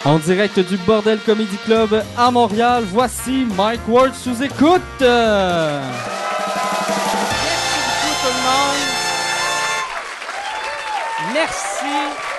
En direct du Bordel Comedy Club à Montréal, voici Mike Ward sous écoute. Merci beaucoup tout le monde. Merci.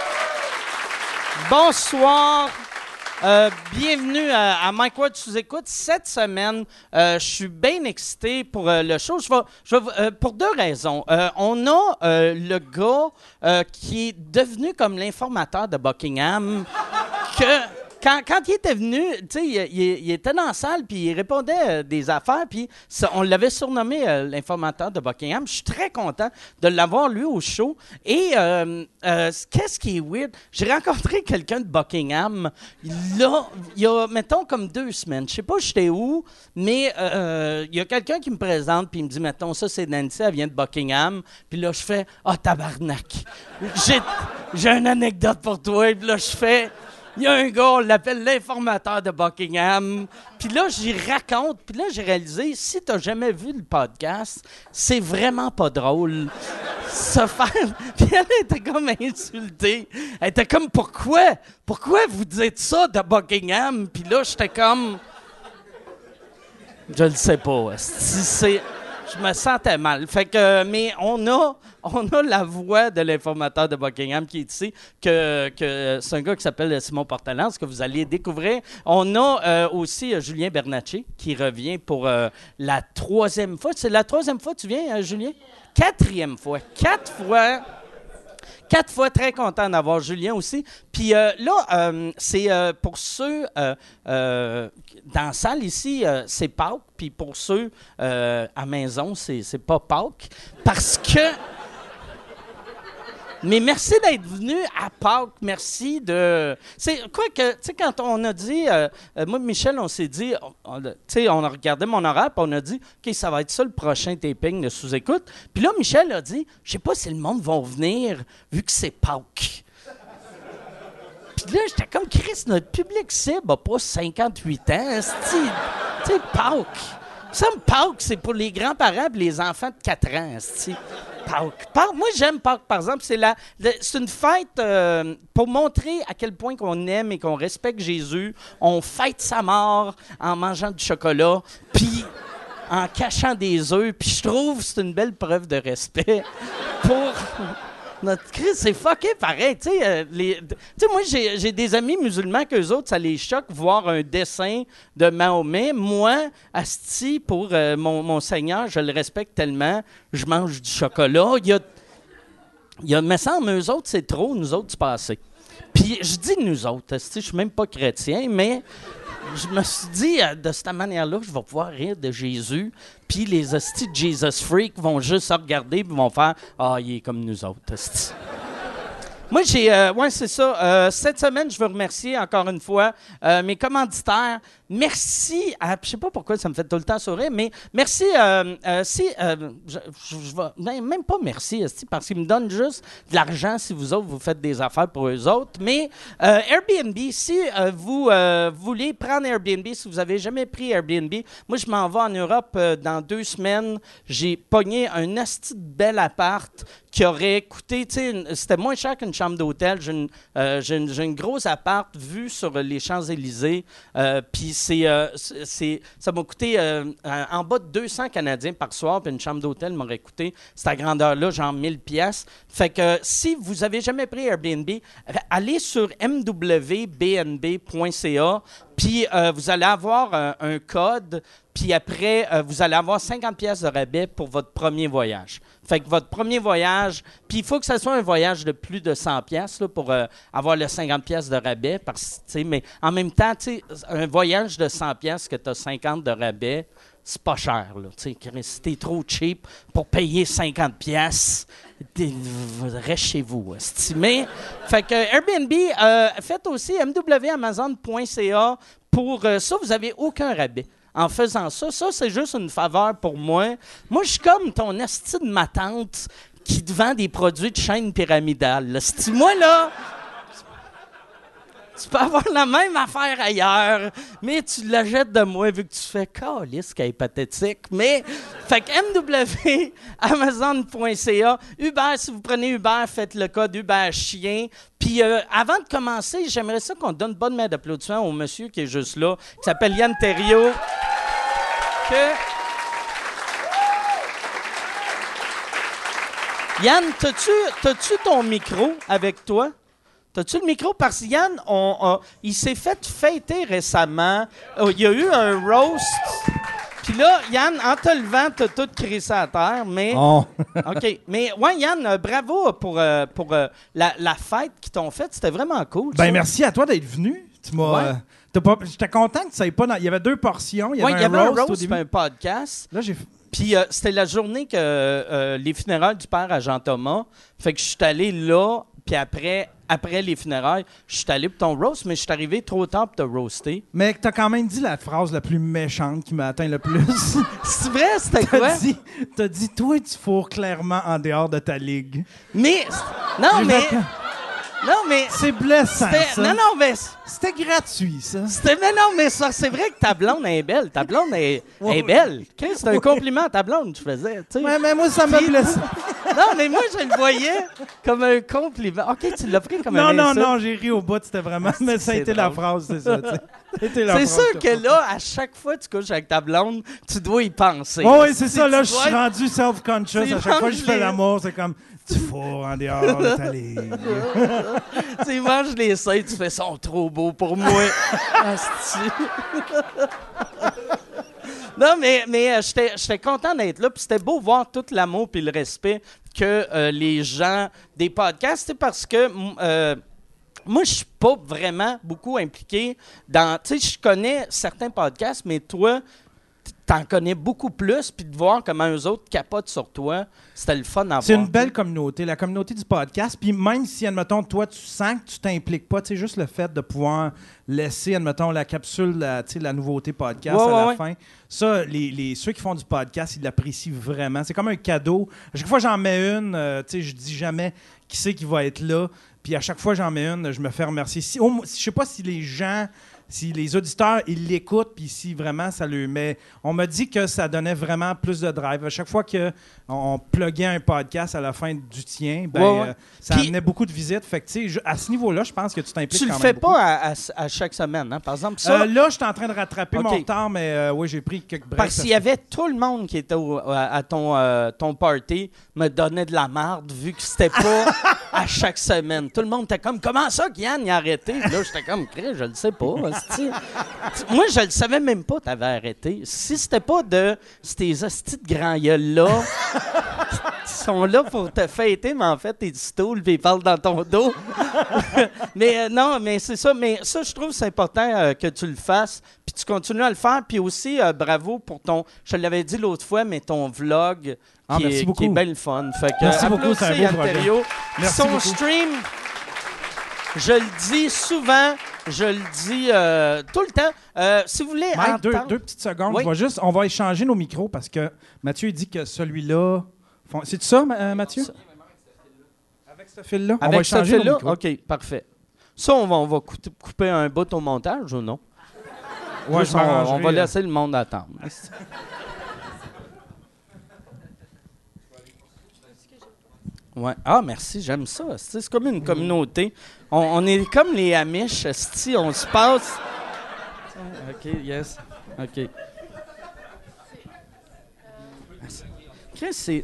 Bonsoir. Bienvenue à Mike Ward sous écoute. Cette semaine, je suis bien excité pour le show. Pour deux raisons. On a le gars qui est devenu comme l'informateur de Buckingham. Quand il était venu, tu sais, il était dans la salle puis il répondait des affaires puis on l'avait surnommé l'informateur de Buckingham. Je suis très content de l'avoir lui au show. Et qu'est-ce qui est weird? J'ai rencontré quelqu'un de Buckingham là, il y a, mettons, comme 2 semaines. Je sais pas j'étais où, mais il y a quelqu'un qui me présente puis il me dit, mettons, ça c'est Nancy, elle vient de Buckingham. Puis là, je fais, tabarnak. J'ai une anecdote pour toi. Puis là, je fais... Il y a un gars, on l'appelle l'informateur de Buckingham. Puis là, j'y raconte. Puis là, j'ai réalisé, si t'as jamais vu le podcast, c'est vraiment pas drôle. Se faire... Puis elle était comme insultée. Elle était comme, pourquoi vous dites ça de Buckingham? Puis là, j'étais comme... Je le sais pas. Je me sentais mal. Fait que, mais on a la voix de l'informateur de Buckingham qui est ici, que c'est un gars qui s'appelle Simon Portelance, que vous allez découvrir. On a aussi Julien Bernatchez qui revient pour la 3e fois. C'est la 3e fois que tu viens, Julien? 4e fois. 4 fois, très content d'avoir Julien aussi. Puis là, c'est pour ceux dans la salle ici, c'est Pâques. Puis pour ceux à maison, c'est pas Pâques. Parce que... Mais merci d'être venu à Pâques. Merci de... C'est quoi que... Tu sais, quand on a dit... moi et Michel, on s'est dit... Tu sais, on a regardé mon horaire, puis on a dit, OK, ça va être ça le prochain taping de sous-écoute. Puis là, Michel a dit, je sais pas si le monde va venir, vu que c'est Pâques. Puis là, j'étais comme, Chris, notre public cible n'a pas 58 ans. Tu sais, Pâques. Ça me Pâques, c'est pour les grands-parents et les enfants de 4 ans. Pâques. Moi, j'aime Pâques, par exemple. C'est une fête pour montrer à quel point qu'on aime et qu'on respecte Jésus. On fête sa mort en mangeant du chocolat, puis en cachant des œufs. Puis je trouve que c'est une belle preuve de respect pour... Notre Christ, c'est fucké pareil. Tu sais, moi, j'ai des amis musulmans qu'eux autres, ça les choque voir un dessin de Mahomet. Moi, asti, pour mon Seigneur, je le respecte tellement, je mange du chocolat. Il y a, me semble, eux autres, c'est trop, nous autres, c'est pas assez. Puis, je dis nous autres, asti, je suis même pas chrétien, mais... Je me suis dit, de cette manière-là, je vais pouvoir rire de Jésus, puis les hosties de Jesus Freak vont juste se regarder et vont faire « Ah, il est comme nous autres, hostie. » Moi, c'est ça. Cette semaine, je veux remercier encore une fois mes commanditaires. Merci à... Je sais pas pourquoi ça me fait tout le temps sourire, mais merci... je vais... Même pas merci, parce qu'ils me donnent juste de l'argent si vous autres, vous faites des affaires pour eux autres. Mais Airbnb, si vous voulez prendre Airbnb, si vous avez jamais pris Airbnb, moi, je m'en vais en Europe dans 2 semaines. J'ai pogné un asti de bel appart qui aurait coûté, tu sais, c'était moins cher qu'une chambre d'hôtel. J'ai une grosse appart vue sur les Champs-Élysées. Puis ça m'a coûté en bas de 200 Canadiens par soir. Puis une chambre d'hôtel m'aurait coûté, cette grandeur-là, genre 1000 pièces. Fait que si vous avez jamais pris Airbnb, allez sur mwbnb.ca. Puis vous allez avoir un code. Puis après, vous allez avoir 50 pièces de rabais pour votre premier voyage. Fait que votre premier voyage, puis il faut que ce soit un voyage de plus de 100 pièces pour avoir le 50 pièces de rabais. Mais en même temps, un voyage de 100 pièces que tu as 50 de rabais, c'est pas cher. Si t'es trop cheap pour payer 50 pièces, reste chez vous. Mais, fait que Airbnb, faites aussi mwamazon.ca. Pour ça, vous n'avez aucun rabais. En faisant ça, c'est juste une faveur pour moi. Moi, je suis comme ton esti de ma tante qui te vend des produits de chaîne pyramidale. Moi, là, Tu peux avoir la même affaire ailleurs, mais tu la jettes de moi vu que tu fais calisse qu'elle est pathétique. Mais, fait que MW, Amazon.ca, Uber, si vous prenez Uber, faites le code Uber Chien. Puis avant de commencer, j'aimerais ça qu'on donne une bonne main d'applaudissement au monsieur qui est juste là, qui s'appelle Yann Terriot. Yann, t'as-tu ton micro avec toi? T'as-tu le micro? Parce que Yann, il s'est fait fêter récemment. Il y a eu un roast. Puis là, Yann, en te levant, t'as tout crissé à terre, mais... Oh. OK. Mais ouais, Yann, bravo pour la fête qu'ils t'ont faite. C'était vraiment cool, Ben ça. merci à toi d'être venu. Tu m'as... Ouais. J'étais content que tu savais pas... Il y avait 2 portions. Il y avait un roast au roast début. et un podcast. Là, j'ai... Puis c'était la journée que les funérailles du père à Jean-Thomas. Fait que je suis allé là, puis après les funérailles, je suis allé pour ton roast, mais je suis arrivé trop tard pour te roaster. Mais t'as quand même dit la phrase la plus méchante qui m'a atteint le plus. C'est vrai? C'était quoi? T'as dit, toi, tu fourres clairement en dehors de ta ligue. Mais... Non, mais... C'est blessant, ça. Non, mais... C'était gratuit, ça. Mais non, mais ça, c'est vrai que ta blonde est belle. Ta blonde est belle. Chris, c'est un compliment à ta blonde, je faisais. Tu sais. Ouais, mais moi, ça m'a blessé. Non, mais moi, je le voyais comme un compliment. OK, tu l'as pris comme un insulte. Non, j'ai ri au bout, c'était vraiment... Mais ça a été la phrase, c'est ça, tu sais. C'est sûr que là, à chaque fois que tu couches avec ta blonde, tu dois y penser. Oui, c'est ça. Là, je suis rendu self-conscious. À chaque fois que je fais les- l'amour, c'est comme... Tu fourres en dehors de ta ligue. Tu manges les seins, tu fais « sont trop beaux pour moi. » Asti. Non, mais j'étais content d'être là. Puis c'était beau voir tout l'amour puis le respect que les gens des podcasts. C'est parce que moi, je suis pas vraiment beaucoup impliqué dans... Tu sais, je connais certains podcasts, mais toi, t'en connais beaucoup plus. Puis de voir comment eux autres capotent sur toi, c'était le fun à voir. C'est une belle communauté, la communauté du podcast. Puis même si, admettons, toi, tu sens que tu t'impliques pas, tu sais, juste le fait de pouvoir laisser, admettons, la capsule, la nouveauté podcast à la fin, ça, ceux qui font du podcast, ils l'apprécient vraiment. C'est comme un cadeau. À chaque fois que j'en mets une, tu sais, je dis jamais qui c'est qui va être là. Puis à chaque fois que j'en mets une, je me fais remercier. Je sais pas si les gens... Si les auditeurs, ils l'écoutent, puis si vraiment ça le met... On m'a dit que ça donnait vraiment plus de drive. À chaque fois qu'on pluguait un podcast à la fin du tien, ça Puis, amenait beaucoup de visites. Fait que, tu sais, à ce niveau-là, je pense que tu t'impliques tu quand le même fais beaucoup. pas à chaque semaine, hein? Par exemple, ça... Là, je suis en train de rattraper OK. mon retard, mais oui, j'ai pris quelques breaks. Parce qu'il y avait tout le monde qui était à ton party me donnait de la marde vu que c'était pas à chaque semaine. Tout le monde était comme « Comment ça, Yann, il a arrêté? » Là, j'étais comme « Je le sais pas. hostie. » Moi, je le savais même pas que t'avais arrêté. Si c'était pas de ces hosties de grands gueules-là qui sont là pour te fêter, mais en fait, t'es du stool puis ils parlent dans ton dos. Mais non, mais c'est ça. Mais ça, je trouve que c'est important que tu le fasses. Puis tu continues à le faire. Puis aussi, bravo pour ton... Je te l'avais dit l'autre fois, mais ton vlog qui est bien le fun. Fait que, merci beaucoup, c'est un beau Yann projet. Terriot. Merci Son beaucoup. stream, je le dis souvent, je le dis tout le temps. Si vous voulez Mike, entendre... deux petites secondes. Oui. On va échanger nos micros parce que Mathieu dit que celui-là... C'est ça, Mathieu? Avec ce fil-là? On va Avec ce échanger nos fil-là? micros. OK, parfait. Ça, on va couper un bout au montage ou non? Ouais, Juste, je m'arrangerai. on va laisser le monde attendre. Ouais. Ah, merci, j'aime ça. C'est comme une communauté. On est comme les Amish, esti, on se passe. OK, yes. OK. Chris, c'est.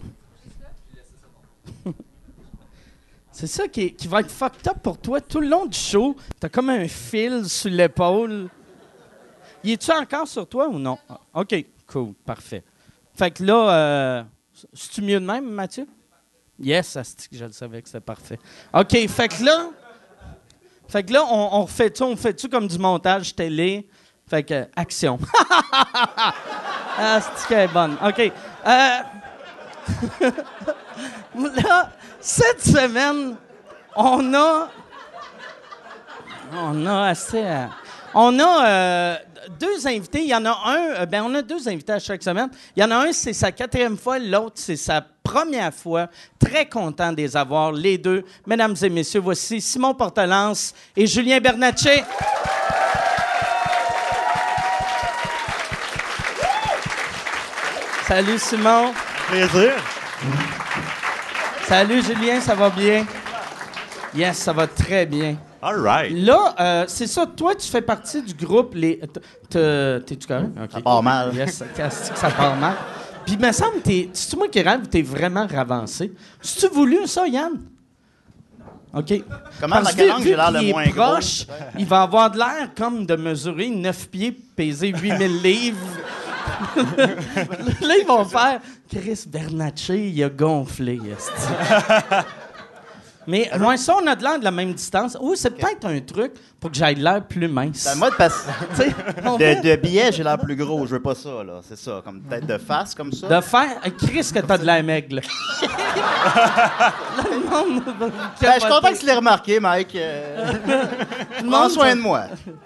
C'est ça qui va être fucked up pour toi tout le long du show. T'as comme un fil sur l'épaule. Y es-tu encore sur toi ou non? Ah, OK, cool, parfait. Fait que là, c'est-tu mieux de même, Mathieu? Yes, asti que je le savais que c'était parfait. OK, fait que là, on fait-tu comme du montage télé? Fait que, action. Asti qu'elle est bonne. OK. Là, cette semaine, on a deux invités. Il y en a un, on a deux invités à chaque semaine. Il y en a un, c'est sa 4e fois, l'autre, c'est sa première fois. Très content de les avoir, les deux. Mesdames et messieurs, voici Simon Portelance et Julien Bernatchez. Salut Simon. Plaisir. Salut Julien, ça va bien? Yes, ça va très bien. All right. Là, c'est ça, toi, tu fais partie du groupe Les... T'es-tu correct? Okay. Ça part mal. Yes, ça part mal. Puis, il me semble, c'est-tu moi qui rêve, t'es vraiment ravancé. As-tu voulu ça, Yann? OK. Comment, dans quelle langue j'ai l'air le qu'il est moins proche, il va avoir de l'air comme de mesurer 9 pieds, peser 8000 livres. Là, ils vont faire Chris Bernatchez, il a gonflé. Mais loin ça, on a de l'air de la même distance. Oui, c'est peut-être un truc pour que j'aille l'air plus mince. Ben, moi, de billets, j'ai l'air plus gros. Je veux pas ça, là. C'est ça. Comme peut-être de face, comme ça. De faire... Chris, que t'as de l'air maigre, là. Le monde... Ben, je suis content que tu l'aies remarqué, Mike. Prends soin de moi.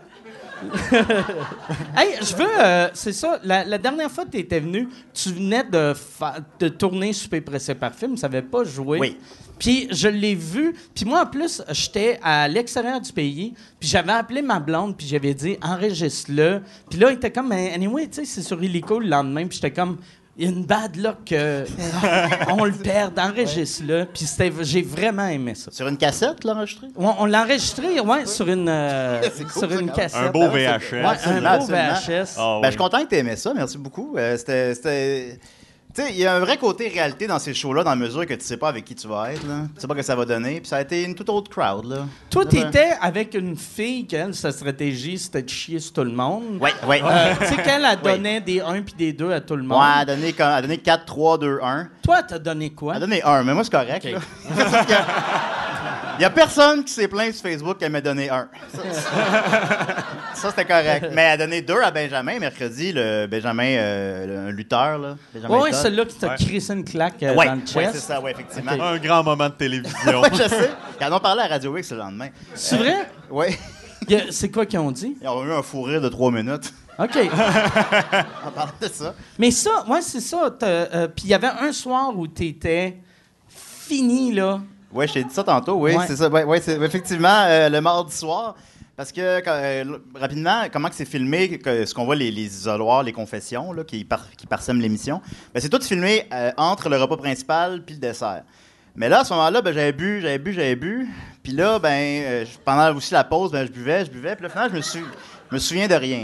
Hey, je veux... c'est ça, la dernière fois que tu étais venu, tu venais de tourner Souper pressé par film, ça n'avait pas joué. Oui. Puis je l'ai vu, puis moi, en plus, j'étais à l'extérieur du pays, puis j'avais appelé ma blonde, puis j'avais dit « enregistre-le ». Puis là, il était comme « anyway, tu sais, c'est sur Illico le lendemain », puis j'étais comme « il y a une bad luck que on le perde, enregistre-le ». Puis j'ai vraiment aimé ça. Sur une cassette, l'enregistré? On l'a enregistré, ouais, sur une cool, sur une cassette. Un beau VHS. Ouais, un beau VHS. Oh, Ben, je suis content que tu aimais ça. Merci beaucoup. C'était... Tu sais, il y a un vrai côté réalité dans ces shows-là, dans la mesure que tu sais pas avec qui tu vas être, là. Tu sais pas que ça va donner. Puis ça a été une toute autre crowd, là. Toi, t'étais avec une fille, qu'elle, sa stratégie, c'était de chier sur tout le monde. Oui, oui. Tu sais qu'elle, elle donnait des 1 puis des 2 à tout le monde. Ouais, elle a donné 4, 3, 2, 1. Toi, t'as donné quoi? Elle a donné 1, mais moi, c'est correct, Okay. là. Il y a personne qui s'est plaint sur Facebook qu'elle m'a donné 1. Ça, c'était correct. Mais elle a donné 2 à Benjamin, mercredi, le Benjamin, un lutteur, là. Oui, celui-là qui t'a crissé une claque dans le chest. Oui, c'est ça, oui, effectivement. Un grand moment de télévision. Oui, je sais. Ils en ont parlé à Radio X le lendemain. C'est vrai? Oui. C'est quoi qu'ils ont dit? Ils ont eu un fou rire de 3 minutes. OK. En parlant de ça. Mais ça, ouais, c'est ça. Puis il y avait un soir où t'étais fini, là. Oui, je t'ai dit ça tantôt, oui, Ouais. c'est ça. Ouais, c'est effectivement le mardi soir. Parce que, rapidement, comment que c'est filmé, ce qu'on voit, les isoloirs, les confessions là, qui parsèment l'émission, ben, c'est tout filmé entre le repas principal puis le dessert. Mais là, à ce moment-là, ben, j'avais bu. Puis là, ben, pendant aussi la pause, ben, je buvais. Puis là, finalement, je me souviens de rien.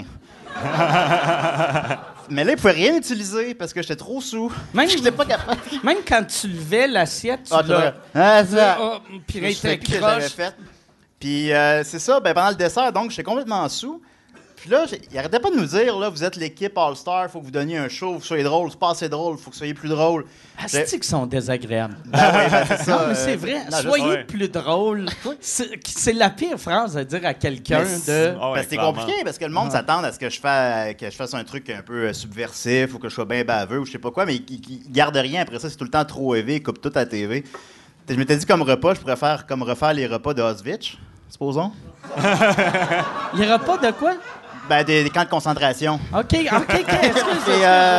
Mais là, il ne pouvait rien utiliser parce que j'étais trop sous. Même, Je n'étais pas capable. même quand tu levais l'assiette, tu Ah, l'as... ça. Puis Je là, il sais était plus ce que j'avais croche. fait. Puis c'est ça, ben, pendant le dessert, donc, j'étais complètement sous. Puis là, il arrêtait pas de nous dire, là, vous êtes l'équipe All-Star, faut que vous donniez un show, faut que vous soyez drôle, c'est pas assez drôle, faut que vous soyez plus drôle. Asti qu'ils sont désagréables. Ben oui, ben c'est ça. Non, mais c'est vrai. non, Soyez ouais. plus drôle. C'est la pire phrase à dire à quelqu'un de... Ah ouais, Parce que c'est clairement. compliqué, parce que le monde s'attend à ce que je fasse un truc un peu subversif ou que je sois bien baveux ou je sais pas quoi, mais ils gardent rien après ça, c'est tout le temps trop élevé, ils coupent tout à la TV. Je m'étais dit comme repas, je pourrais faire comme refaire les repas de Auschwitz, supposons. Il n'y aura pas de quoi? Ben, des camps de concentration. OK, excuse-moi.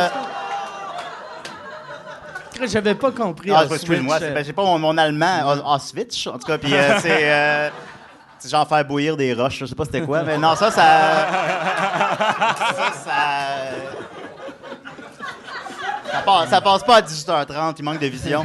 Et, J'avais pas compris. excuse-moi, j'ai pas mon allemand, Auschwitz, en tout cas, puis c'est genre faire bouillir des roches, je sais pas c'était quoi, mais non, ça... Ça passe pas à 18h30, il manque de vision.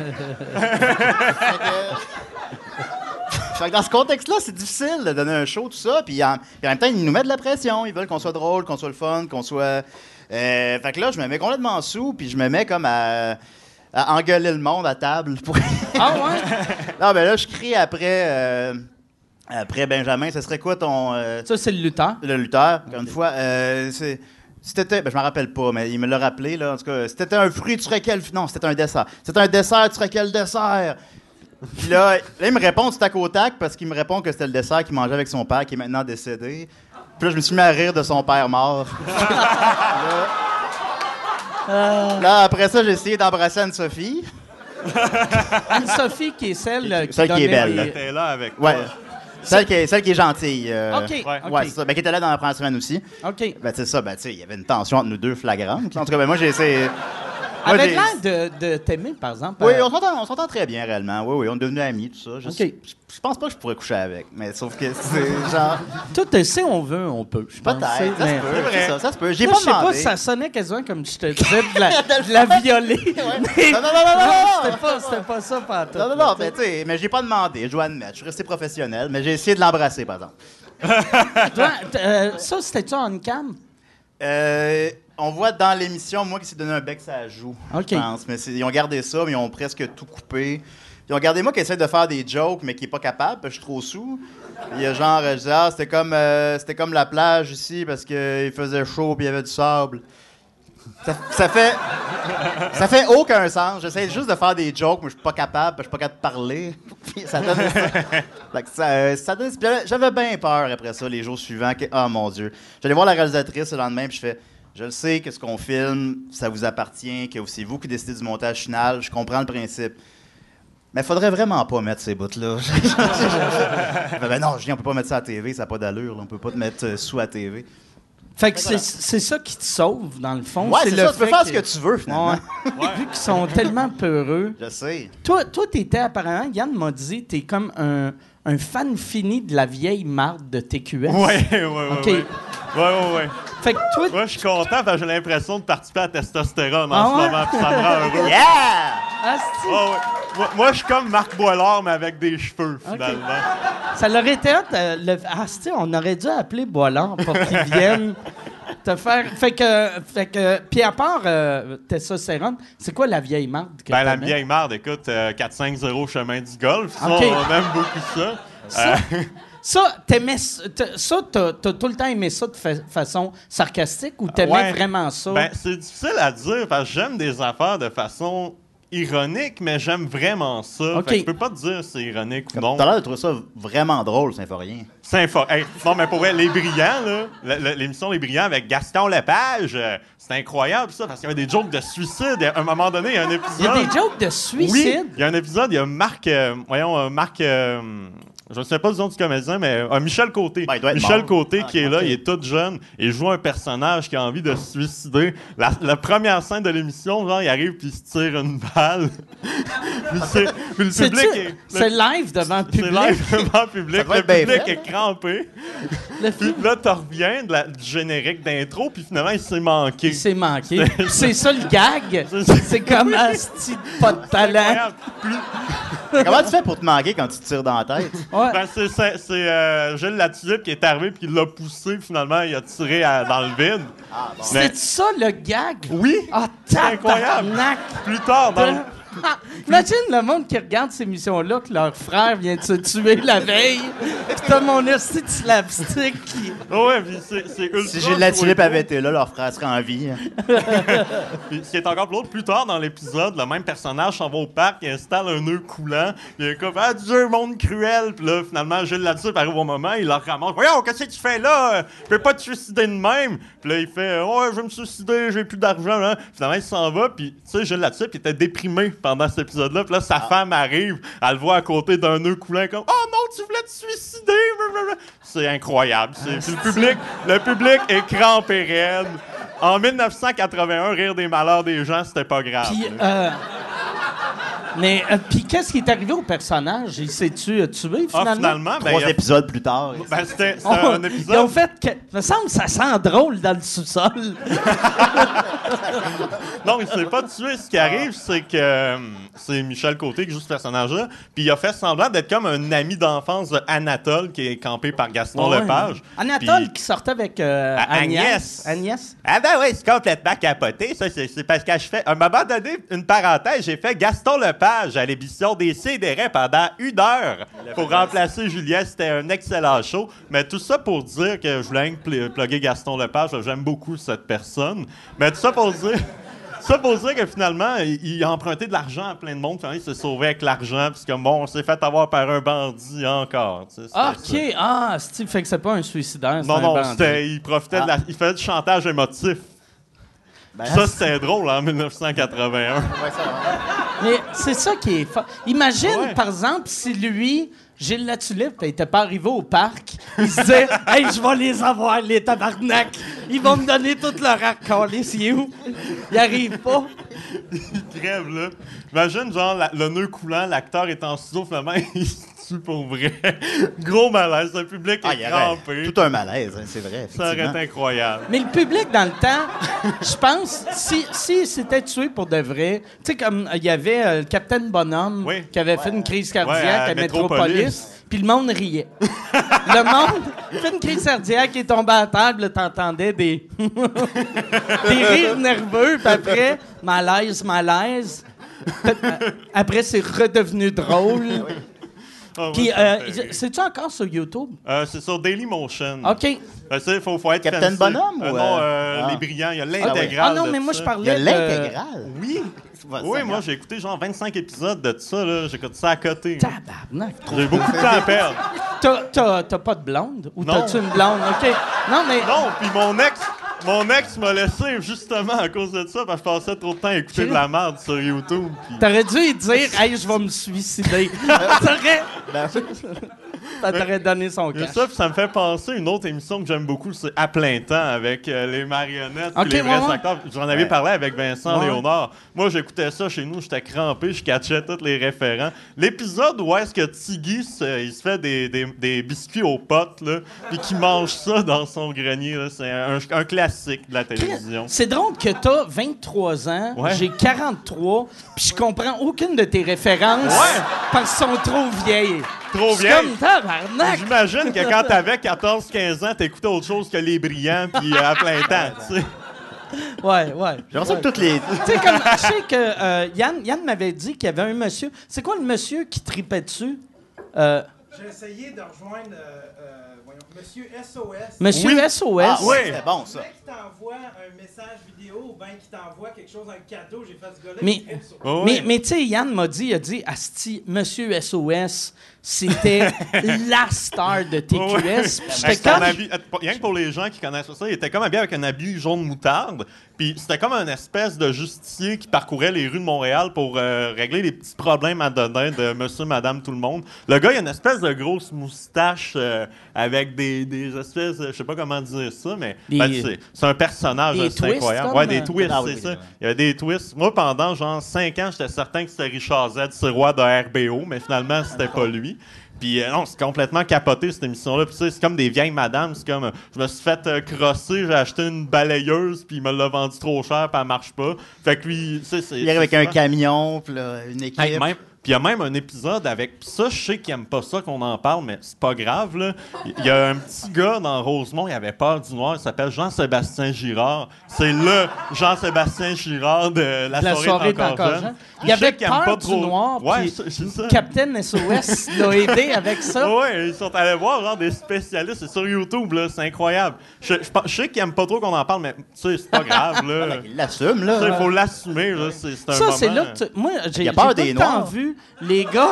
Fait que dans ce contexte-là, c'est difficile de donner un show, tout ça, puis en même temps, ils nous mettent de la pression, ils veulent qu'on soit drôle, qu'on soit le fun, qu'on soit... fait que là, je me mets complètement sous, puis je me mets comme à engueuler le monde à table. Ah ouais? Non, ben là, je crie après Benjamin, ce serait quoi ton... Ça, c'est le lutteur. Le lutteur, encore une fois. C'était, ben, je m'en rappelle pas, mais il me l'a rappelé, là. En tout cas, c'était un fruit, tu serais quel... Non, c'était un dessert. C'était un dessert, tu serais quel dessert? Puis là, il me répond du tac au tac parce qu'il me répond que c'était le dessert qu'il mangeait avec son père qui est maintenant décédé. Puis là, je me suis mis à rire de son père mort. Là, après ça, j'ai essayé d'embrasser Anne-Sophie. Anne-Sophie, qui est celle qui Celle qui est donnait belle. les- T'es là avec Ouais. toi. Celle qui est gentille. OK, Ouais. OK. Ouais, c'est ça. Ben, qui était là dans la première semaine aussi. OK. Ben, c'est ça. Ben, tu sais, il y avait une tension entre nous deux flagrante. En tout cas, ben, moi, j'ai essayé. Avait l'air de t'aimer, par exemple. Oui, on s'entend très bien, réellement. Oui, on est devenus amis, tout ça. Je pense pas que je pourrais coucher avec, mais sauf que c'est genre... Tout, si on veut, on peut. Peut-être, ça se peut. J'ai Là, pas je sais pas, demandé. ça sonnait quasiment comme je te disais de la violer. Mais Non. c'était pas ça, pantoute. Non, mais tu sais, mais j'ai pas demandé, je dois admettre. Je suis resté professionnel, mais j'ai essayé de l'embrasser, par exemple. Ça, c'était-tu en cam? On voit dans l'émission, moi, qui s'est donné un bec, ça joue, je pense. Mais ils ont gardé ça, mais ils ont presque tout coupé. Ils ont gardé moi qui essaie de faire des jokes, mais qui est pas capable, parce que je suis trop sous. Il y a genre, je disais, c'était comme la plage ici, parce qu'il faisait chaud puis il y avait du sable. Ça fait aucun sens. J'essaie juste de faire des jokes, mais je suis pas capable, parce que je suis pas capable de parler. Puis ça donne ça donne... J'avais bien peur après ça, les jours suivants. Oh mon Dieu. J'allais voir la réalisatrice le lendemain, puis je fais... Je le sais que ce qu'on filme, ça vous appartient, que c'est vous qui décidez du montage final. Je comprends le principe. Mais faudrait vraiment pas mettre ces bouts-là. Ben non, Julien, on peut pas mettre ça à la TV, ça n'a pas d'allure. Là. On peut pas te mettre sous à la TV. Fait que c'est ça qui te sauve, dans le fond. Ouais, c'est ça. Tu peux faire ce que tu veux, finalement. Ouais. Vu qu'ils sont tellement peureux. Je sais. Toi, t'étais apparemment, Yann m'a dit, t'es comme un fan fini de la vieille marde de TQS. Ouais. Ouais. Fait que toi... Moi, je suis content parce que j'ai l'impression de participer à Testostérone en ce moment, puis ça me rend heureux. Yeah! Ouais. Moi, je suis comme Marc Boilard, mais avec des cheveux, finalement. Ça l'aurait été hot, on aurait dû appeler Boilard pour qu'il vienne te faire... Fait que puis à part Testostérone, c'est quoi la vieille marde que La t'aimais? vieille marde, écoute, 450 chemin du golf, ça, on aime beaucoup ça. Ça, t'as tout le temps aimé ça de façon sarcastique ou t'aimais vraiment ça? Ben, c'est difficile à dire parce que j'aime des affaires de façon ironique, mais j'aime vraiment ça. Fait que je peux pas te dire si c'est ironique ou non. T'as l'air de trouver ça vraiment drôle, Symphorien. Hey, non, mais pour vrai, Les Brillants, là, l'émission Les Brillants avec Gaston Lepage, c'est incroyable ça, parce qu'il y avait des jokes de suicide. À un moment donné, il y a un épisode... Il y a des jokes de suicide? Oui, il y a un épisode, il y a Marc... je ne sais pas le nom du comédien, mais Michel Côté. Ben, il doit être Michel mort. Côté qui est là, il est tout jeune, et il joue un personnage qui a envie de se suicider. La première scène de l'émission, genre, il arrive puis il se tire une balle. puis le public est... C'est live devant le public? C'est live devant le public. Ça doit Le être bien public fait, est crampé. Puis là, tu reviens du générique d'intro, puis finalement, il s'est manqué. Il s'est manqué. C'est ça le gag. C'est comme un style pas de talent. Incroyable. Comment tu fais pour te manquer quand tu te tires dans la tête? Ouais. Ben, c'est Gilles Latulippe qui est arrivé puis il l'a poussé, finalement, il a tiré dans le vide. C'est ça le gag? Oui! Ah, C'est incroyable! tabarnak! Plus tard, dans le... Imagine le monde qui regarde ces émissions-là que leur frère vient de se tuer la veille. Pis t'as mon esti de slapstick qui... Ouais, puis c'est ultra... Si Gilles Latulippe avait été là, leur frère serait en vie. Puis ce qui est encore plus drôle, plus tard dans l'épisode, le même personnage s'en va au parc, il installe un nœud coulant, il est comme « Ah, Dieu, monde cruel! » Puis là, finalement, Gilles Latulippe arrive au moment, il leur ramasse « Voyons, qu'est-ce que tu fais là? Je peux pas te suicider de même! » Puis là, il fait « Ouais, je vais me suicider, j'ai plus d'argent. » Finalement, il s'en va, puis tu sais, Gilles Latulippe, il était déprimé pendant cet épisode-là. Puis là, sa femme arrive, elle le voit à côté d'un nœud coulant comme « Oh non, tu voulais te suicider! » C'est incroyable. Puis le public est crampé raide. En 1981, rire des malheurs des gens, c'était pas grave. Puis qu'est-ce qui est arrivé au personnage? Il s'est-tu tué, finalement? Finalement, 3 épisodes plus tard. Ben, c'était un épisode... Ils ont fait que... Il me semble que ça sent drôle dans le sous-sol. Non, il s'est pas tué. Ce qui arrive, c'est que c'est Michel Côté qui joue ce personnage-là. Puis il a fait semblant d'être comme un ami d'enfance de Anatole qui est campé par Gaston Lepage. Anatole Puis... qui sortait avec Agnès. Ah ben oui, c'est complètement capoté. Ça, c'est parce que je fais... À un moment donné, une parenthèse, j'ai fait Gaston Lepage à l'émission des Sidérés pendant 1 heure pour remplacer Julien. C'était un excellent show. Mais tout ça pour dire que je voulais plugger Gaston Lepage. J'aime beaucoup cette personne. Mais tout ça pour dire... Ça pour dire que finalement, il a emprunté de l'argent à plein de monde. Finalement, il s'est sauvé avec l'argent. Puis comme bon, on s'est fait avoir par un bandit encore. Tu sais, OK. Ah, Steve, fait que c'est pas un suicidaire. Non, il profitait il faisait du chantage émotif. Ben, ça, c'était drôle en 1981. Mais c'est ça qui est fort. Imagine, par exemple, si lui... Gilles Latulippe, il était pas arrivé au parc. Il se disait « Hey, je vais les avoir, les tabarnak. Ils vont me donner tout leur arc. Il est où? Il arrive pas. Il crève, là. Imagine, genre, le nœud coulant, l'acteur est en studio, finalement, il se tue pour vrai. Gros malaise, le public est crampé. Tout un malaise, hein, c'est vrai. Ça aurait été incroyable. Mais le public, dans le temps, je pense, si s'était tué pour de vrai, tu sais, comme il y avait le Capitaine Bonhomme qui avait fait une crise cardiaque à Metropolis, puis le monde riait. Le monde fait une crise cardiaque, il est tombé à table, t'entendais des rires nerveux, puis après, malaise. Après, c'est redevenu drôle. Puis, c'est-tu encore sur YouTube? C'est sur Dailymotion. OK. Il faut être Captain fancy. Bonhomme? Non, Les Brillants. Il y a l'intégrale. Ah non, mais moi, je Il y parlais a de... l'intégrale? Oui. Oui, moi, j'ai écouté genre 25 épisodes de ça. Là. J'écoute ça à côté. Tabarnak. J'ai beaucoup de temps à perdre. T'as pas de blonde? Ou Non. t'as-tu une blonde? OK. Non, mais... Non, puis mon ex m'a laissé justement à cause de ça, parce que je passais trop de temps à écouter de la merde sur YouTube. Puis... T'aurais dû lui dire « Hey, je vais me suicider ». Ça t'aurait donné son Et cash. ça me fait penser à une autre émission que j'aime beaucoup, c'est À plein temps, avec les marionnettes Ok, et les vrais ouais. acteurs. J'en avais parlé avec Vincent Ouais. Léonard. Moi, j'écoutais ça chez nous, j'étais crampé, je catchais tous les référents. L'épisode où est-ce que Tiggy, il se fait des biscuits aux potes, là, puis qu'il mange ça dans son grenier, là, c'est un classique de la télévision. C'est drôle que t'as 23 ans, Ouais. j'ai 43, puis je comprends aucune de tes références parce qu'elles sont trop vieilles. Trop C'est vieille. comme tabarnak. J'imagine que quand t'avais 14-15 ans, t'écoutais autre chose que Les Brillants puis À plein temps, tu sais. Ouais. J'ai l'impression que toutes les... Tu sais, comme je sais que Yann m'avait dit qu'il y avait un monsieur. C'est quoi le monsieur qui tripait dessus? J'ai essayé de rejoindre Monsieur SOS. Monsieur Oui. SOS. Ah oui, Oui. c'est bon, ça. Le mec qui t'envoie un message vidéo ou bien qui t'envoie quelque chose, un cadeau, j'ai fait ce gars-là. Mais- qui tripe sur- Oh, oui. Mais tu sais, Yann m'a dit, il a dit, Asti, Monsieur SOS, c'était la star de TQS. Ouais. Puis j'étais Avec son comme... habit- rien que pour les gens qui connaissent ça, il était comme habillé avec un habit jaune moutarde. Puis c'était comme une espèce de justicier qui parcourait les rues de Montréal pour régler les petits problèmes anodins de monsieur, madame, tout le monde. Le gars, il a une espèce de grosse moustache avec des espèces, je sais pas comment dire ça, mais c'est un personnage, des c'est twists, incroyable. comme, Ouais, des twists, Ah c'est oui, ça. ouais. Il y avait des twists. Moi, pendant genre 5 ans, j'étais certain que c'était Richard Z, roi de RBO, mais finalement, c'était pas lui. Puis non, c'est complètement capoté, cette émission-là. Puis tu sais, c'est comme des vieilles madames. C'est comme, je me suis fait crosser, j'ai acheté une balayeuse, puis il me l'a vendu trop cher, puis elle marche pas. Fait que lui, tu sais, c'est... Il arrive avec un souvent- camion, puis là, une équipe. Hey, puis il y a même un épisode avec... Pis ça, je sais qu'il aime pas ça qu'on en parle, mais c'est pas grave, là. Il y a un petit gars dans Rosemont, il avait peur du noir, il s'appelle Jean-Sébastien Girard. C'est le Jean-Sébastien Girard de La soirée est encore jeune. Il y Je sais avait qu'il aime peur pas du trop- noir, Ouais, puis c'est ça. Captain SOS l'a aidé avec ça. Ouais, ils sont allés voir genre des spécialistes, c'est sur YouTube, là, c'est incroyable. Je sais qu'ils aiment pas trop qu'on en parle, mais tu sais, c'est pas grave, là. Il l'assume, là. Il faut l'assumer, là, c'est un Ça, moment... c'est là que moi, j'ai Il a peur tout des le temps Noirs. vu les gars...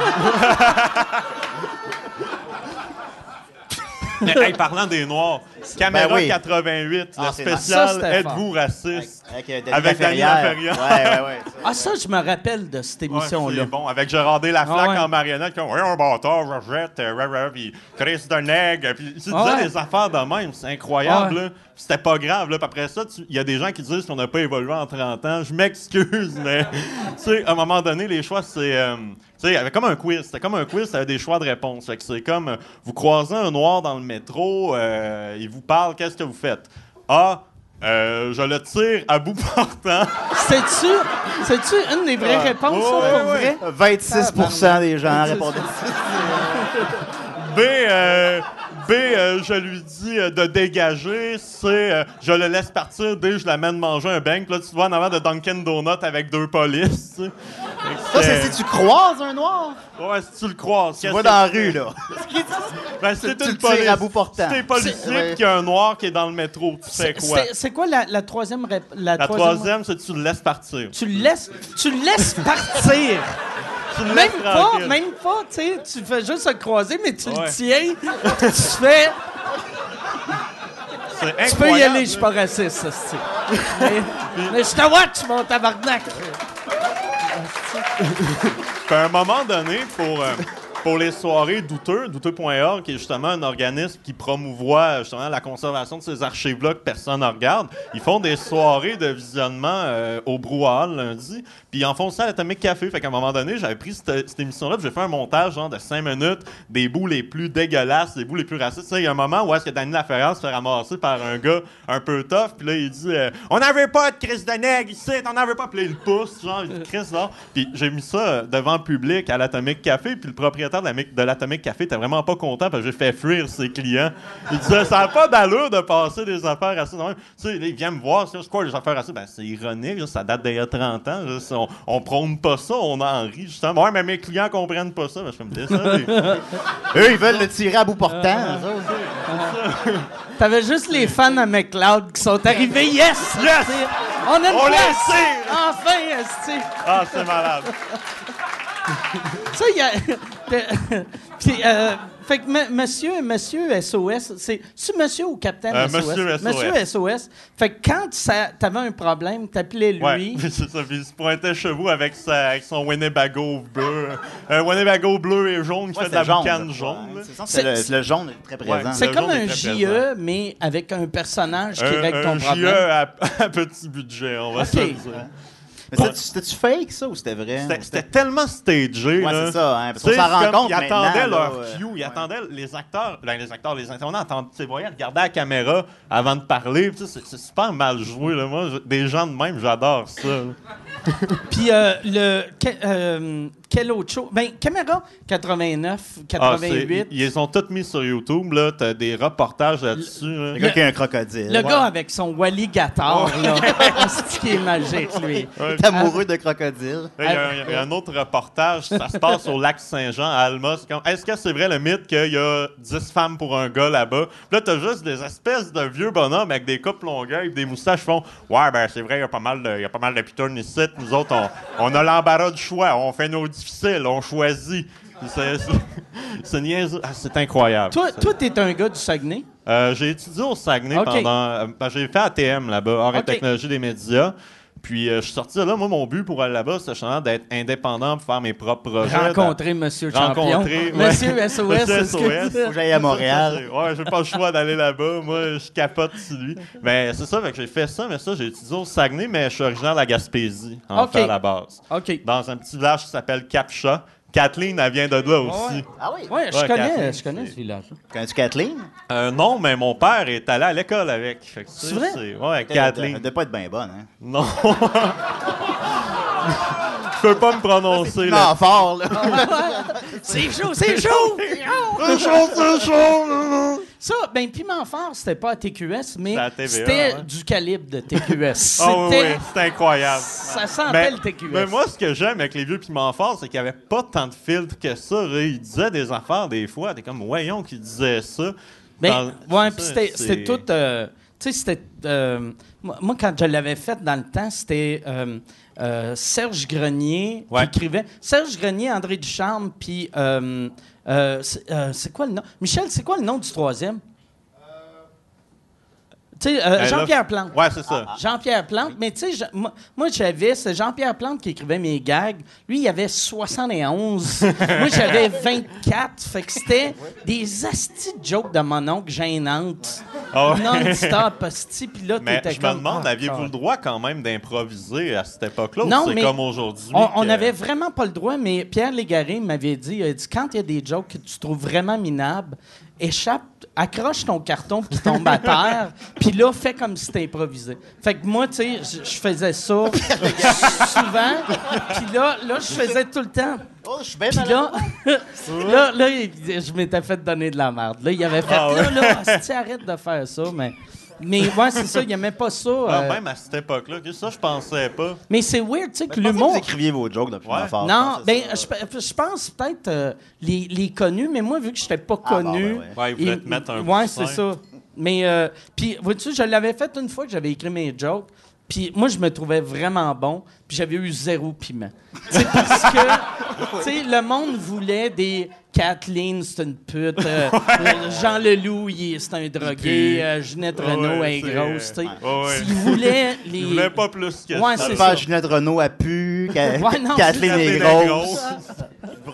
Mais, hey, parlant des Noirs, Caméra Ben oui. 88, Ah, le c'est spécial ça, c'était Êtes-vous raciste? Avec Dany Laferrière. Laferrière. Ouais. Ah, ça, je me rappelle de cette Ouais, émission-là. c'est bon, avec Gérard Laflaque Ah ouais. en marionnette, comme, oui, un bâtard, je jette, puis Chris de nègre, puis il disait Ah ouais. des affaires de même, c'est incroyable, Ah ouais. là. Puis c'était pas grave, là. Puis après ça, il y a des gens qui disent qu'on n'a pas évolué en 30 ans. Je m'excuse, mais, tu sais, à un moment donné, les choix, c'est. tu sais, il y avait comme un quiz. C'était comme un quiz, ça avait des choix de réponse. Fait que c'est comme, vous croisez un noir dans le métro, il vous parle, qu'est-ce que vous faites? A. Je le tire à bout portant. C'est-tu une des vraies réponses, ça, Ouais, pour ouais. vrai? 26% des gens répondaient. B, je lui dis de dégager. C, je le laisse partir dès que je l'amène manger un bang. Puis là, tu te vois en avant de Dunkin' Donut avec 2 polices. Tu sais. Ça, c'est si tu croises un noir. Ouais, si tu le croises. Tu vois dans la rue, là. Ben, si t'es tu une le tires police, à bout portant. si t'es policier Ouais. et qu'il y a un noir qui est dans le métro, tu fais quoi? C'est quoi la troisième La troisième, c'est que tu le laisses partir. Tu le laisses partir. Tu le laisses tranquille. Même pas, tu sais, tu fais juste le croiser, mais tu Ouais. le tiens, tu fais... C'est incroyable. Tu peux y aller, je suis pas raciste, ça, c'est. Mais je te watch, mon tabarnak. Puis à un moment donné, pour les soirées douteux.org, qui est justement un organisme qui promouvoit justement la conservation de ces archives-là que personne ne regarde, ils font des soirées de visionnement au Brouhaha le lundi, puis ils en font ça à l'Atomic Café. Fait qu'à un moment donné, j'avais pris cette émission-là, puis j'ai fait un montage genre de 5 minutes des bouts les plus dégueulasses, des bouts les plus racistes. Il y a un moment où est-ce que Danny Laferrance se fait ramasser par un gars un peu tough, puis là, il dit on n'en veut pas de Chris de nègre ici, on n'en veut pas. Puis là, il pousse, genre, il dit Chris, là. Puis j'ai mis ça devant le public à l'Atomic Café, puis le propriétaire de l'Atomic Café était vraiment pas content parce que j'ai fait fuir ses clients. Il disait ça n'a pas d'allure de passer des affaires racistes. Tu sais, il vient me voir, c'est quoi les affaires racistes? Ben, c'est ironique, là, ça date d'il y a 30 ans. Là, on prône pas ça, on en rit, justement. Ouais, mais mes clients comprennent pas ça. Ben, je peux me dire ça. Eux, ils veulent le tirer à bout portant. T'avais juste les fans à McLeod qui sont arrivés. Yes! Yes! On a une On les place! tire! Enfin, esti! Ah, c'est malade. Ça, il y a... Puis, fait que monsieur SOS, c'est monsieur ou Capitaine SOS? Monsieur SOS. Monsieur SOS. Fait que quand t'avais un problème, t'appelais lui. Ouais, c'est ça. Puis il se pointait chez vous avec son Winnebago bleu. Un Winnebago bleu et jaune qui fait de la boucane jaune. C'est le jaune très présent. C'est Le comme jaune un est très JE, présent. mais avec un personnage qui règle ton un problème. JE à petit budget, on va se le dire. Mais c'était-tu fake, ça, ou c'était vrai? C'était tellement stagé. Ouais, là. c'est ça, hein, parce qu'on Tu sais, s'en rend comme compte ils attendaient maintenant, leur là, cue, ils attendaient les acteurs, les intervenants attendaient, tu sais, voyaient, regardaient la caméra avant de parler. Tu sais, c'est super mal joué. Là. Moi, des gens de même, j'adore ça. Puis, quel autre show? Ben, Caméra 89, 88. Ils les ont tous mis sur YouTube. Là. T'as des reportages là-dessus. Là. Le gars qui a un crocodile. Le gars avec son Walligator, là. C'est qui est magique, lui. Il est amoureux de crocodile. Il y a un autre reportage, ça se passe au lac Saint-Jean, à Alma. Est-ce que c'est vrai le mythe qu'il y a 10 femmes pour un gars là-bas? Puis là, t'as juste des espèces de vieux bonhommes avec des coupes longueuils et des moustaches qui font « Ouais, ben c'est vrai, il y a pas mal de pitons ici. Nous autres, on a l'embarras du choix. On fait nos difficiles. On choisit. » C'est niaiseux. Ah, c'est incroyable. Toi, t'es un gars du Saguenay? J'ai étudié au Saguenay OK. pendant... j'ai fait ATM là-bas, Art et OK. technologie des médias. Puis je suis sorti de là. Moi, mon but pour aller là-bas, c'était justement d'être indépendant pour faire mes propres projets. Rencontrer Monsieur Champion. Rencontrer, ouais. Monsieur SOS, Monsieur c'est ce que SOS. tu dis. Faut que j'aille à Montréal. Ouais, j'ai pas le choix d'aller là-bas. Moi, je capote sur lui. Mais c'est ça, fait que j'ai fait ça, mais ça, j'ai étudié au Saguenay, mais je suis originaire de la Gaspésie, en OK. fait, à la base. OK. Dans un petit village qui s'appelle Capcha. Kathleen, elle vient de là aussi. Ah oui? Ouais, je Ouais, connais Kathleen, ce village-là. Connais-tu Kathleen? Non, mais mon père est allé à l'école avec. Fait que, C'est vrai? Ouais, Kathleen. Elle devait pas être bien bonne, hein? Non. Je peux pas me prononcer là. Non, fort, là. C'est chaud, c'est chaud! C'est chaud! Ça, ben, Piment Fort, c'était pas à TQS, mais C'était à TVA, c'était ouais. du calibre de TQS. Ah oui, C'était... oui, c'est incroyable. Ça sentait le TQS. Mais moi, ce que j'aime avec les vieux piments forts, c'est qu'il n'y avait pas tant de filtres que ça. Là. Ils disaient des affaires des fois. T'es comme, voyons qu'ils disaient ça. Ben, ouais, puis c'est c'était tout... tu sais, c'était... moi, quand je l'avais fait dans le temps, c'était Serge Grenier Ouais. qui écrivait. Serge Grenier, André Ducharme, puis... c'est quoi le nom? Michel, c'est quoi le nom du troisième? Tu sais, Jean-Pierre Plante. Ouais, c'est ça. Jean-Pierre Plante, mais tu sais, moi c'est Jean-Pierre Plante qui écrivait mes gags. Lui, il avait 71. Moi, j'avais 24. Fait que c'était des astis de jokes de mon oncle gênantes. Ah ouais. Non-stop, asti. Puis là, Mais t'étais je comme... me demande, ah, aviez-vous le droit quand même d'improviser à cette époque-là? Non, ou c'est mais comme aujourd'hui? On que- n'avait vraiment pas le droit, mais Pierre Légaré m'avait dit, il a dit, quand il y a des jokes que tu trouves vraiment minables, accroche ton carton qui tombe à terre, puis là, fais comme si c'était improvisé. Fait que moi, tu sais, je faisais ça souvent, puis là, je faisais tout le temps. Oh, je suis bien Puis malade. là, je m'étais fait donner de la merde. Là, il avait fait, asti, arrête de faire ça, mais ouais, c'est ça, il aimait pas ça. Même à cette époque-là, que ça, je pensais pas. Mais c'est weird, tu sais, que Je pensais l'humour... vous écriviez vos jokes depuis Ouais. fort. Non, Je ben, pensais ça. je pense peut-être les connus, mais moi, vu que je n'étais pas Ah, bon, connu... ben ouais. Ouais, ils voulaient te mettre un Ouais, coussin. c'est ça. Mais, puis, vois-tu, je l'avais fait une fois que j'avais écrit mes jokes, puis moi, je me trouvais vraiment bon, puis j'avais eu 0 piment. Tu sais, parce que, tu sais, le monde voulait des... Kathleen, c'est une pute. Jean Leloup, c'est un drogué. Ginette Renault, elle est grosse, tu sais. Ils voulaient les... Ils voulaient pas plus que Ouais, ça. c'est Faire ça. Ginette Renault a pu, Ouais, non, Kathleen Kathleen est est grosse.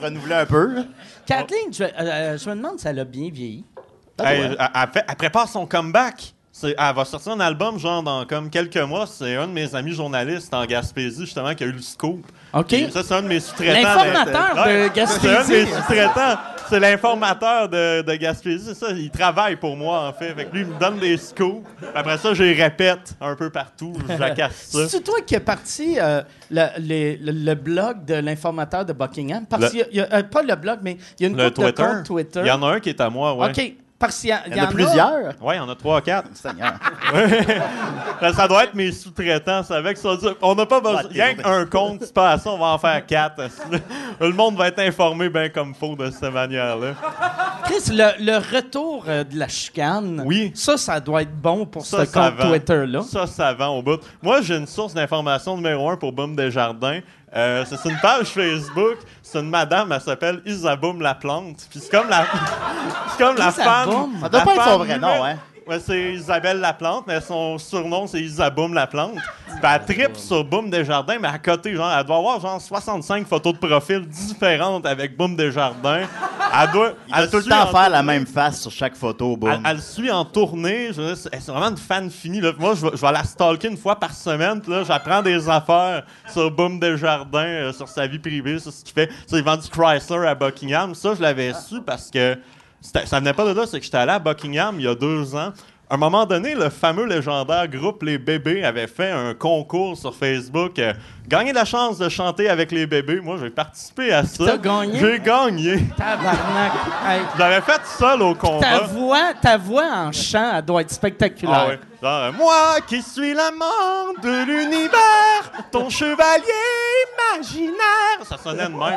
renouveler un peu. Là. Kathleen, je me demande si elle a bien vieilli. Elle prépare son comeback. Elle va sortir un album, genre, dans comme quelques mois. C'est un de mes amis journalistes en Gaspésie, justement, qui a eu le scoop. OK. Et ça, c'est un de mes sous-traitants. L'informateur de Gaspésie. C'est un de mes sous-traitants. C'est l'informateur de Gaspésie. Ça, il travaille pour moi, en fait. Fait que lui, il me donne des scoops. Après ça, je les répète un peu partout. Je la casse ça. C'est toi qui as parti le blog de l'informateur de Buckingham? Parce qu'il y a pas le blog, mais il y a une couple de comptes Twitter. Il y en a un qui est à moi, ouais. OK. Parce qu'il Il y en a plusieurs. Oui, il y en a 3-4. Seigneur. Ça doit être mes sous-traitants. C'est avec ça. On n'a pas besoin. Rien qu'un compte, c'est pas à ça, on va en faire 4. Le monde va être informé bien comme faut de cette manière-là. Chris, le retour de la chicane, oui. Ça doit être bon pour ce compte Twitter-là. Ça vend au bout. Moi, j'ai une source d'information numéro 1 pour Boom Desjardins. C'est une page Facebook. C'est une madame, elle s'appelle Isaboum Laplante. Puis c'est comme la femme. Ça doit pas être son vrai nom, hein? Ouais, c'est Isabelle Laplante, mais son surnom, c'est Isaboum Laplante. Puis elle tripe sur Boom Desjardins, mais à côté, genre, elle doit avoir genre 65 photos de profil différentes avec Boom Desjardins. Elle doit tout le temps faire la même face sur chaque photo, Boom. Elle suit en tournée. C'est vraiment une fan finie. Là. Moi, je vais la stalker une fois par semaine. Puis là, j'apprends des affaires sur Boom Desjardins, sur sa vie privée, sur ce qu'il fait. Il vend du Chrysler à Buckingham. Ça, je l'avais su parce que ça venait pas de là. C'est que j'étais allé à Buckingham il y a 2 ans. À un moment donné, le fameux légendaire groupe Les Bébés avait fait un concours sur Facebook. Gagner la chance de chanter avec les bébés. Moi, j'ai participé à ça. T'as gagné? J'ai gagné. Tabarnak. Hey. J'avais fait seul au combat. Ta voix en chant, elle doit être spectaculaire. Ah ouais. Genre, moi qui suis l'amant de l'univers, ton chevalier imaginaire. Ça sonnait de même.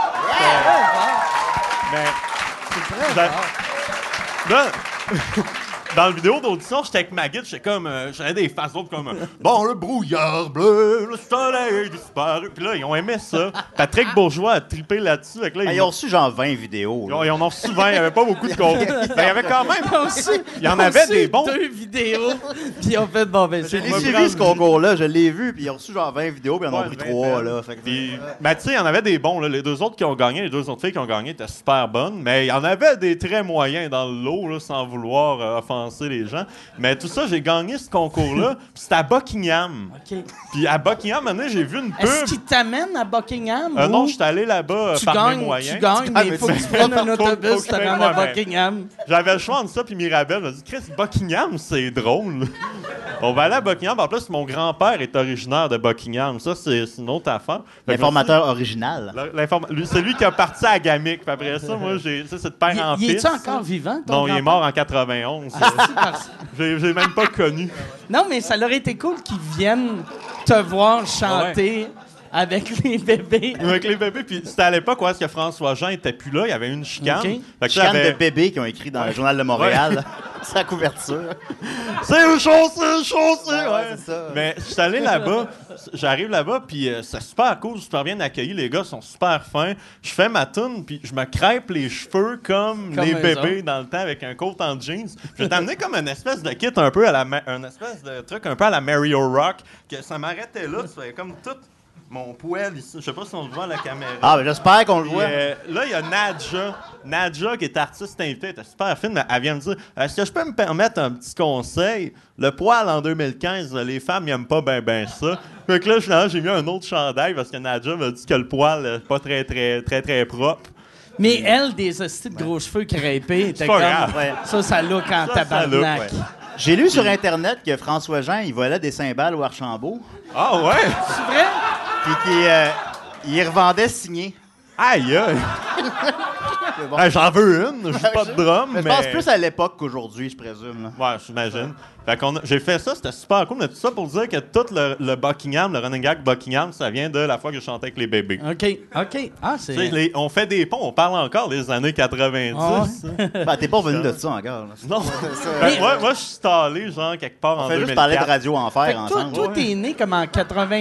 Mais C'est très fort. là, dans la vidéo d'audition, j'étais avec ma guide, j'avais des faces d'autres comme bon, le brouillard bleu, le soleil disparu. Puis là, ils ont aimé ça. Patrick Bourgeois a trippé là-dessus. Là, ils ont reçu genre 20 vidéos. Ils en ont reçu 20, il n'y avait pas beaucoup de contenu. Il y avait quand même. Il y en avait des bons. 2 vidéos, puis ils ont fait bon, ben j'ai suivi ce concours-là, je l'ai vu, puis ils ont reçu genre 20 vidéos, puis ils en ont pris 3. Là. Puis, tu sais, il y en avait des bons. Là. Les 2 autres qui ont gagné, les 2 autres filles qui ont gagné étaient super bonnes, mais il y en avait des très moyens dans le lot, là, sans vouloir offenser les gens. Mais tout ça, j'ai gagné ce concours-là. Puis c'était à Buckingham. OK. Puis à Buckingham, maintenant, j'ai vu une pub. Est-ce qu'ils t'amènent à Buckingham? Non, je suis allé là-bas par mes moyens. Tu gagnes, mais il faut que tu prennes un autobus pour te rendre à Buckingham. J'avais le choix entre ça puis Mirabelle. Elle m'a dit, Chris, Buckingham, c'est drôle. On va aller à Buckingham. En plus, mon grand-père est originaire de Buckingham. Ça, c'est une autre affaire. L'informateur original. C'est lui qui a parti à Gamic. Puis après ça, moi, c'est de père en fils. Il est-tu encore vivant? Non, il est mort en 91. J'ai même pas connu. Non, mais ça aurait été cool qu'ils viennent te voir chanter avec les bébés. Avec les bébés. Puis c'était à l'époque où est-ce que François-Jean était plus là. Il y avait une chicane. Okay. Chicane de bébés qui ont écrit dans le Journal de Montréal. Sa couverture. C'est chaud, c'est chaud, c'est... Ouais, c'est ça. Mais je suis allé là-bas. J'arrive là-bas, puis c'est super cool, super bien accueilli. Les gars sont super fins. Je fais ma toune, puis je me crêpe les cheveux comme les bébés dans le temps avec un coat en jeans. Je vais t'amener comme une espèce de kit un peu à un espèce de truc un peu à la Mario Rock, que ça m'arrêtait là. Ça fait comme tout mon poêle ici. Je sais pas si on le voit à la caméra. Ah, ben j'espère qu'on le voit. Là, il y a Nadja, qui est artiste invitée, elle était super fine, mais elle vient me dire est-ce que je peux me permettre un petit conseil? Le poil en 2015, les femmes n'aiment pas ben ça. Fait que là, finalement, j'ai mis un autre chandail parce que Nadja m'a dit que le poil n'est pas très propre. Mais elle, des hosties de gros cheveux crêpés, était comme... Ça look en tabarnak. Ouais. J'ai lu sur Internet que François-Jean, il volait des cymbales au Archambault. Ah ouais? C'est vrai? Puis qu'il revendait signé. Aïe! Bon. J'en veux une, je joue pas de drum, mais... Je pense plus à l'époque qu'aujourd'hui, je présume. Là. Ouais, j'imagine. Fait j'ai fait ça, c'était super cool, mais tout ça pour dire que tout le Buckingham, le running gag Buckingham, ça vient de la fois que je chantais avec les bébés. OK. Ah, c'est... On fait des ponts, on parle encore des années 90. Ben, t'es pas revenu de ça encore. Là. Non. Moi, je suis stallé, genre, quelque part en 2004. On fait juste parler de Radio Enfer ensemble. Toi, t'es né comme en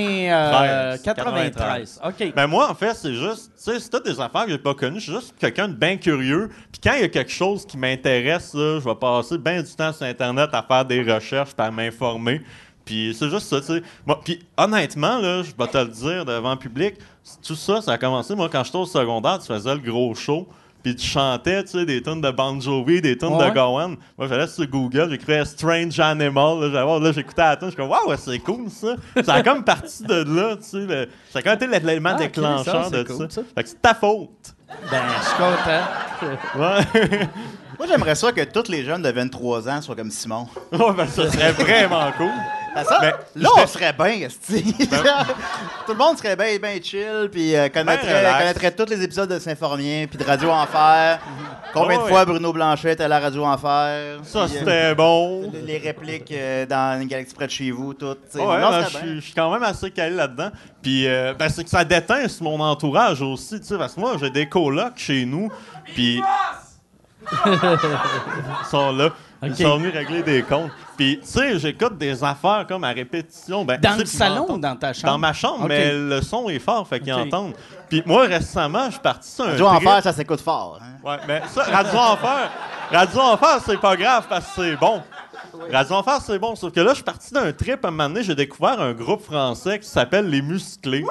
93. OK. Ben moi, en fait, c'est juste... Tu sais, c'est toutes des affaires que j'ai pas connues. Je suis juste quelqu'un de bien curieux. Puis quand il y a quelque chose qui m'intéresse, là, je vais passer bien du temps sur Internet à faire des recherches, à m'informer. Puis c'est juste ça, tu sais. Puis honnêtement, là, je vais te le dire devant le public, tout ça, ça a commencé, moi, quand j'étais au secondaire, tu faisais le gros show, puis tu chantais, tu sais, des tunes de Bon Jovi, des tunes de Gowan. Moi, j'allais sur Google, j'écrivais Strange Animal, là, j'écoutais la tune, je suis comme, waouh, c'est cool, ça. Ça a comme parti de là, tu sais. Ça a quand même été l'élément déclencheur de cool, ça. Fait que c'est ta faute. Ben, je suis content. Ouais. Moi, j'aimerais ça que tous les jeunes de 23 ans soient comme Simon. Ouais, ben, ça serait vraiment cool. Ça, ben, là, on serait bien, esti. Tout le monde serait bien chill, puis connaîtrait tous les épisodes de Saint-Formien, puis de Radio Enfer. Combien de fois Bruno Blanchet était à la Radio Enfer? Ça, c'était bon. Les répliques dans une galaxie près de chez vous, toutes. Ouais, je suis quand même assez calé là-dedans. Puis, c'est que ça déteint sur mon entourage aussi, tu sais, parce que moi, j'ai des colocs chez nous, puis... Ils sont là. Ils sont venus régler des comptes. Puis, tu sais, j'écoute des affaires comme à répétition. Ben, dans le salon ou dans ta chambre? Dans ma chambre, mais le son est fort, fait qu'ils entendent. Puis moi, récemment, je suis parti sur un Radio Enfer, ça s'écoute fort. Hein? Ouais, mais ça, Radio Enfer, c'est pas grave parce que c'est bon. Radio Enfer, c'est bon. Sauf que là, je suis parti d'un trip. À un moment donné, j'ai découvert un groupe français qui s'appelle Les Musclés.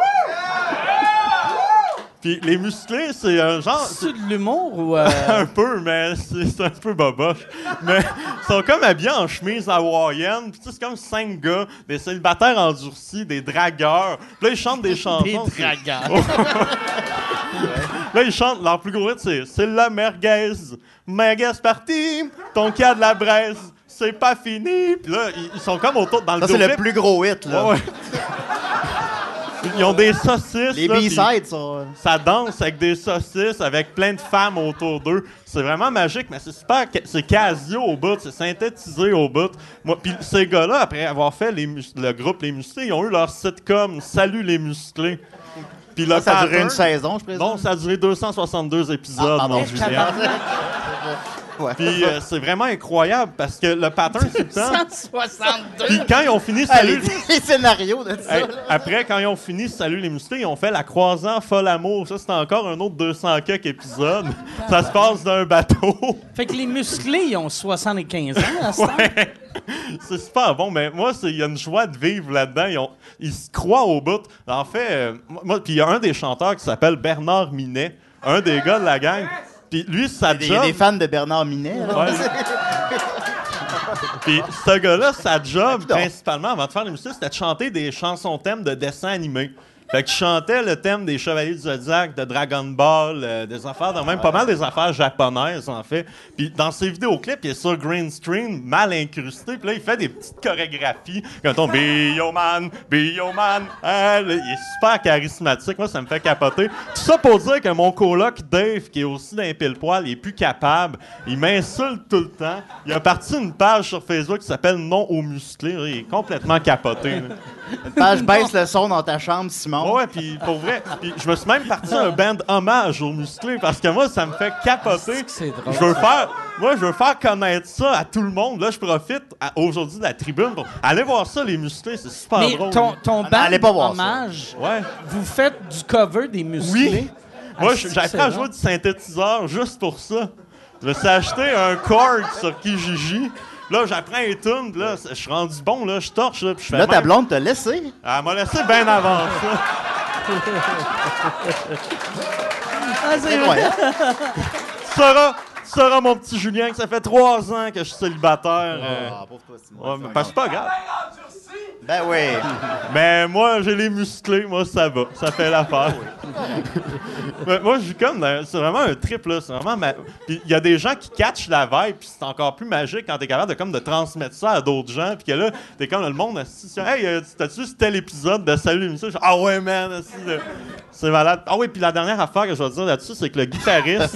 Puis les Musclés, c'est un genre... C'est de l'humour ou... Un peu, mais c'est un peu boboche. Mais ils sont comme habillés en chemise hawaïenne. Puis c'est comme 5 gars, des célibataires endurcis, des dragueurs. Puis là, ils chantent des chansons. Des dragueurs. Là, ils chantent, leur plus gros hit, c'est la merguez. Merguez partie, ton cas de la braise, c'est pas fini. Puis là, ils sont comme autour dans le ça, c'est le plus gros hit, là. Ouais. Ils ont des saucisses. Les B-sides, ça. Ça danse avec des saucisses, avec plein de femmes autour d'eux. C'est vraiment magique, mais c'est super. C'est Casio au bout, c'est synthétisé au bout. Puis ces gars-là, après avoir fait le groupe Les Musclés, ils ont eu leur sitcom Salut les Musclés. Puis ça a duré une saison, je présume? Non, ça a duré 262 épisodes, mon Julien. Ouais. Puis c'est vraiment incroyable parce que le pattern, c'est le temps. 162! Puis quand ils ont fini Salut... les scénarios de ça. Hey, après, quand ils ont fini Salut les Musclés, ils ont fait La Croisant Folle Amour. Ça, c'était encore un autre 200 quelques épisodes. Ça se passe d'un bateau. Fait que les Musclés, ils ont 75 ans à ce temps. Ouais. C'est super bon, mais moi, il y a une joie de vivre là-dedans. Ils se croient au bout. En fait, puis il y a un des chanteurs qui s'appelle Bernard Minet, un des gars de la gang. Puis lui, sa job... Il y a des fans de Bernard Minet. Ouais. Puis ce gars-là, sa job, principalement, avant de faire les musiques, c'était de chanter des chansons thèmes de dessins animés. Fait qu'il chantait le thème des Chevaliers du Zodiac, de Dragon Ball, des affaires, même pas mal des affaires japonaises, en fait. Puis dans ses vidéoclips, il est sur green screen, mal incrusté. Puis là, il fait des petites chorégraphies. Quand on Be Yo Man, il est super charismatique. Moi, ça me fait capoter. Tout ça pour dire que mon coloc Dave, qui est aussi d'un pile-poil, il est plus capable. Il m'insulte tout le temps. Il a parti une page sur Facebook qui s'appelle Non aux musclés. Il est complètement capoté. Là. Une page baisse le son dans ta chambre, Simon. Ouais, puis pour vrai, pis je me suis même parti un band hommage aux musclés parce que moi, ça me fait capoter. C'est drôle. Je veux faire connaître ça à tout le monde. Là, je profite aujourd'hui de la tribune pour aller voir ça, les musclés, c'est super Mais drôle. ton allez pas band voir hommage, Ouais. vous faites du cover des Musclés? Oui. Moi, j'ai appris à jouer du synthétiseur juste pour ça. Je me suis acheté un Korg sur Kijiji. Là, j'apprends les tunes, puis là, je suis rendu bon, là, je torche, là, puis je fais... Là, ta blonde t'a laissé. Elle m'a laissé bien avant ça. C'est incroyable. Tu sauras, mon petit Julien, que ça fait 3 ans que je suis célibataire. Pauvre toi, Simon. Ouais, mais parce que c'est pas grave. Ben oui. Mais moi, j'ai les musclés, moi, ça va. Ça fait l'affaire. Mais moi, je suis comme... C'est vraiment un trip, là. C'est vraiment... Puis il y a des gens qui catchent la vibe, puis c'est encore plus magique quand t'es capable de transmettre ça à d'autres gens, puis que là, t'es comme le monde... Hey, t'as-tu vu tel épisode de Salut l'émission? Ah ouais, man! C'est malade. Ah oui, puis la dernière affaire que je vais te dire là-dessus, c'est que le guitariste...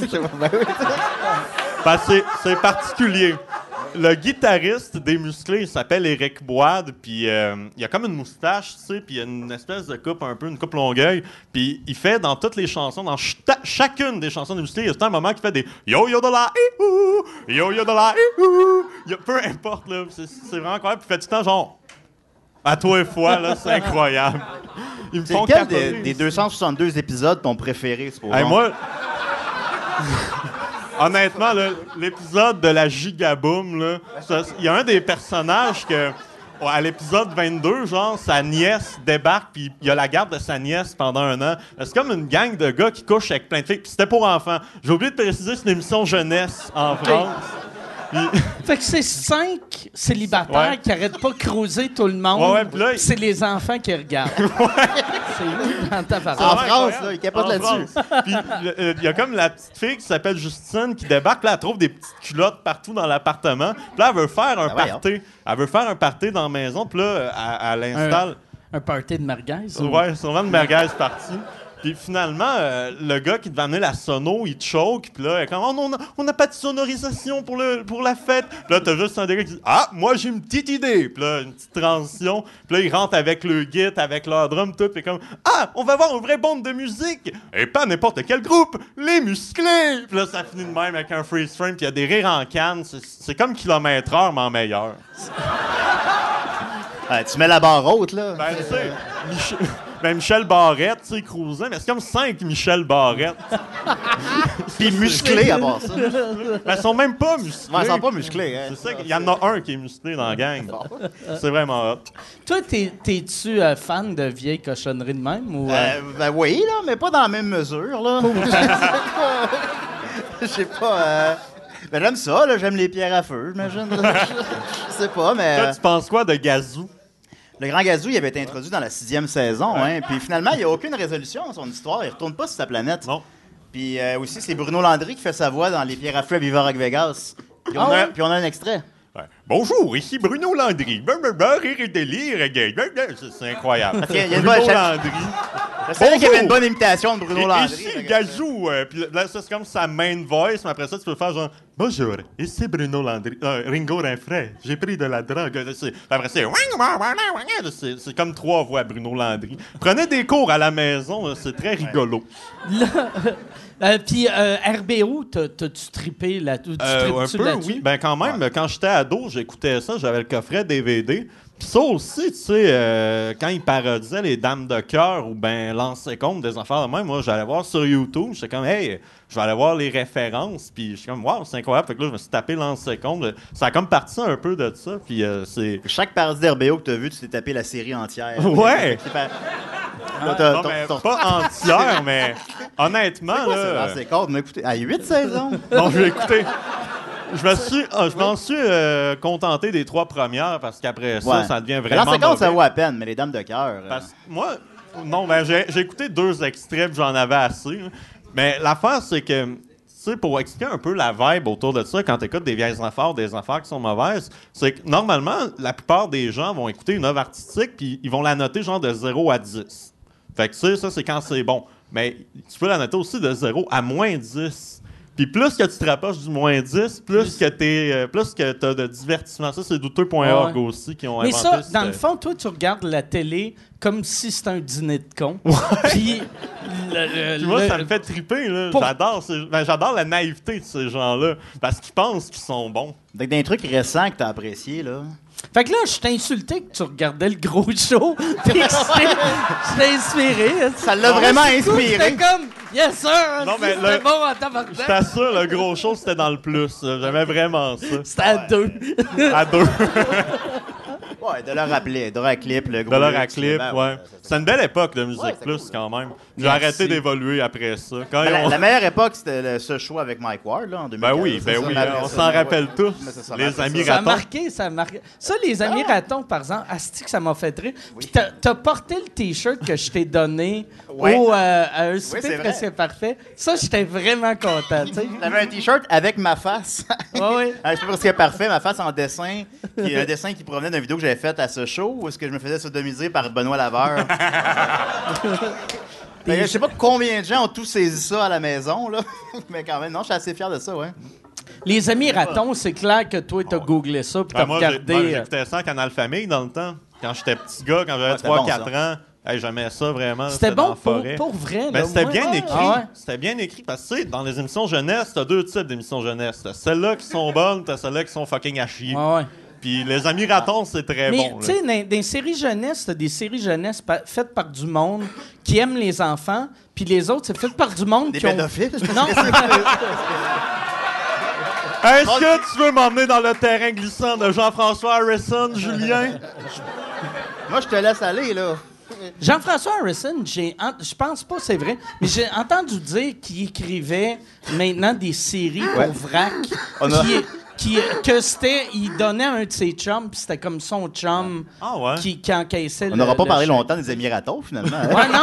c'est particulier. Le guitariste des Musclés, il s'appelle Éric Boide, puis il a comme une moustache, tu sais, puis il a une espèce de coupe, un peu une coupe longueuil, puis il fait dans toutes les chansons, dans chacune des chansons des Musclés, il y a tout un moment qui fait des yo yo de la ihou, yo yo de la ihou, peu importe, là, c'est vraiment incroyable, puis il fait tout le temps genre à toi et fois, là, c'est incroyable. Ils me C'est font lequel capoter. des 262 épisodes ton préféré, c'est pour Hey, moi... Honnêtement, là, l'épisode de la Gigaboom, là, il y a un des personnages que à l'épisode 22, genre, sa nièce débarque, puis il y a la garde de sa nièce pendant 1 an. C'est comme une gang de gars qui couchent avec plein de filles, puis c'était pour enfants. J'ai oublié de préciser, c'est une émission jeunesse en France. Fait que c'est 5 célibataires qui arrêtent pas de cruiser tout le monde. Puis là, c'est les enfants qui regardent. C'est dans ta En France, là, ils capotent là-dessus. Puis il y a comme la petite fille qui s'appelle Justine qui débarque, là, elle trouve des petites culottes partout dans l'appartement. Puis là, elle veut faire un party. Elle veut faire un party dans la maison, puis là, elle installe... Un party de merguez? Ouais, sûrement de merguez party. Puis finalement, le gars qui devait amener la sono, il te choque, puis là, il est comme « Oh non, on n'a pas de sonorisation pour la fête! » Puis là, t'as juste un des gars qui dit « Ah, moi, j'ai une petite idée! » Puis là, une petite transition. Puis là, ils rentrent avec le git, avec leur drum, tout, puis comme « Ah, on va avoir une vraie bande de musique! Et pas n'importe quel groupe! Les musclés! » Puis là, ça finit de même avec un freeze frame, puis il y a des rires en canne. C'est comme kilomètre-heure, mais en meilleur. Tu mets la barre haute, là. Ben, tu sais, Michel Barrette, tu sais, cruisait, mais c'est comme 5 Michel Barrette. Puis musclés à part ça. Mais ils sont même pas musclés. Ouais, ils sont pas musclés. Hein. C'est ça, il y en a un qui est musclé dans la gang. C'est vraiment hot. Toi, t'es-tu fan de vieilles cochonneries de même? Ou, Ben oui, là, mais pas dans la même mesure, là. Je sais pas... Ben j'aime ça, là. J'aime les pierres à feu, j'imagine. Je sais pas, mais... Toi, tu penses quoi de Gazou? Le Grand Gazou, il avait été introduit dans la 6e saison, hein. Puis finalement, il n'y a aucune résolution à son histoire. Il retourne pas sur sa planète. Non. Puis aussi, c'est Bruno Landry qui fait sa voix dans Les pierres à feu à Viva Rock Vegas. Puis on a un extrait. Ouais. Bonjour, ici Bruno Landry. Rire et délire. C'est incroyable. Il y a une Bruno bonne... Landry. C'est vrai qu'il y avait une bonne imitation de Bruno Landry. Ici Gazou. Puis là, ça, c'est comme sa main voice, mais après ça, tu peux faire genre bonjour, ici Bruno Landry. Ringo Rinfray. J'ai pris de la drogue. Après, c'est comme 3 voix Bruno Landry. Prenez des cours à la maison, c'est très rigolo. Puis RBO, t'as-tu trippé là-dessus? Un peu, oui. Ben quand même, quand j'étais ado, j'écoutais ça, j'avais le coffret DVD. Puis ça aussi, tu sais, quand ils parodisaient les Dames de cœur ou ben Lancer compte des affaires de même, moi, j'allais voir sur YouTube, j'étais comme, hey, je vais aller voir les références, puis je suis comme, wow, c'est incroyable. Fait que là, je me suis tapé Lancer compte. Ça a comme parti un peu de ça, puis c'est... Chaque parodie d'RBO que tu as vu, tu t'es tapé la série entière. Ouais! Non, mais pas entière, mais honnêtement, là... C'est quoi, mais écoutez, à 8 saisons? Non, je vais écouter. Je m'en suis contenté des 3 premières parce qu'après ça devient vraiment mauvais. Dans ça vaut à peine, mais les Dames de cœur... Parce que moi, non, ben j'ai écouté 2 extraits, j'en avais assez. Hein. Mais l'affaire, c'est que, tu sais, pour expliquer un peu la vibe autour de ça, quand tu écoutes des vieilles affaires, des affaires qui sont mauvaises, c'est que normalement, la plupart des gens vont écouter une œuvre artistique puis ils vont la noter genre de 0 à 10. Fait que tu sais, ça, c'est quand c'est bon. Mais tu peux la noter aussi de 0 à moins 10. Puis plus que tu te rapproches du moins 10, plus que t'as de divertissement. Ça, c'est douteux.org aussi qui ont inventé. Mais ça, dans le fond, toi, tu regardes la télé comme si c'était un dîner de con. Puis moi, ça me fait triper. Là. J'adore la naïveté de ces gens-là. Parce qu'ils pensent qu'ils sont bons. Donc, des trucs récents que t'as appréciés, là... Fait que là, je t'ai insulté que tu regardais le gros show, puis que je t'ai inspiré. Ça l'a vraiment inspiré. C'était comme, yes sir, non, mais c'était bon en tabarnak. Je t'assure, le gros show, c'était dans le plus. J'aimais vraiment ça. C'était à 2. À 2. Ouais, de leur rappeler, de leur clip, le gros. De leur clip, ouais. C'est une belle époque de Musique Plus, cool, quand même. J'ai arrêté d'évoluer après ça. La meilleure époque, c'était ce show avec Mike Ward, là, en 2015. Ben oui, on s'en rappelle tous. Les Amis Ratons. Ça a marqué. Ça, les Amis Ratons, par exemple, asti que ça m'a fait rire. Puis t'as porté le T-shirt que je t'ai donné à un souper presque parfait. Ça, j'étais vraiment content, tu sais. J'avais un T-shirt avec ma face. Oui. Un souper presque parfait, ma face en dessin. Puis un dessin qui provenait d'une vidéo que j'avais faite à ce show où est-ce que je me faisais sodomiser par Benoît Laveur. Je sais pas combien de gens ont tous saisi ça à la maison, là. Mais quand même, non, je suis assez fier de ça, ouais. Les Amis Ratons, c'est clair que toi, t'as googlé ça puis t'as regardé... Moi, j'écoutais ça en Canal Famille dans le temps. Quand j'étais petit gars, quand j'avais 3-4 ans. Hey, j'aimais ça vraiment. C'était bon pour vrai. Ben, c'était bien écrit. Ah ouais. C'était bien écrit parce que, tu sais, dans les émissions jeunesse, t'as 2 types d'émissions jeunesse. T'as celles-là qui sont bonnes, t'as celles-là qui sont fucking à chier. Ah ouais. Puis Les Amis Ratons, c'est très bon. Mais tu sais, dans des séries jeunesse, t'as des séries jeunesse faites par du monde qui aime les enfants, puis les autres, c'est fait par du monde des qui ont... pédophiles? Non. Est-ce que tu veux m'emmener dans le terrain glissant de Jean-François Harrison, Julien? Moi, je te laisse aller, là. Jean-François Harrison, je pense pas c'est vrai, mais j'ai entendu dire qu'il écrivait maintenant des séries pour Vrac. Que c'était, il donnait à un de ses chums, puis c'était comme son chum qui encaissait. On n'aura pas parlé longtemps des Émiratos, finalement. Hein? Ouais, non.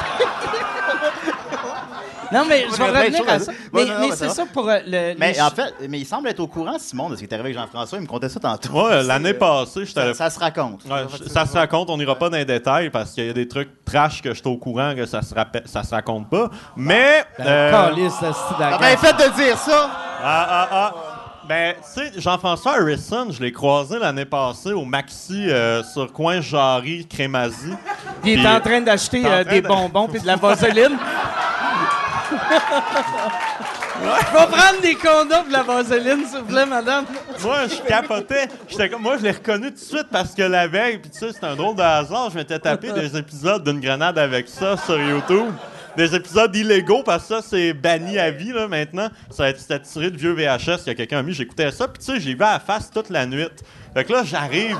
Non, mais je vais revenir à ça. Mais c'est ça pour le. Mais en fait, il semble être au courant, Simon, de ce qui est arrivé avec Jean-François. Il me contait ça tantôt. Ouais, l'année passée, ça se raconte. Ouais, ça se raconte. On n'ira pas dans les détails parce qu'il y a des trucs trash que je suis au courant que ça se raconte pas. Mais. Calice, ça, c'est T'as bien fait de dire ça! Ben, tu sais, Jean-François Harrison, je l'ai croisé l'année passée au Maxi sur coin Jarry, Crémazie. Il est en train d'acheter des bonbons puis de la vaseline. Je vais prendre des condoms de la vaseline, s'il vous plaît, madame. Moi, je capotais. Moi, je l'ai reconnu tout de suite parce que la veille, puis tu sais, c'est un drôle de hasard, je m'étais tapé des épisodes d'une grenade avec ça sur YouTube. Des épisodes illégaux, parce que ça, c'est banni à vie, là, maintenant. C'était tiré de vieux VHS que quelqu'un a mis. J'écoutais ça, puis tu sais, j'ai vu à la face toute la nuit. Fait que là, j'arrive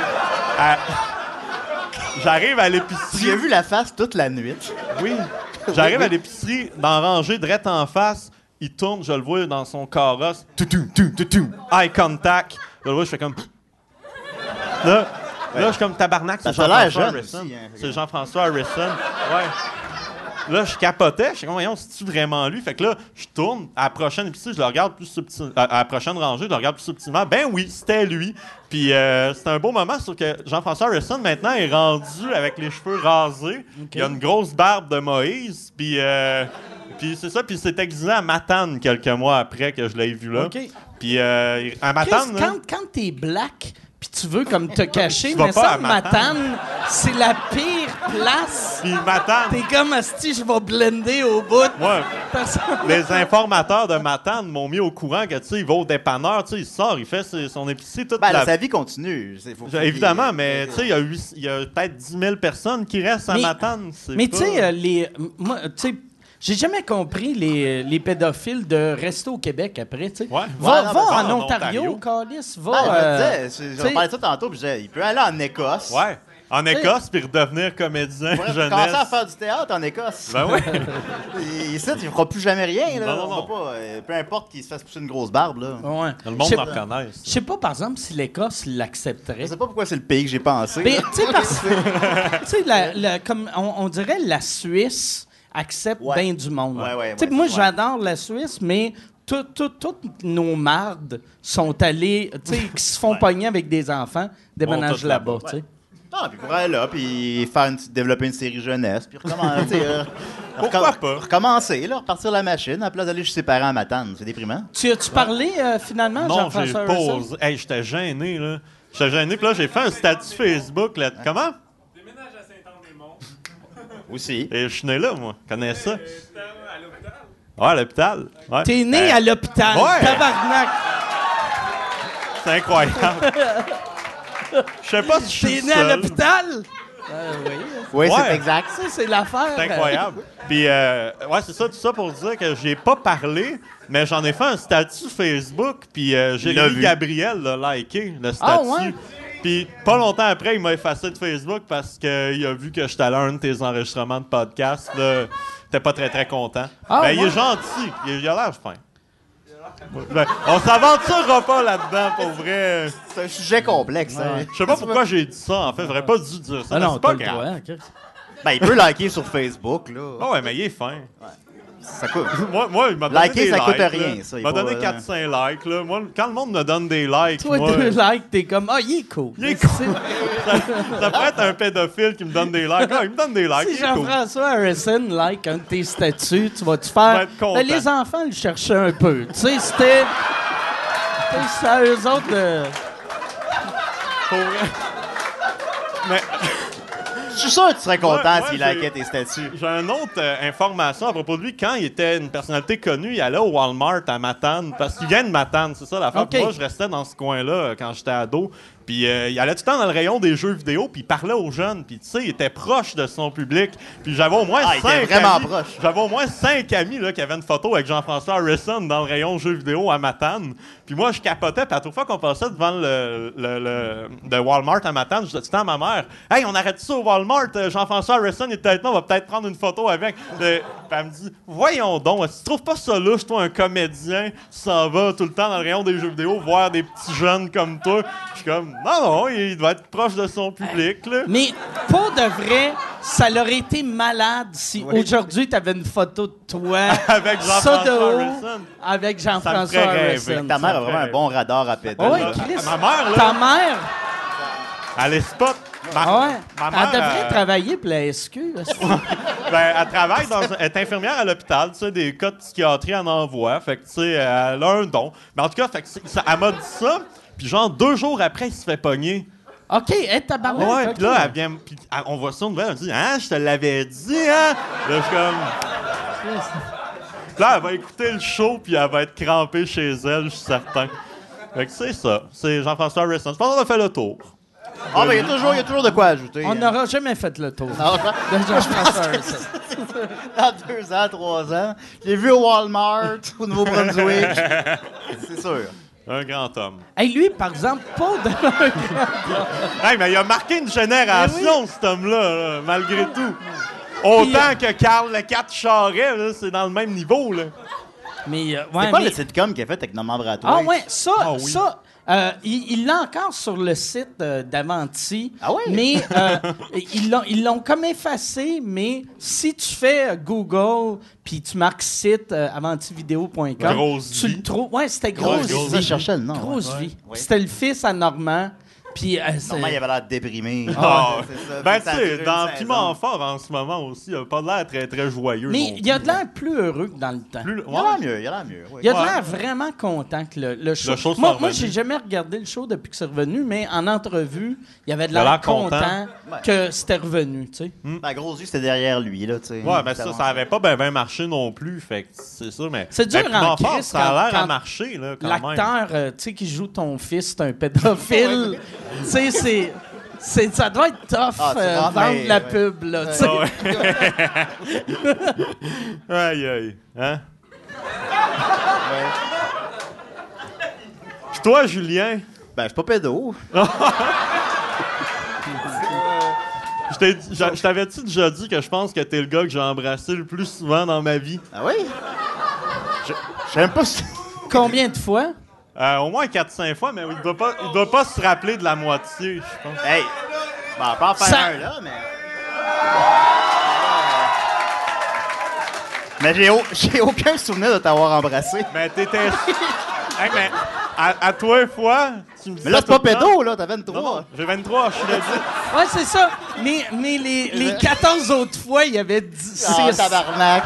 à l'épicerie. Tu as vu la face toute la nuit? Oui. J'arrive à l'épicerie, dans la rangée, direct en face. Il tourne, je le vois dans son carrosse. Eye contact. Je le vois, je fais comme... Là, je suis comme tabarnak, c'est Jean-François Harrison. C'est Jean-François Harrison. Ouais. Là, je capotais. Je suis comme, voyons, c'est-tu vraiment lui? Fait que là, je tourne. À la prochaine épicerie, je le regarde plus subtilement. À la prochaine rangée, je le regarde plus subtilement. Ben oui, c'était lui. Puis c'était un beau moment, sauf que Jean-François Harrison, maintenant, est rendu avec les cheveux rasés. Okay. Il a une grosse barbe de Moïse. Puis c'est ça. Puis il s'est exilé à Matane quelques mois après que je l'ai vu là. Okay. Puis à Matane... Quand t'es black... Puis tu veux comme te cacher, mais ça, Matane, c'est la pire place. Puis Matane... T'es comme, asti, je vais blender au bout. Ouais. Les informateurs de Matane m'ont mis au courant que, tu sais, il va au dépanneur, tu sais, il sort, il fait son épicerie toute sa vie continue. Évidemment, mais tu sais, il y a peut-être 10 000 personnes qui restent à Matane. Mais tu sais, moi, tu sais, j'ai jamais compris les pédophiles de rester au Québec après, tu sais. Ouais. Va en Ontario, Calice. Je vais parler de ça tantôt, puis il peut aller en Écosse. Ouais. En Écosse, puis redevenir comédien jeunesse. Il commencer à faire du théâtre en Écosse. Ben oui. Ici, il ne fera plus jamais rien. Là. Non. Pas, peu importe qu'il se fasse pousser une grosse barbe. Là. Ouais. Le monde le reconnaisse. Je sais pas, par exemple, si l'Écosse l'accepterait. Je sais pas pourquoi c'est le pays que j'ai pensé. Mais tu sais, parce que, comme on dirait la Suisse accepte bien du monde. Moi, j'adore la Suisse, mais toutes nos mardes sont allées, qui se font pogner avec des enfants, déménagent là-bas. Non, puis pour aller là, puis développer une série jeunesse, puis recommencer, là, repartir la machine, à la place d'aller chez ses parents à Matane. C'est déprimant. Tu as-tu parlé finalement, Jean-François Harrison? Non, j'ai pas osé. Hey, j'étais gêné, là. Puis là, j'ai fait un statut Facebook, là. Comment? Déménage à Saint-Anne-des-Monts. Aussi. Et je suis né là, moi. Je connais ça. À l'hôpital. Ouais, à l'hôpital. Ouais. T'es né à l'hôpital. Ouais. Tabarnak. C'est incroyable. Je sais pas si je suis T'es né à l'hôpital? Oui, c'est exact. Ça, c'est l'affaire. C'est incroyable. Puis, c'est ça, tout ça pour dire que j'ai pas parlé, mais j'en ai fait un statut Facebook, puis Jérémy Gabriel l'a liké, le statut. Ah, ouais? Puis, pas longtemps après, il m'a effacé de Facebook parce qu'il a vu que j'étais allé à un de tes enregistrements de podcast. T'es pas très, très content. Ah, il est gentil. Il a l'air fin. Ben, on s'aventurera pas là-dedans, pour vrai. C'est un sujet complexe. Hein. Je sais pas pourquoi j'ai dit ça, en fait. J'aurais pas dû dire ça. Non, c'est pas grave. Droit, okay. Ben, il peut liker sur Facebook, là. Ah ouais, mais il est fin. Ouais. Ça coûte. Moi, il m'a donné liker, des ça likes, coûte là. rien, ça. Il m'a donné 400 likes, là. Moi, quand le monde me donne des likes, toi, moi... 2 likes, t'es comme, il est cool. Il est cool. ça pourrait être un pédophile qui me donne des likes. Il me donne des likes, si Jean-François Harrison like un de tes statuts, tu vas-tu faire... Ben, les enfants le cherchaient un peu. Tu sais, c'était à eux autres de... Mais... Je suis sûr que tu serais content s'il likait tes statuts. J'ai une autre information à propos de lui. Quand il était une personnalité connue, il allait au Walmart à Matane, parce qu'il vient de Matane, c'est ça l'affaire. Okay. Moi, je restais dans ce coin-là quand j'étais ado. Puis il allait tout le temps dans le rayon des jeux vidéo, puis il parlait aux jeunes, puis tu sais, il était proche de son public. Puis j'avais au moins 5 amis. J'avais au moins 5 amis là, qui avaient une photo avec Jean-François Harrison dans le rayon jeux vidéo à Matane. Puis moi, je capotais, puis à toute fois qu'on passait devant le Walmart à Matane, je disais tout le temps à ma mère, « Hey, on arrête ça au Walmart, Jean-François Harrison est peut-être là, on va peut-être prendre une photo avec. » Puis elle me dit, « Voyons donc, si tu trouves pas ça louche, toi, un comédien, tu s'en vas tout le temps dans le rayon des jeux vidéo voir des petits jeunes comme toi. » Je suis comme, non, il doit être proche de son public, là. Mais pour de vrai, ça l'aurait été malade si aujourd'hui tu avais une photo de toi avec Jean-François Harrison. Avec Jean-François Harrison. Ta mère a vraiment un bon radar à péter. Oui, Chris. Ma mère, là. Ta mère. Elle est spot. Ma mère, elle devrait travailler pour la SQ. Elle travaille elle est infirmière à l'hôpital, tu sais, des cas de psychiatrie en envoie. Fait que, tu sais, elle a un don. Mais en tout cas, elle m'a dit ça, puis genre 2 jours après, il se fait pogner. OK, tabarnak. Ouais, okay. Puis là, elle vient, puis on voit ça, une nouvelle, elle dit, hein, je te l'avais dit, hein. Là, je suis comme. Là, elle va écouter le show, puis elle va être crampée chez elle, je suis certain. Fait que c'est ça. C'est Jean-François Harrison. Je pense qu'on a fait le tour. Ah, mais il y a toujours de quoi ajouter. On n'aura jamais fait le tour. Non, de Jean-François Harrison. Dans 2 ans, 3 ans. Je l'ai vu au Walmart, au Nouveau-Brunswick. C'est sûr. Un grand homme. Hey, lui, par exemple, pas de... Hey, mais il a marqué une génération, cet homme-là, là, malgré tout. Autant que Carl le 4 Charret, là, c'est dans le même niveau, là. Mais, c'est quoi le sitcom qu'il a fait avec Norman Brathwaite? Ah ouais, ça, il l'a encore sur le site d'Avanti. Ah oui? Mais ils l'ont comme effacé, mais si tu fais Google puis tu marques site aventivideo.com, tu le trouves. Ouais, c'était Grosse Vie. Je cherchais le nom. Grosse Vie. C'était le fils à Normand. Puis, Normand, il avait l'air déprimé. C'est ça. Ben, tu sais, dans Piment Fort en ce moment aussi, il n'a pas l'air très, très joyeux. Mais il a de l'air plus heureux que dans le temps. Il a l'air mieux. Oui. Il a de l'air vraiment content que le show. Moi, j'ai jamais regardé le show depuis que c'est revenu, mais en entrevue, il avait de l'air content que c'était revenu, tu sais. Ben, Grosse Vie, c'était derrière lui, là, tu sais. Ouais, ben ça n'avait pas bien marché non plus, fait que c'est ça, mais... C'est dur en Fort, crise ça a l'air à marcher, là, quand même. L'acteur, tu sais, qui joue ton fils, c'est un pédophile. Tu sais, ça doit être tough vendre la pub, là, tu sais. Aïe. Hein? Puis toi, Julien? Ben, je suis pas pédo. Je t'avais-tu déjà dit que je pense que t'es le gars que j'ai embrassé le plus souvent dans ma vie? Ah oui? Je sais même pas si... Combien de fois? Au moins 4-5 fois, mais il doit pas se rappeler de la moitié, je pense. Hey! Ben, on peut en faire un, là, mais... Mais j'ai aucun souvenir de t'avoir embrassé. Mais t'étais... Hey, mais à toi, fois, tu me dis. Mais là, c'est pas pédo, là, t'as 23. Non, j'ai 23, je suis le 10. Ouais, c'est ça. Mais les 14 autres fois, il y avait 6. Ah, tabarnak.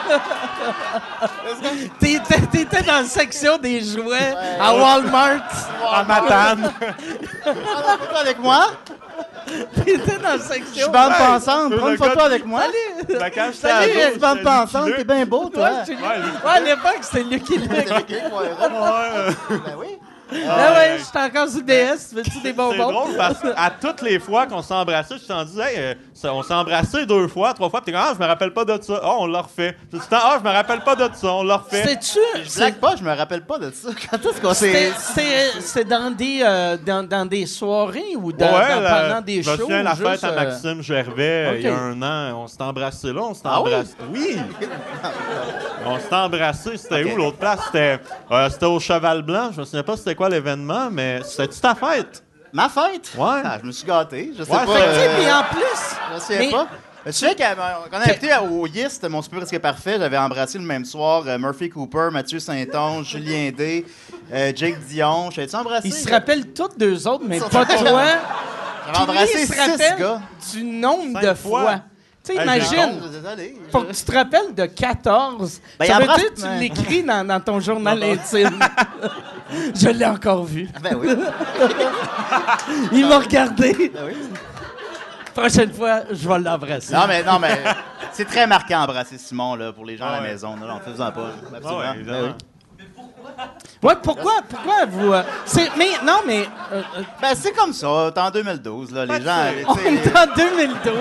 T'étais dans la section des jouets à Walmart. À Matane. Prends une photo avec moi. T'étais dans la Je section. suis bande pensante. Prends une photo avec moi. Ben, quand j'étais Salut, ado, Tu bande pensante, t'es bien beau, toi. Ouais, à l'époque, c'était Lucky Luke. Ben oui. Ah ouais, j'étais encore sur DS. Veux-tu des bonbons? C'est drôle parce qu'à toutes les fois qu'on s'est embrassé, je t'en disais, on s'est embrassé 2 fois, 3 fois, puis t'es comme, je me rappelle pas de ça. On l'a refait. Puis tu dis, je me rappelle pas de ça, on l'a refait. C'était-tu? Je blague pas, je me rappelle pas de ça. Quand est-ce qu'on s'est... C'est dans des soirées ou pendant des shows? Je me souviens la fête juste, à Maxime Gervais, il y a 1 an. On s'est embrassé là, on s'est embrassé. Oui! On s'est embrassé. C'était où l'autre place? C'était au Cheval Blanc. Je me souviens pas c'était quoi l'événement, mais c'était-tu ta fête? Ma fête? Ouais. Ah, je me suis gâté. Je sais Ouais, pas. Puis en plus... Je me souviens pas. Tu sais qu'on a invité au YIST, mon super presque parfait, j'avais embrassé le même soir Murphy Cooper, Mathieu Saint-Onge, Julien D, Jake Dion. J'avais-tu embrassé? Ils se rappellent tous deux autres, mais pas toi. J'avais embrassé 6 gars. Du nombre 5 de fois. Tu sais, imagine, Désolé. faut que tu te rappelles de 14. Ben, Ça veut embrasse- dire que tu l'écris dans ton journal intime. Je l'ai encore vu. Ben oui. Il m'a regardé. Ben oui. Prochaine fois, je vais l'embrasser. Non, mais c'est très marquant embrasser Simon là, pour les gens à la maison. Non, fais-en pas. Absolument. Ah ouais, évidemment. Ben oui. Ouais, pourquoi vous... mais... Ben, c'est comme ça. T'es en 2012, là. Les gens... on tu sais, est en 2012.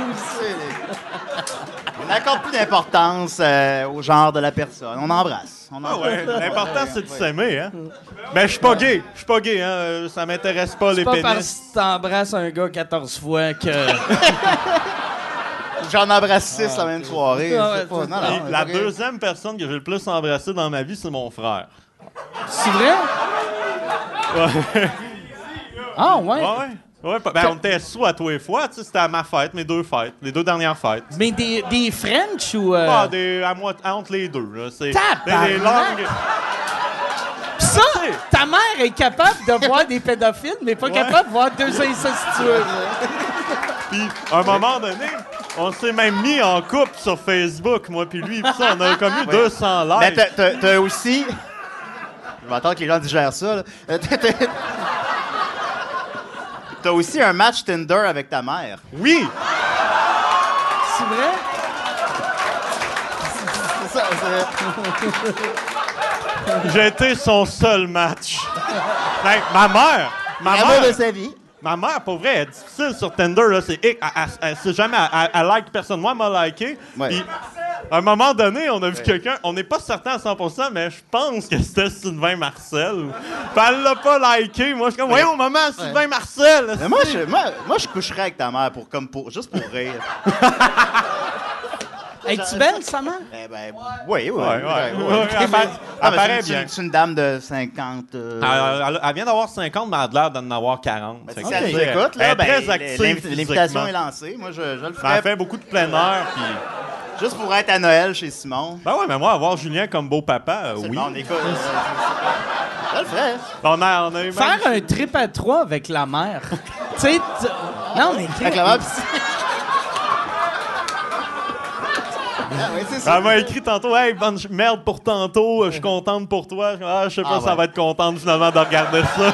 on n'accorde plus d'importance au genre de la personne. On embrasse. Ah ouais, l'important, c'est de s'aimer, hein? Mais je suis pas gay. Je suis pas gay, hein? Ça m'intéresse pas, les C'est pas pénis. parce que t'embrasses un gars 14 fois que... J'en embrasse 6 la même soirée. Ah ouais, C'est pas- c'est- non, Et non, la ok. deuxième personne que j'ai le plus embrassé dans ma vie, c'est mon frère. C'est vrai? Ah, ouais? Ouais. Ben, on était sous à tous les fois. Tu sais, c'était à ma fête, mes 2 fêtes. Les 2 dernières fêtes. Mais des French ou... Entre les deux. Là. C'est Tabarnak! des langues. Pis ça, ta mère est capable de voir des pédophiles, mais pas capable de voir 2 incestueux. Puis, à un moment donné, on s'est même mis en couple sur Facebook, moi puis lui. Puis ça, on a comme eu 200 Mais likes. t'as aussi... Je vais attendre que les gens digèrent ça, là. T'as aussi un match Tinder avec ta mère. Oui! C'est vrai? C'est ça, J'ai été son seul match. Fait que ma mère... l'amour de sa vie. Ma mère, pour vrai, elle est difficile sur Tinder. Là, c'est jamais... Elle like personne. Moi, elle m'a liké. Ouais. Puis, à un moment donné, on a vu quelqu'un... On n'est pas certain à 100%, mais je pense que c'était Sylvain Marcel. Puis elle l'a pas liké. Moi, je suis comme... Voyons, maman, Sylvain Marcel! Mais moi, je coucherais avec ta mère juste pour rire. Es-tu belle, sa mère? Eh ben, oui. Ouais. Ah, Elle paraît bien. C'est une dame de 50... Elle vient d'avoir 50, mais elle a l'air d'en avoir 40. Ben, Fait si que elle nous c'est- écoute, elle est là, ben, très active l'invitation physiquement. est lancée. Moi, je le Ben, ferais elle fait beaucoup de plein air, puis... juste pour être à Noël chez Simon. Ben ouais, mais moi, avoir Julien comme beau papa, oui. Bon, on écoute. Je le ferais. On a eu même... Faire un trip à 3 avec la mère. Tu sais... Non, mais... Avec la mère, pis- Ah, oui, c'est ça. Elle m'a écrit tantôt, hey, bonne merde pour tantôt, je suis contente pour toi. Je sais pas Ah, si ça ouais. va être contente finalement de regarder ça.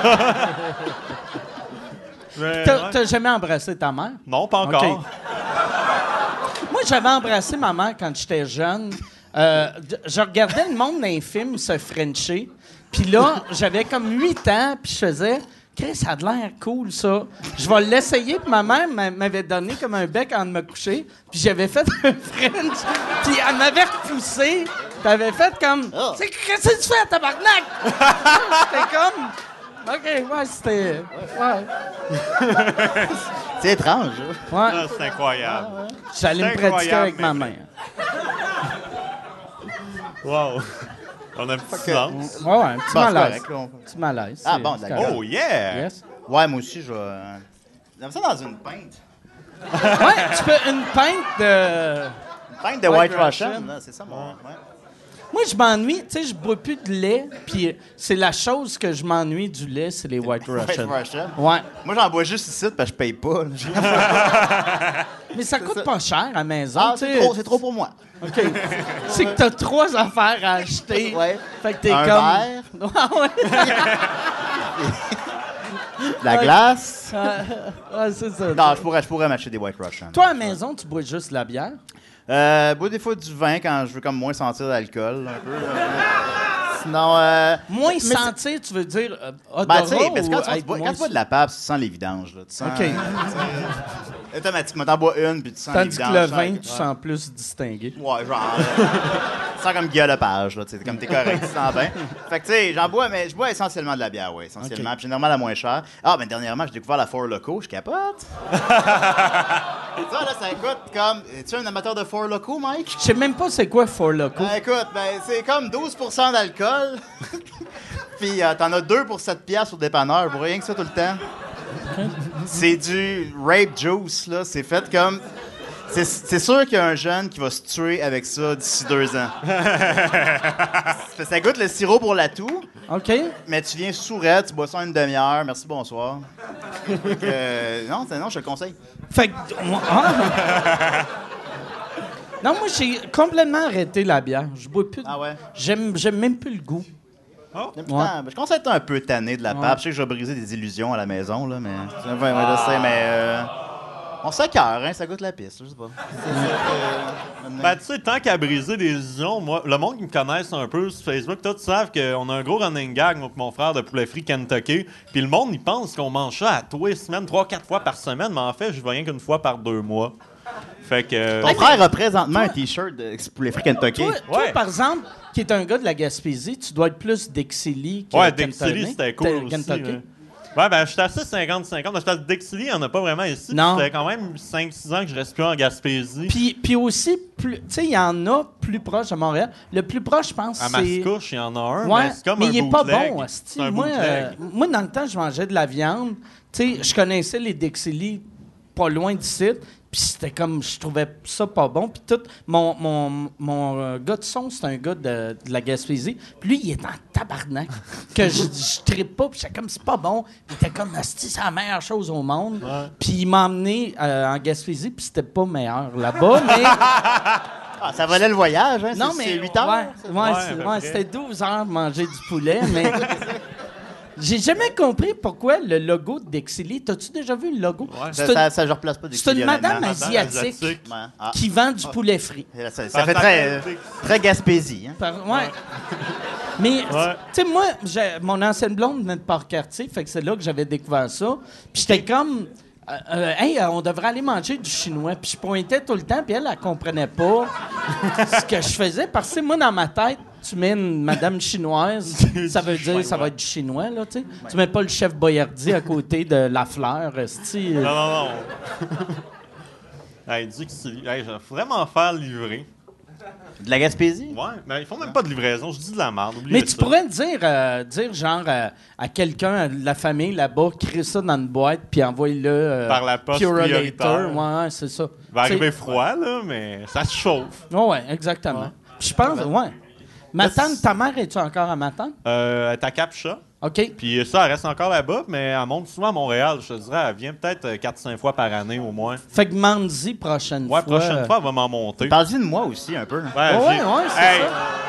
Mais, ouais. T'as jamais embrassé ta mère? Non, pas encore. OK. Moi, j'avais embrassé ma mère quand j'étais jeune. Je regardais le monde dans les films se frencher. Puis là, j'avais comme 8 ans, puis je faisais... Chris, ça a de l'air cool, ça. Je vais l'essayer. Puis ma mère m'avait donné comme un bec avant de me coucher. Puis j'avais fait un French. Puis elle m'avait repoussé. Puis elle avait fait comme... Oh. Qu'est-ce que tu fais, tabarnak? C'était comme... OK, ouais, c'était... Ouais. C'est étrange. hein. Ouais. Ah, c'est incroyable. J'allais me C'est pratiquer incroyable, avec ma mais- mère. Wow. On a un petit silence. Ouais, un petit Bon, c'est malaise. correct, là, on- Petit malaise. Ah, c'est- bon, c'est d'accord. correct. Oh, yeah! Yes. Ouais, moi aussi, je vais... J'aime ça dans une pinte. Ouais, tu peux une pinte de... Une pinte de White White Russian, Russian. là, c'est ça, mon... Ouais. Moi, je m'ennuie. Tu sais, je bois plus de lait. Puis c'est la chose que je m'ennuie du lait, c'est les White Russian. White Russian. Ouais. Moi, j'en bois juste ici parce que je paye pas. là. Mais ça coûte pas cher à la maison. Ah, tu sais. c'est trop pour moi. OK. C'est que t'as 3 affaires à acheter. Ouais. Fait que t'es Un comme... verre. Ah ouais. De la Ouais. glace. Ouais, c'est ça. Non, je pourrais m'acheter des White Russian. Toi, à la maison, tu bois juste de la bière? Bois des fois du vin quand je veux comme moins sentir l'alcool, un peu. Sinon, Moins mais sentir, tu veux dire odorat ben, tu sais, parce que ou quand tu être bois, moins... quand tu bois de la pape, tu sens les vidanges. Là. Tu sens, OK. tu sais, automatiquement, t'en bois une, puis tu sens les Tandis que vidanges. le vin, Ouais. tu sens plus distingué. Ouais, genre. Tu sens comme Guy Lepage, là. Tu sais, comme t'es correct, tu sens bien. Fait que, tu sais, j'en bois, mais je bois essentiellement de la bière, ouais, essentiellement. OK. Puis généralement la moins chère. Ah, mais dernièrement, j'ai découvert la Four Loko, je capote. Ça, là, ça coûte comme. Es-tu un amateur de Four Loko, Mike? Je sais même pas c'est quoi Four Loko. Écoute, ben, c'est comme 12% d'alcool. Puis t'en as 2 pour 7 piastres au dépanneur, pour rien que ça tout le temps. C'est du rape juice, là. C'est fait comme... C'est sûr qu'il y a un jeune qui va se tuer avec ça d'ici 2 ans. Ça goûte le sirop pour la toux, OK? mais tu viens sourette, tu bois ça en une demi-heure. Merci, bonsoir. Donc, non, je te le conseille. Fait que... Ah. Non, moi, j'ai complètement arrêté la bière. Je bois plus. Ah ouais? J'aime même plus le goût. Ben, je commence à être un peu tanné de la pape. Je sais que je vais briser des illusions à la maison, là, mais... Ouais, je sais, mais... On s'écœure, hein, ça goûte la piste, je sais pas. Ben, tu sais, tant qu'à briser des illusions, moi, le monde qui me connaisse un peu sur Facebook, tous savent qu'on a un gros running gag, moi, avec mon frère, de poulet frit Kentucky. Puis le monde, il pense qu'on mange ça à tous les semaines, 3-4 fois par semaine, mais en fait, je vais rien qu'une fois par 2 mois. Fait que. Ton frère a présentement un T-shirt de poulet frit Kentucky. Toi, par exemple, qui est un gars de la Gaspésie, tu dois être plus Dixili que Ouais, Kentucky. Dixili, c'était cool aussi. Kentucky. Ouais, ben, j'étais assez 50-50. Parce que Dixili, il n'y en a pas vraiment ici. Non. Ça fait quand même 5-6 ans que je reste plus en Gaspésie. Puis aussi, tu sais, il y en a plus proche de Montréal. Le plus proche, je pense, À c'est... Mascouche, il y en a un, Ouais, mais c'est comme mais un il est pas bootleg. bon, asti. C'est un Moi, bootleg. moi, dans le temps, je mangeais de la viande. Tu sais, je connaissais les Dixili pas loin d'ici. Puis c'était comme, je trouvais ça pas bon. Puis tout, mon gars de son, c'est un gars de la Gaspésie. Puis lui, il est en tabarnak. Que je trippe pas. Puis j'étais comme, c'est pas bon. Il était comme, asti, c'est la meilleure chose au monde. Ouais. Puis il m'a emmené en Gaspésie. Puis c'était pas meilleur là-bas. Mais Ah, ça valait le voyage, hein? non, c'est mais 8 heures. Ouais, à peu près. c'était 12 heures de manger du poulet, mais j'ai jamais compris pourquoi le logo de Dixili. T'as-tu déjà vu le logo? Ouais. Ça, je replace pas des c'est une couilles, madame honnêtement. asiatique Ouais. Ah. qui vend du poulet frit. Ça fait très, très Gaspésie. Hein? Ouais. Mais, Ouais. tu sais, moi, mon ancienne blonde venait de Port-Cartier, fait que c'est là que j'avais découvert ça. Puis j'étais comme, hey, on devrait aller manger du chinois. Puis je pointais tout le temps, puis elle comprenait pas ce que je faisais. Parce que moi, dans ma tête, tu mets une madame chinoise, ça veut dire ça va être du chinois, là, tu sais. Tu mets pas le chef Boyardi à côté de la fleur, esti. Non. Hey, Dixili, hey, je vais vraiment faire livrer. De la Gaspésie? Ouais, mais ils font même pas de livraison, je dis de la merde. Mais tu pourrais dire genre à quelqu'un de la famille là-bas, crée ça dans une boîte puis envoie-le Par la poste Purolator. prioritaire. Ouais, c'est ça. Il va arriver T'sais, froid, là, mais ça se chauffe. ouais, exactement. Puis je pense, ouais. Matane, ta mère, es-tu encore à Matane? Elle est à Capcha. OK. Puis ça, elle reste encore là-bas, mais elle monte souvent à Montréal. Je te dirais, elle vient peut-être 4-5 fois par année au moins. Fait que Mandy, prochaine Ouais, fois. prochaine fois, elle va m'en monter. Parle-y de moi aussi, un peu. Ouais, Ouais, j'ai- c'est Hey, ça.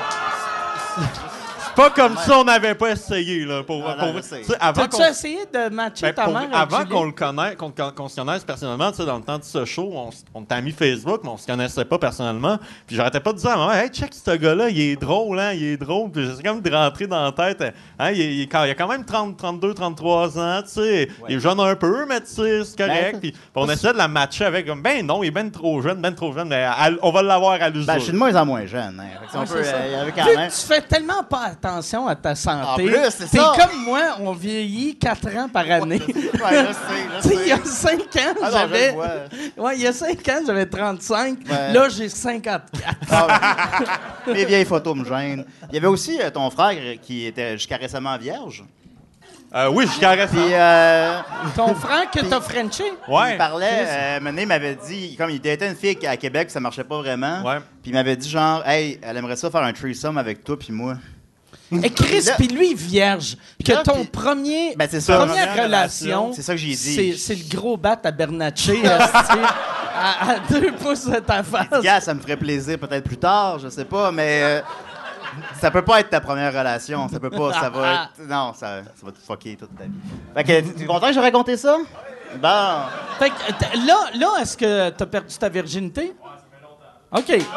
c'est pas comme ça on n'avait pas essayé, là. Pour, Non, pour- je sais. tu sais, avant T'as-tu qu'on essayé de matcher ben, ta mère avec avant Julie? qu'on le connaisse, qu'on se connaisse personnellement, tu sais, dans le temps de ce show, on était amis Facebook, mais on se connaissait pas personnellement. Puis j'arrêtais pas de dire à ma mère, hey, check ce gars-là, il est drôle, hein, il est drôle. Puis j'essaie comme de rentrer dans la tête, hein, il a quand même 32, 33 ans, tu sais. Il est jeune un peu, mais tu sais, c'est correct. Ben, Puis on essaie de la matcher avec, comme, ben non, il est ben trop jeune, mais on va l'avoir à l'usure. Ben, je suis de moins en moins jeune. Hein. Fait que c'est un Ouais, peu, c'est ça. il y avait quand Vu même. que tu fais tellement pas attention à ta santé. En plus, c'est T'es ça. comme moi, on vieillit 4 ans par année. Ouais, je Tu sais, il y a sais. 5 ans, Ah non, je j'avais. le vois. Ouais, il y a 5 ans, j'avais 35. Ouais. Là, j'ai 54. Ah, ouais. Les vieilles photos me gênent. Il y avait aussi ton frère qui était jusqu'à récemment vierge. Oui, je caresse. Puis Ton frère que t'as Frenché? Ouais. il parlait, Mané m'avait dit, comme il était une fille à Québec, ça marchait pas vraiment. Ouais. Puis il m'avait dit genre, hey, elle aimerait ça faire un threesome avec toi puis moi. Et Chris, Là- puis lui, vierge. Que Là, ton puis- premier. Ben, c'est ça. Première Première relation. C'est ça que j'ai dit. C'est le gros bat à Bernatchez, à 2 pouces de ta face. Gars, ça me ferait plaisir peut-être plus tard, je sais pas, mais ça peut pas être ta première relation. Ça peut pas, ça va être... Non, ça va te fucker toute ta vie. Fait que, tu es content que j'ai raconté ça? Bon. Fait que, là, est-ce que t'as perdu ta virginité? OK. Ouais!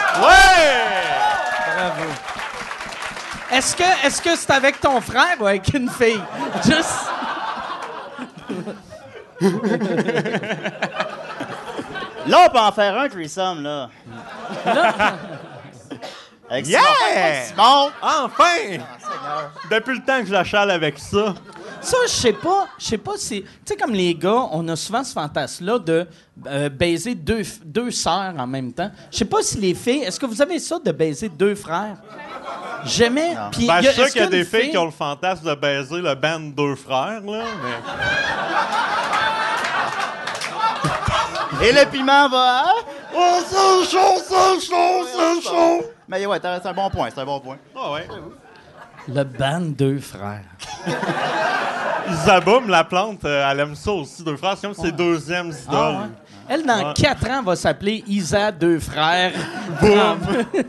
Bravo. Est-ce que c'est avec ton frère ou avec une fille? Juste. Là, on peut en faire un threesome, là. Avec Yeah! Simon. Enfin! Depuis le temps que je la chale avec ça. Ça, je sais pas si... Tu sais, comme les gars, on a souvent ce fantasme-là de baiser deux sœurs en même temps. Je sais pas si les filles... Est-ce que vous avez ça de baiser 2 frères? Jamais. Non. Puis Ben, je suis sûr est-ce qu'il y a qu'une des filles qui ont le fantasme de baiser le band 2 frères, là. Mais... Et le piment va... Hein? Oh, c'est chaud! Mais ouais, c'est un bon point, c'est un bon point. Ah ouais. Le band 2 frères. Isabeau, la plante, elle aime ça aussi, 2 frères. C'est comme ses deuxièmes idoles. Ah, ouais. Elle, dans Ouais. 4 ans, va s'appeler Isa 2 frères. Boum!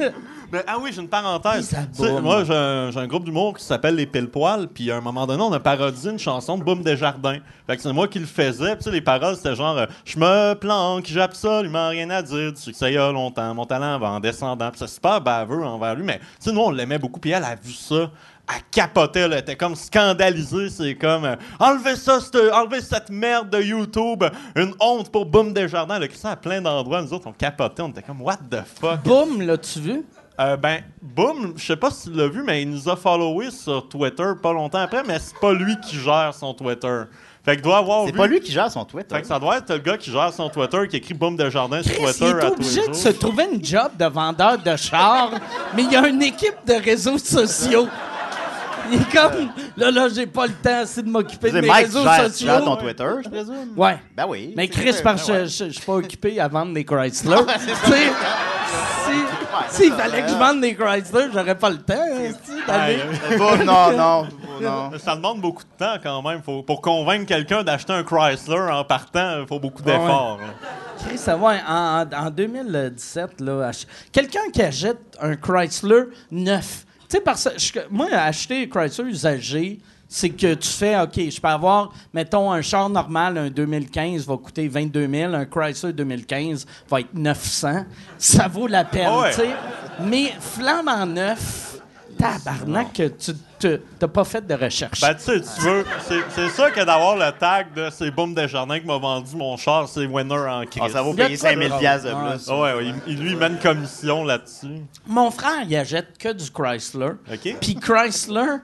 Ah oui, j'ai une parenthèse. Isaboum. Tu sais, moi, j'ai un groupe d'humour qui s'appelle Les Pile-Poils, puis à un moment donné, on a parodie une chanson de Boom Desjardins. Fait que c'est moi qui le faisais, puis les paroles, c'était genre je me planque, j'ai absolument rien à dire du succès il y a longtemps, mon talent va en descendant. Puis c'est super baveux envers lui, mais tu sais, nous, on l'aimait beaucoup, puis elle a vu ça. Elle capotait, là, elle était comme scandalisée, c'est comme enlevez cette merde de YouTube, une honte pour Boom Desjardins, là, qui ça à plein d'endroits, nous autres on capotait, on était comme what the fuck. Boom, l'as-tu vu? Boom, je sais pas si tu l'as vu, mais il nous a followé sur Twitter pas longtemps après, mais c'est pas lui qui gère son Twitter. Fait que doit avoir C'est vu. pas lui qui gère son Twitter. Fait que ça doit être le gars qui gère son Twitter, qui écrit Boom Desjardins sur Chris, Twitter il est à tous les obligé de jours. se trouver une job de vendeur de chars, mais il y a une équipe de réseaux sociaux. Il est comme, là, j'ai pas le temps assez de m'occuper de C'est mes Mike réseaux gère sociaux. ton Twitter, je présume? Ouais. Ben oui. Mais c'est Chris, sûr, parce ben que ouais. je suis pas occupé à vendre des Chrysler. Tu sais, s'il fallait que je vende des Chrysler, j'aurais pas le temps. D'aller. Non. Ça demande beaucoup de temps quand même. Pour convaincre quelqu'un d'acheter un Chrysler en partant, il faut beaucoup d'efforts. là. Chris, ça va, en 2017, là, quelqu'un qui achète un Chrysler neuf, tu sais, parce que moi, acheter un Chrysler usagé, c'est que tu fais, OK, je peux avoir, mettons, un char normal, un 2015 va coûter 22 000, un Chrysler 2015 va être 900. Ça vaut la peine, Ah ouais. tu sais. Mais flambant neuf, tabarnak, que tu t'as pas fait de recherche. Ben, tu sais, tu veux. C'est ça que d'avoir le tag de c'est Boom Desjardins qui m'a vendu mon char, c'est winner en crise. Ça vaut Il y a payer de quoi 5 000 de piastres de drôle. plus. Ah ouais, lui, il met une commission là-dessus. Mon frère, il achète que du Chrysler. OK. Puis Chrysler,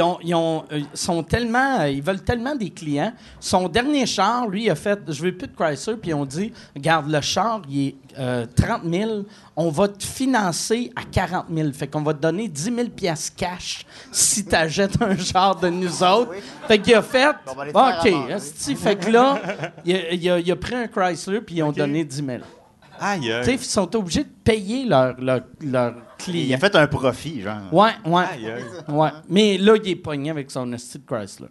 ils veulent tellement des clients. Son dernier char, lui, il a fait, je veux plus de Chrysler, puis ils ont dit, regarde, le char, il est 30 000, on va te financer à 40 000. Fait qu'on va te donner 10 000 piastres cash si tu achètes un char de nous autres. Fait qu'il a fait, On va les faire OK, avancer. esti. Fait que là, il a pris un Chrysler, puis ils ont donné 10 000. Aïe, Tu sais, aïe. ils sont obligés de payer leurs clients. Il a fait un profit, genre. Ouais. Aïe, aïe. Ouais. Mais là, il est pogné avec son esti de Chrysler.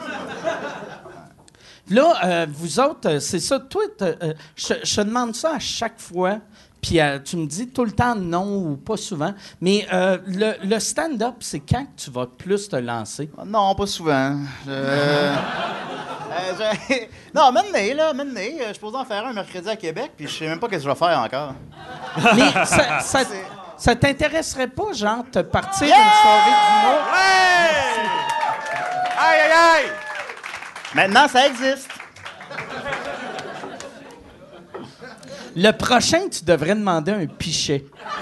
Là, vous autres, c'est ça. Toi, je te demande ça à chaque fois. Puis tu me dis tout le temps non ou pas souvent. Mais le stand-up, c'est quand que tu vas plus te lancer? Non, pas souvent. Non, maintenant, je suis posé en faire un mercredi à Québec, puis je sais même pas ce que je vais faire encore. Mais ça t'intéresserait pas, genre, te partir d'une soirée d'humour? Hey! Aïe, aïe, aïe! Maintenant, ça existe. Le prochain, tu devrais demander un pichet.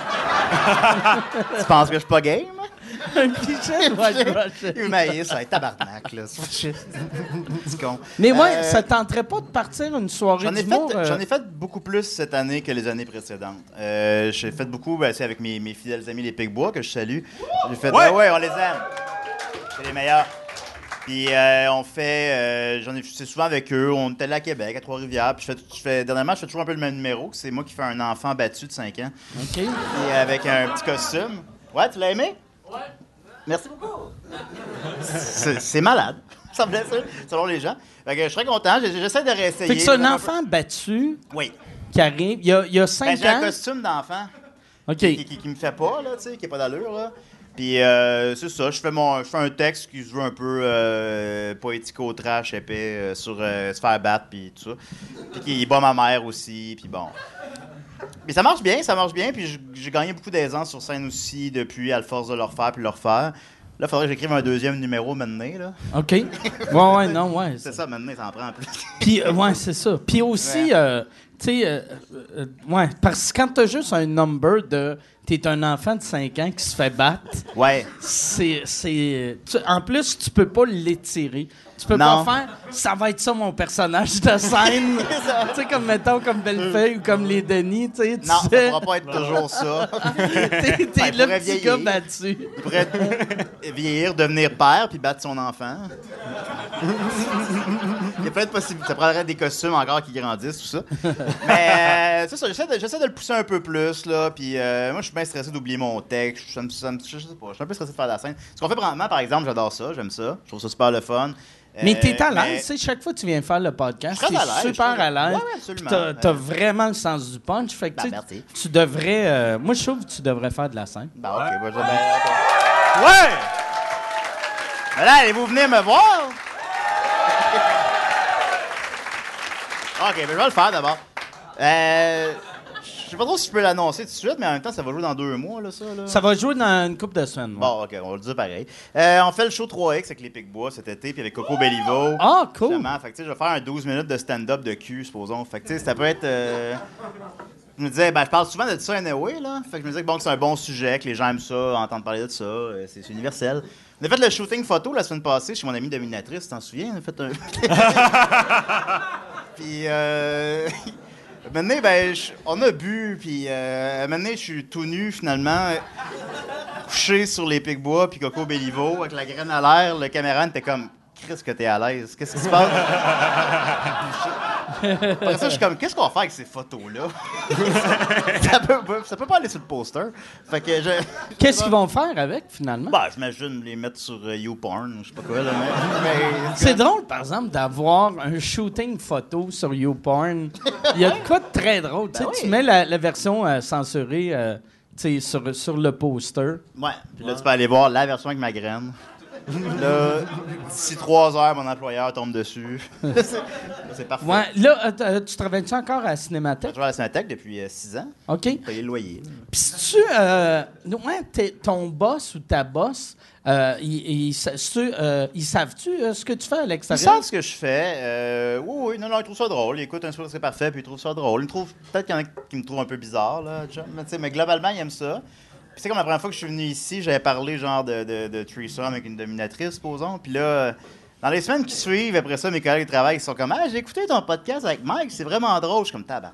Tu penses que je suis pas game? Un pichet? Ouais, le prochain. Il maïs, ça va être tabarnak, là. C'est con. Mais ouais, ça tenterait pas de partir une soirée d'humour? J'en ai fait beaucoup plus cette année que les années précédentes. J'ai fait beaucoup c'est avec mes fidèles amis les Picbois, que je salue. J'ai fait, ouais, on les aime. C'est les meilleurs. Puis on fait, c'est souvent avec eux. On était là à Québec, à Trois-Rivières. Puis dernièrement, je fais toujours un peu le même numéro. C'est moi qui fais un enfant battu de 5 ans. OK. Et avec un petit costume. Ouais, tu l'as aimé? Ouais. Merci beaucoup. C'est malade. Ça me laisse, selon les gens. Fait que je serais content. J'essaie de réessayer. Fait que c'est un enfant battu Oui. qui arrive. Il y a 5 J'ai un ans. costume d'enfant OK. qui me fait pas, là, tu sais, qui n'a pas d'allure, là. Puis c'est ça, je fais un texte qui se veut un peu poético-trash, épais, sur se faire battre, puis tout ça. Puis qui bat ma mère aussi, puis bon. Mais ça marche bien, puis j'ai gagné beaucoup d'aisance sur scène aussi depuis, à la force de le refaire, puis le refaire. Là, il faudrait que j'écrive un deuxième numéro maintenant, là. OK. Ouais, non, ouais. C'est ça, maintenant, ça en prend plus. Puis, ouais, c'est ça. Puis aussi, tu sais, ouais, parce que quand t'as juste un number de t'es un enfant de 5 ans qui se fait battre, Ouais. En plus, tu peux pas l'étirer. Tu peux Non. pas faire ça va être ça mon personnage de scène. Tu sais, comme mettons, comme Bellefeuille ou comme les Denis, tu sais. Non, ça pourra pas être toujours ça. T'es Ça le pourrait petit gars vieillir. battu. Il pourrait vieillir, devenir père, puis battre son enfant. Il y a plein de possibilités. Ça prendrait des costumes encore qui grandissent, tout ça. Mais c'est ça, j'essaie de le pousser un peu plus, là. Puis moi, je suis bien stressé d'oublier mon texte. Je sais pas, je suis un peu stressé de faire la scène. Ce qu'on fait présentement, par exemple, j'adore ça, j'aime ça. Je trouve ça super le fun. Mais t'es à l'aise, tu sais, chaque fois que tu viens faire le podcast, t'es super à l'aise. Oui, absolument. T'as vraiment le sens du punch. Fait que, merci. tu devrais... moi, je trouve que tu devrais faire de la scène. OK. Ouais! Mais là, allez-vous venir me voir? OK, je vais le faire d'abord. Je sais pas trop si je peux l'annoncer tout de suite, mais en même temps, ça va jouer dans 2 mois, là, ça. Là. Ça va jouer dans une couple de semaines. Ouais. Bon, OK, on va le dire pareil. On fait le show 3X avec les Picbois cet été, puis avec Coco Bellivo. Ah, cool! Justement. Fait que, tu sais, je vais faire un 12 minutes de stand-up de cul, supposons. Fait que, tu sais, ça peut être... Je me disais, je parle souvent de ça anyway, là. Fait que je me disais que, bon, que c'est un bon sujet, que les gens aiment ça, entendre parler de ça. C'est universel. On a fait le shooting photo la semaine passée chez mon amie dominatrice, tu t'en souviens? On a fait un... Puis, maintenant, on a bu, puis maintenant, je suis tout nu, finalement, couché sur les Picbois, puis Coco Bellivo, avec la graine à l'air. Le caméraman était comme, Chris, que t'es à l'aise. Qu'est-ce qui se passe? Après ça, je suis comme, qu'est-ce qu'on va faire avec ces photos-là? ça peut pas aller sur le poster. Fait que Qu'est-ce qu'ils vont faire avec, finalement? J'imagine les mettre sur YouPorn, je sais pas quoi. Là, mais c'est drôle, par exemple, d'avoir un shooting photo sur YouPorn. Il y a de quoi de très drôle. Tu mets la version censurée sur le poster. Ouais, puis là, tu peux aller voir la version avec ma graine. Là, d'ici 3 heures, mon employeur tombe dessus. C'est parfait. Ouais, là, tu travailles-tu encore à la Cinémathèque? Je travaille à la Cinémathèque depuis 6 ans. OK. Payer le loyer. Puis si ton boss ou ta boss, ils savent-tu ce que tu fais à Ils l'extérieur? savent ce que je fais. Oui, non, ils trouvent ça drôle. Ils écoutent un soir, c'est parfait, puis ils trouvent ça drôle. Peut-être qu'il y en a qui me trouvent un peu bizarre, là, mais globalement, ils aiment ça. Puis c'est comme la première fois que je suis venu ici, j'avais parlé genre de threesome avec une dominatrice, supposons. Puis là, dans les semaines qui suivent, après ça, mes collègues de travail ils sont comme « Ah, j'ai écouté ton podcast avec Mike, c'est vraiment drôle. » Je suis comme « Tabarnak. »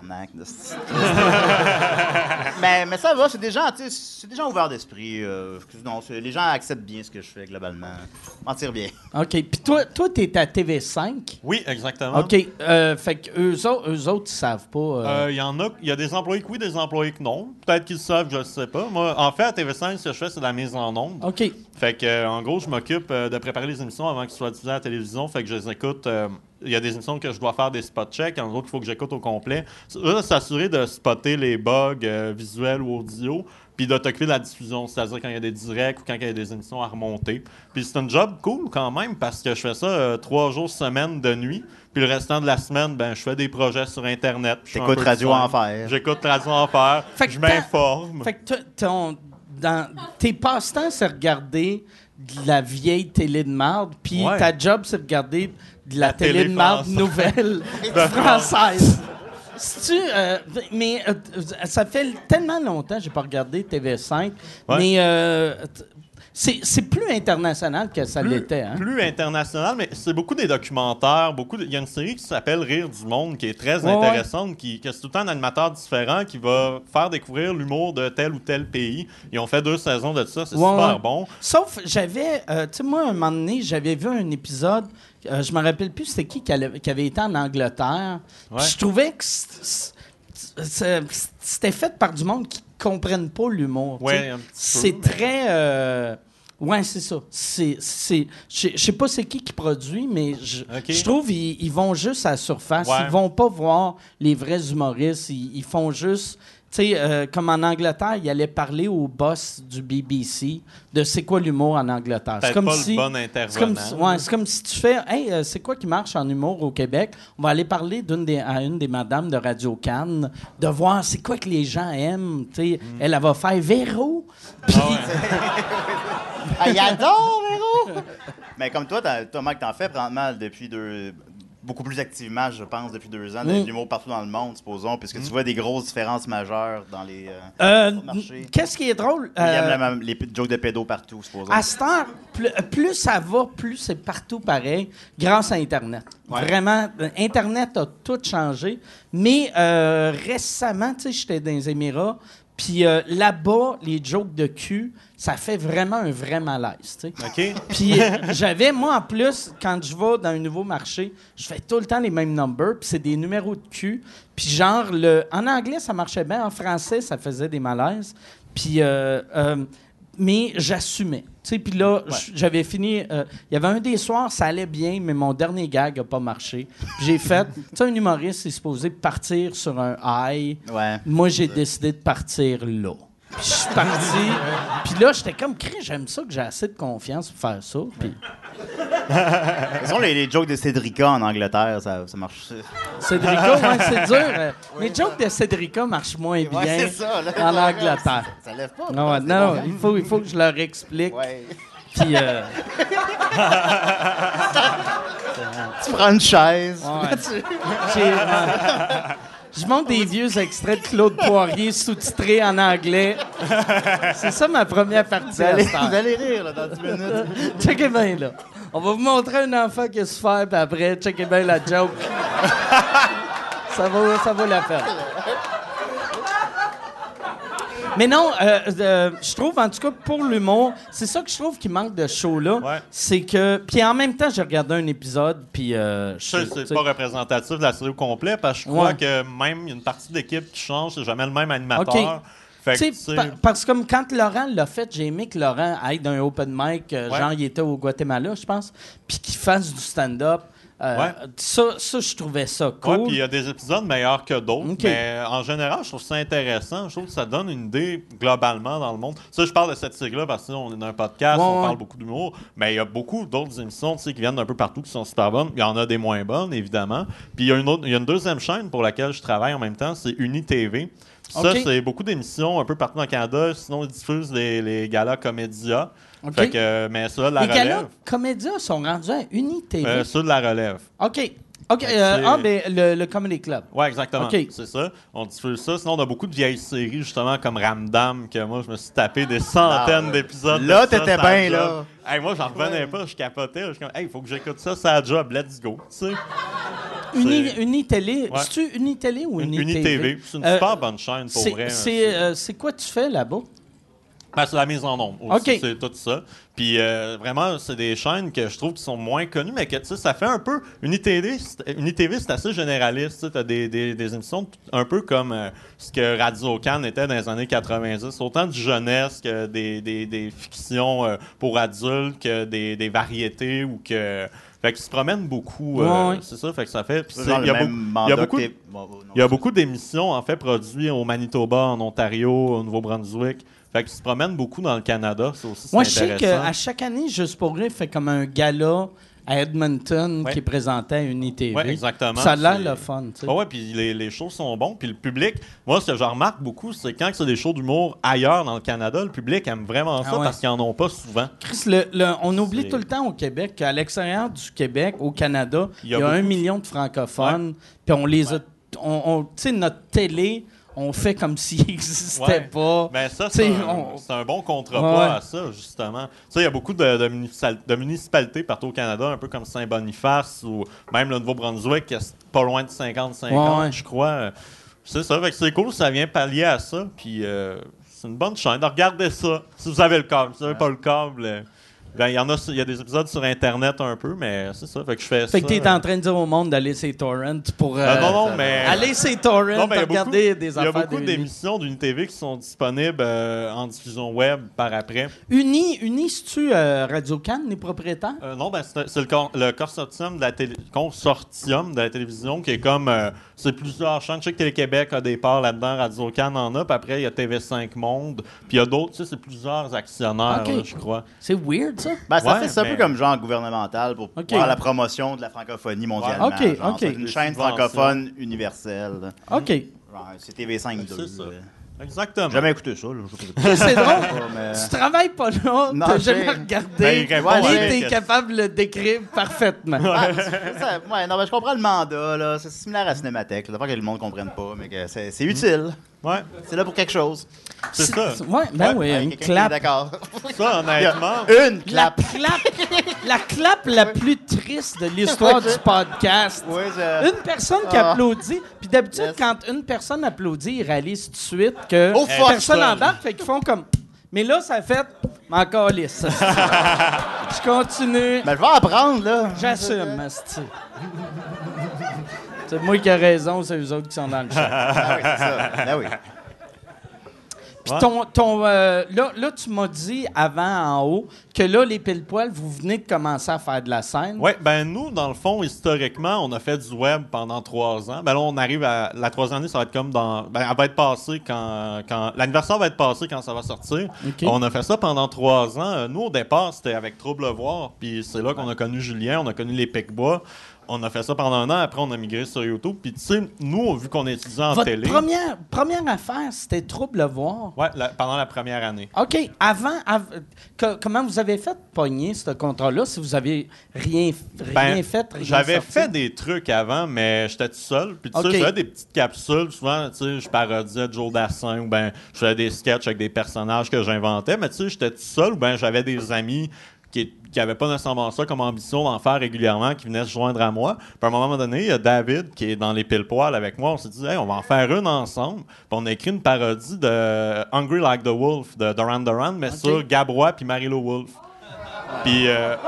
mais ça va, c'est des gens ouverts d'esprit. Les gens acceptent bien ce que je fais, globalement. M'en tire bien. OK. Puis toi, t'es à TV5? Oui, exactement. OK. Fait qu'eux autres, ils savent pas. Il y a des employés que oui, des employés que non. Peut-être qu'ils le savent, je ne sais pas. Moi, en fait, à TV5, ce que je fais, c'est de la mise en onde. OK. Fait que, en gros, je m'occupe de préparer les émissions avant qu'elles soient diffusées à la télévision. Fait que je les écoute. Il y a des émissions que je dois faire des spot checks. En gros, il faut que j'écoute au complet. Là, s'assurer de spotter les bugs visuels ou audio, puis de t'occuper de la diffusion, c'est-à-dire quand il y a des directs ou quand il y a des émissions à remonter. Puis c'est un job cool quand même, parce que je fais ça 3 jours semaine de nuit. Puis le restant de la semaine, je fais des projets sur Internet. J'écoute Radio Enfer. J'écoute Radio Enfer. Je m'informe. Fait que tes passe-temps, c'est regarder de la vieille télé de marde, puis ta job, c'est regarder de la télé de marde nouvelle française. Mais ça fait tellement longtemps que j'ai pas regardé TV5, mais c'est plus international que ça l'était. Hein? Plus international, mais c'est beaucoup des documentaires. Il y a une série qui s'appelle Rire du monde, qui est très intéressante, qui c'est tout le temps un animateur différent qui va faire découvrir l'humour de tel ou tel pays. Ils ont fait 2 saisons de ça, c'est super bon. Sauf, j'avais, tu sais, moi, un moment donné, j'avais vu un épisode, je me rappelle plus c'était qui avait été en Angleterre. Je trouvais que c'était fait par du monde qui comprennent pas l'humour. C'est très... c'est ça. Je sais pas c'est qui produit, mais je trouve qu'ils vont juste à la surface. Ils vont pas voir les vrais humoristes. Ils font juste... Tu sais, comme en Angleterre, il allait parler au boss du BBC de c'est quoi l'humour en Angleterre. C'est comme si, le bon intervenant. C'est comme si tu fais, hey, c'est quoi qui marche en humour au Québec? On va aller parler à une des madames de Radio Cannes, de voir c'est quoi que les gens aiment. Tu sais, elle va faire Véro. Puis... il adore Véro! Mais comme toi, Mike, t'en fais présentement depuis beaucoup plus activement, je pense, depuis 2 ans, de l'humour partout dans le monde, supposons, puisque tu vois des grosses différences majeures dans les marchés. Qu'est-ce qui est drôle? Il aime les jokes de pédos partout, supposons. À cette heure, plus ça va, plus c'est partout pareil, grâce à Internet. Vraiment, Internet a tout changé. Mais récemment, tu sais, j'étais dans les Émirats, puis là-bas, les jokes de cul, ça fait vraiment un vrai malaise, tu sais. OK. Puis moi, en plus, quand je vais dans un nouveau marché, je fais tout le temps les mêmes numbers, puis c'est des numéros de cul. Puis genre, en anglais, ça marchait bien. En français, ça faisait des malaises. Puis mais j'assumais. Puis là, j'avais fini... Il y avait un des soirs, ça allait bien, mais mon dernier gag n'a pas marché. Puis j'ai fait... Tu sais, un humoriste est supposé partir sur un high. Ouais. Moi, j'ai décidé de partir là. Puis je suis parti. Puis là, j'étais comme, j'aime ça que j'ai assez de confiance pour faire ça. Puis... De toute façon, les jokes de Cédrica en Angleterre, ça marche. Cédrica, ouais, c'est dur. Les jokes de Cédrica marchent moins bien Ouais, c'est ça, là. en Angleterre. Ça lève pas. Non, c'est non, bon. il faut que je leur explique. Ouais. Puis, Tu prends une chaise. ouais. Je montre des vieux extraits de Claude Poirier sous-titrés en anglais. C'est ça ma première partie. Vous allez rire là, dans 10 minutes. Checkez bien, là. On va vous montrer un enfant qui se fait, puis après, checkez bien la joke. ça vaut la peine. Mais non, je trouve, en tout cas, pour l'humour, c'est ça que je trouve qui manque de ce show-là. Ouais. C'est que... Puis en même temps, j'ai regardé un épisode, puis... C'est pas représentatif de la série au complet, parce que je crois Ouais. que même il y a une partie de l'équipe qui change, c'est jamais le même animateur. OK. Fait que, Tu tu sais, sais, parce que comme quand Laurent l'a fait, j'ai aimé que Laurent aille d'un open mic, genre il était au Guatemala, je pense, puis qu'il fasse du stand-up. Ça, je trouvais ça cool. ouais, puis il y a des épisodes meilleurs que d'autres, OK. mais en général, je trouve ça intéressant. Je trouve que ça donne une idée globalement dans le monde. Ça, je parle de cette série-là parce qu'on est dans un podcast, Ouais, on ouais. parle beaucoup d'humour, mais il y a beaucoup d'autres émissions qui viennent d'un peu partout qui sont super bonnes. Il y en a des moins bonnes, évidemment. Puis il y a une deuxième chaîne pour laquelle je travaille en même temps, c'est UniTV. Ça, OK. c'est beaucoup d'émissions un peu partout dans le Canada. Sinon, ils diffusent les galas Comédia. OK. Fait que, mais ça, la Les relève. galas comédiens sont rendus à UniTV. Ça, de la relève. OK. c'est- Le Comedy Club. Oui, exactement. OK. C'est ça. On diffuse ça. Sinon, on a beaucoup de vieilles séries, justement, comme Ramdam, que moi, je me suis tapé des centaines d'épisodes. Là, de ça, t'étais ça a bien, job. là. Hey, moi, j'en revenais pas. Je capotais. Je suis comme, hey, il faut que j'écoute ça, ça a job. Let's go. Tu sais. Unitélé. Ouais. C'est-tu Unitélé ou UniTV? UniTV. C'est une super bonne chaîne, pour vrai. C'est quoi tu fais là-bas? Ben, c'est la mise en ombre aussi, OK. c'est tout ça. Puis vraiment, c'est des chaînes que je trouve qui sont moins connues, mais que tu sais, ça fait un peu... UniTV, c'est assez généraliste. Tu as des émissions un peu comme ce que Radio-Can était dans les années 90. Autant de jeunesse que des fictions pour adultes, que des variétés ou que... Fait qu'ils se promènent beaucoup, Ouais. c'est ça, fait que ça fait... puis C'est genre il y a le même beaucoup- il y a mandat beaucoup que de- t'es- Bon, non, il y a beaucoup d'émissions, en fait, produites au Manitoba, en Ontario, au Nouveau-Brunswick. Fait qu'ils se promènent beaucoup dans le Canada. C'est aussi Moi, je sais intéressant. qu'à chaque année, Juste pour rire fait comme un gala à Edmonton Ouais. qui est présenté à UniTV. Ouais, exactement. Ça a l'air C'est- le fun, tu sais. Ah ouais, puis les shows sont bons. Puis le public, moi, ce que je remarque beaucoup, c'est quand c'est des shows d'humour ailleurs dans le Canada, le public aime vraiment ça Ah ouais. parce qu'ils n'en ont pas souvent. Chris, on oublie C'est- tout le temps au Québec qu'à l'extérieur du Québec, au Canada, il y a beaucoup 1 million de francophones, puis on les a... Tu sais, notre télé, on fait comme s'il n'existait Ouais. pas. Ben ça, T'sais, c'est un bon contrepoids Ouais. à ça, justement. Tu sais, il y a beaucoup de municipalités partout au Canada, un peu comme Saint-Boniface ou même le Nouveau-Brunswick, qui est pas loin de 50-50, Ouais. je crois. C'est ça, fait que c'est cool, ça vient pallier à ça, puis c'est une bonne chaîne. Regardez ça, si vous avez le câble. Si vous n'avez pas le câble... ben, il y a des épisodes sur Internet un peu, mais c'est ça. Fait que je fais ça. Fait que t'es en train de dire au monde d'aller sur torrents pour... non, mais... Aller sur torrents Non, mais il y a regarder des Il y a affaires beaucoup de Uni. d'émissions d'UniTV qui sont disponibles en diffusion web par après. Uni, c'est-tu Radio-Can, les propriétaires? Non, ben c'est le consortium de la télévision qui est comme... c'est plusieurs chaînes. Je sais que Télé-Québec a des parts là-dedans, Radio-Can en a, puis après, il y a TV5 Monde, puis il y a d'autres, tu sais, c'est plusieurs actionnaires, OK. là, je crois. C'est weird, ça? Ben, ça Ouais, fait ça un mais- peu comme genre gouvernemental pour OK. faire la promotion de la francophonie mondialement. Ouais. OK, genre. OK. C'est une chaîne Des subventions. francophone universelle. OK. Genre, c'est TV5 2. C'est ça. Exactement. J'ai jamais écouté ça. Là. Je sais pas. C'est drôle. Pas, mais- Tu travailles pas là, Non, t'as jamais j'ai- regardé, Ben, il répond à mais la t'es question. capable de le décrire parfaitement. Ah, c'est ça. Ouais, non, ben, je comprends le mandat. Là. C'est similaire à Cinémathèque. C'est pas que le monde ne comprenne pas, mais que c'est utile. Ouais, C'est là pour quelque chose. c'est ça. Ouais, ben oui, Ouais, une quelqu'un qui est clap. D'accord. Ça, honnêtement... Une La clap. la clap la plus triste de l'histoire du podcast. Oui, Une personne qui Ah. applaudit, puis d'habitude, Yes. quand une personne applaudit, ils réalisent tout de suite que Oh, fuck, personne ça. embarque, fait qu'ils font comme... Mais là, ça a fait... Encore lisse. Je continue. Ben, je vais apprendre, là. J'assume, asti. C'est moi qui ai raison, c'est eux autres qui sont dans le chat. Ah oui, c'est ça. Ben oui. Puis là, tu m'as dit avant en haut que là, les pile-poils, vous venez de commencer à faire de la scène. Oui, ben nous, dans le fond, historiquement, on a fait du web pendant 3 ans. Ben là, on arrive à la 3e année, ça va être comme dans... Ben, elle va être passée quand l'anniversaire va être passé quand ça va sortir. Okay. On a fait ça pendant 3 ans. Nous, au départ, c'était avec Trouble Voir, puis c'est là qu'on a connu Julien, on a connu les Pic-Bois. On a fait ça pendant 1 an, après on a migré sur YouTube. Puis tu sais, nous, vu qu'on est étudiants en télé... première affaire, c'était Trouble Voir. Oui, pendant la première année. OK. Comment vous avez fait pogner ce contrat-là si vous avez rien fait? J'avais fait des trucs avant, mais j'étais tout seul. Puis tu sais, j'avais des petites capsules. Souvent, tu sais, je parodiais Joe Dassin ou bien je faisais des sketchs avec des personnages que j'inventais. Mais tu sais, j'étais tout seul ou bien j'avais des amis qui n'avaient pas nécessairement ça comme ambition d'en faire régulièrement, qui venaient se joindre à moi. Puis à un moment donné, il y a David qui est dans les pile-poils avec moi. On s'est dit, hey, on va en faire une ensemble. Puis on a écrit une parodie de Hungry Like the Wolf de Duran Duran, mais sur Gabrois puis Marie-Lou Wolfe. Puis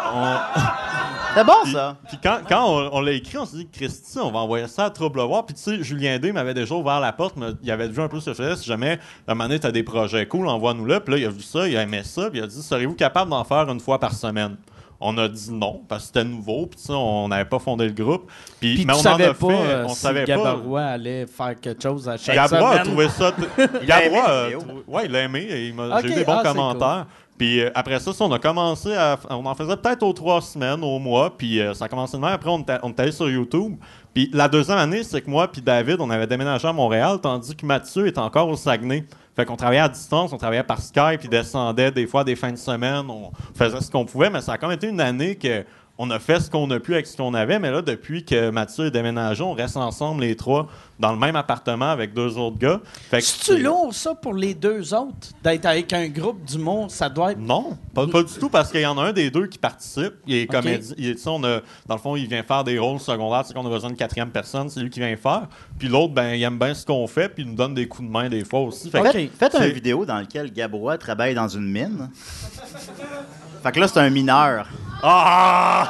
C'est bon, ça. Puis quand on l'a écrit, on s'est dit, Christy, on va envoyer ça à Trouble Voir. Puis tu sais, Julien D m'avait déjà ouvert la porte, mais il avait vu un peu ce que je faisais. Si jamais, à un moment donné, t'as des projets cool, envoie-nous-là. Puis là, il a vu ça, il a aimé ça, puis il a dit, seriez-vous capable d'en faire une fois par semaine? On a dit non, parce que c'était nouveau, puis on n'avait pas fondé le groupe. Puis mais on en a fait, on savait pas. Gabrois allait faire quelque chose à chaque Gabrois semaine. a trouvé ça... Gabrois, il l'a aimé, j'ai eu des bons commentaires. Cool. Puis après ça, on a commencé on en faisait peut-être aux 3 semaines, au mois, puis ça a commencé de même. Après, on est allé sur YouTube. Puis la 2e année, c'est que moi puis David, on avait déménagé à Montréal, tandis que Mathieu était encore au Saguenay. Fait qu'on travaillait à distance, on travaillait par Skype, puis descendait des fois des fins de semaine, on faisait ce qu'on pouvait, mais ça a quand même été une année que on a fait ce qu'on a pu avec ce qu'on avait, mais là, depuis que Mathieu est déménagé, on reste ensemble les 3 dans le même appartement avec 2 autres gars. C'est-tu lourd, ça, pour les 2 autres? D'être avec un groupe d'humour, ça doit être... Non, pas du tout, parce qu'il y en a un des 2 qui participe. Il est comédien. Dans le fond, il vient faire des rôles secondaires. C'est qu'on a besoin d'une 4e personne, c'est lui qui vient faire. Puis l'autre, il aime bien ce qu'on fait, puis il nous donne des coups de main des fois aussi. Faites une vidéo dans laquelle Gabrois travaille dans une mine. Fait que là, c'est un mineur. Ah!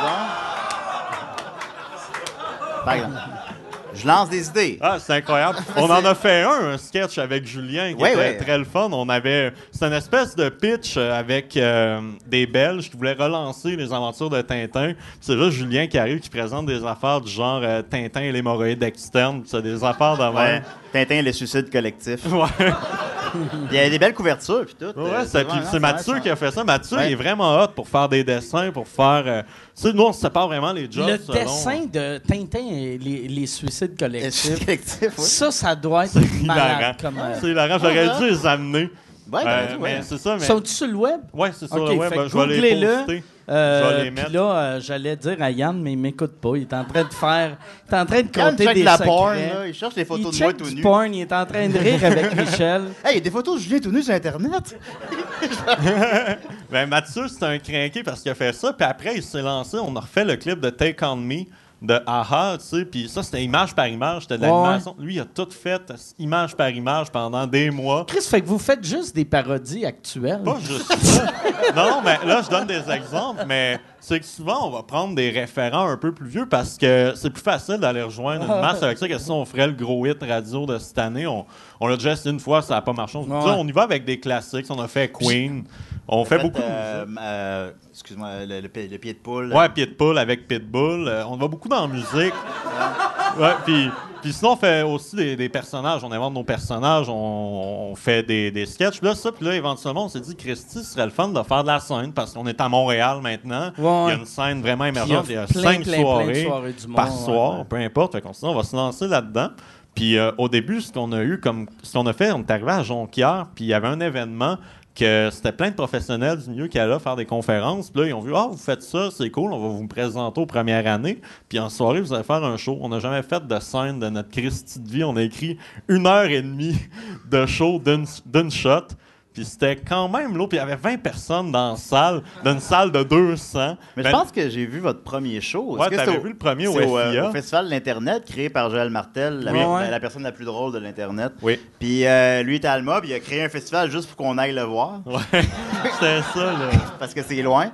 Par exemple. Je lance des idées. Ah, c'est incroyable. On en a fait un sketch avec Julien qui était très le fun. C'était une espèce de pitch avec des Belges qui voulaient relancer les aventures de Tintin. C'est là Julien qui arrive, qui présente des affaires du genre Tintin et l'hémorroïde externe. C'est des affaires de même. Tintin et le suicide collectif. Ouais. Il y a des belles couvertures puis tout. Ouais, c'est Mathieu qui a fait ça. Mathieu il est vraiment hot pour faire des dessins, pour faire... nous, on se sépare vraiment les jobs. Le dessin de Tintin et les suicides collectifs, oui. ça doit être malade. C'est hilarant. J'aurais dû les amener. Ouais, mais c'est ça. Mais... Sont-ils sur le web? Oui, c'est sur le web. Je vais les poster. Puis là, j'allais dire à Yann, mais il m'écoute pas. Il est en train de faire... Il est en train de compter des la secrets. porn, là. Il cherche les photos de moi tout nu. Porn, il est en train de rire avec Michel. Hey, il y a des photos de Julien tout nu sur Internet. Mathieu, c'est un crinqué parce qu'il a fait ça. Puis après, il s'est lancé. On a refait le clip de Take On Me de A.H.A., tu sais, puis ça, c'était image par image, c'était de l'animation. Lui, il a tout fait image par image pendant des mois. Chris, fait que vous faites juste des parodies actuelles. Pas juste ça. Non, mais là, je donne des exemples, mais c'est que souvent, on va prendre des référents un peu plus vieux parce que c'est plus facile d'aller rejoindre une masse avec ça que si on ferait le gros hit radio de cette année. On l'a déjà essayé une fois, ça n'a pas marché. On y va avec des classiques. On a fait Queen. On fait beaucoup de excuse-moi, le pied de poule. Ouais, pied de poule avec Pitbull. On va beaucoup dans la musique. Ouais, puis sinon, on fait aussi des personnages. On invente nos personnages. On fait des sketchs. Puis là, éventuellement, on s'est dit, Christy, ce serait le fun de faire de la scène parce qu'on est à Montréal maintenant. Ouais. Il y a une scène vraiment émergente. Il y a 5 soirées par soir, peu importe. Fait qu'on s'est dit, on va se lancer là-dedans. Puis au début, ce qu'on a fait, on est arrivé à Jonquière, puis il y avait un événement que c'était plein de professionnels du milieu qui allaient là faire des conférences. Puis là, ils ont vu « Ah, vous faites ça, c'est cool, on va vous présenter aux premières années. Puis en soirée, vous allez faire un show. » On n'a jamais fait de scène de notre Christie de vie. On a écrit 1h30 de show d'une shot. Puis c'était quand même lourd. Puis il y avait 20 personnes dans la salle, d'une salle de 200. Mais je pense que j'ai vu votre premier show. Ouais, t'avais vu le premier au FIA. Au Festival de l'Internet, créé par Joël Martel, la personne la plus drôle de l'Internet. Oui. Puis lui était à Alma, puis il a créé un festival juste pour qu'on aille le voir. Ouais, c'était ça, là. Parce que c'est loin.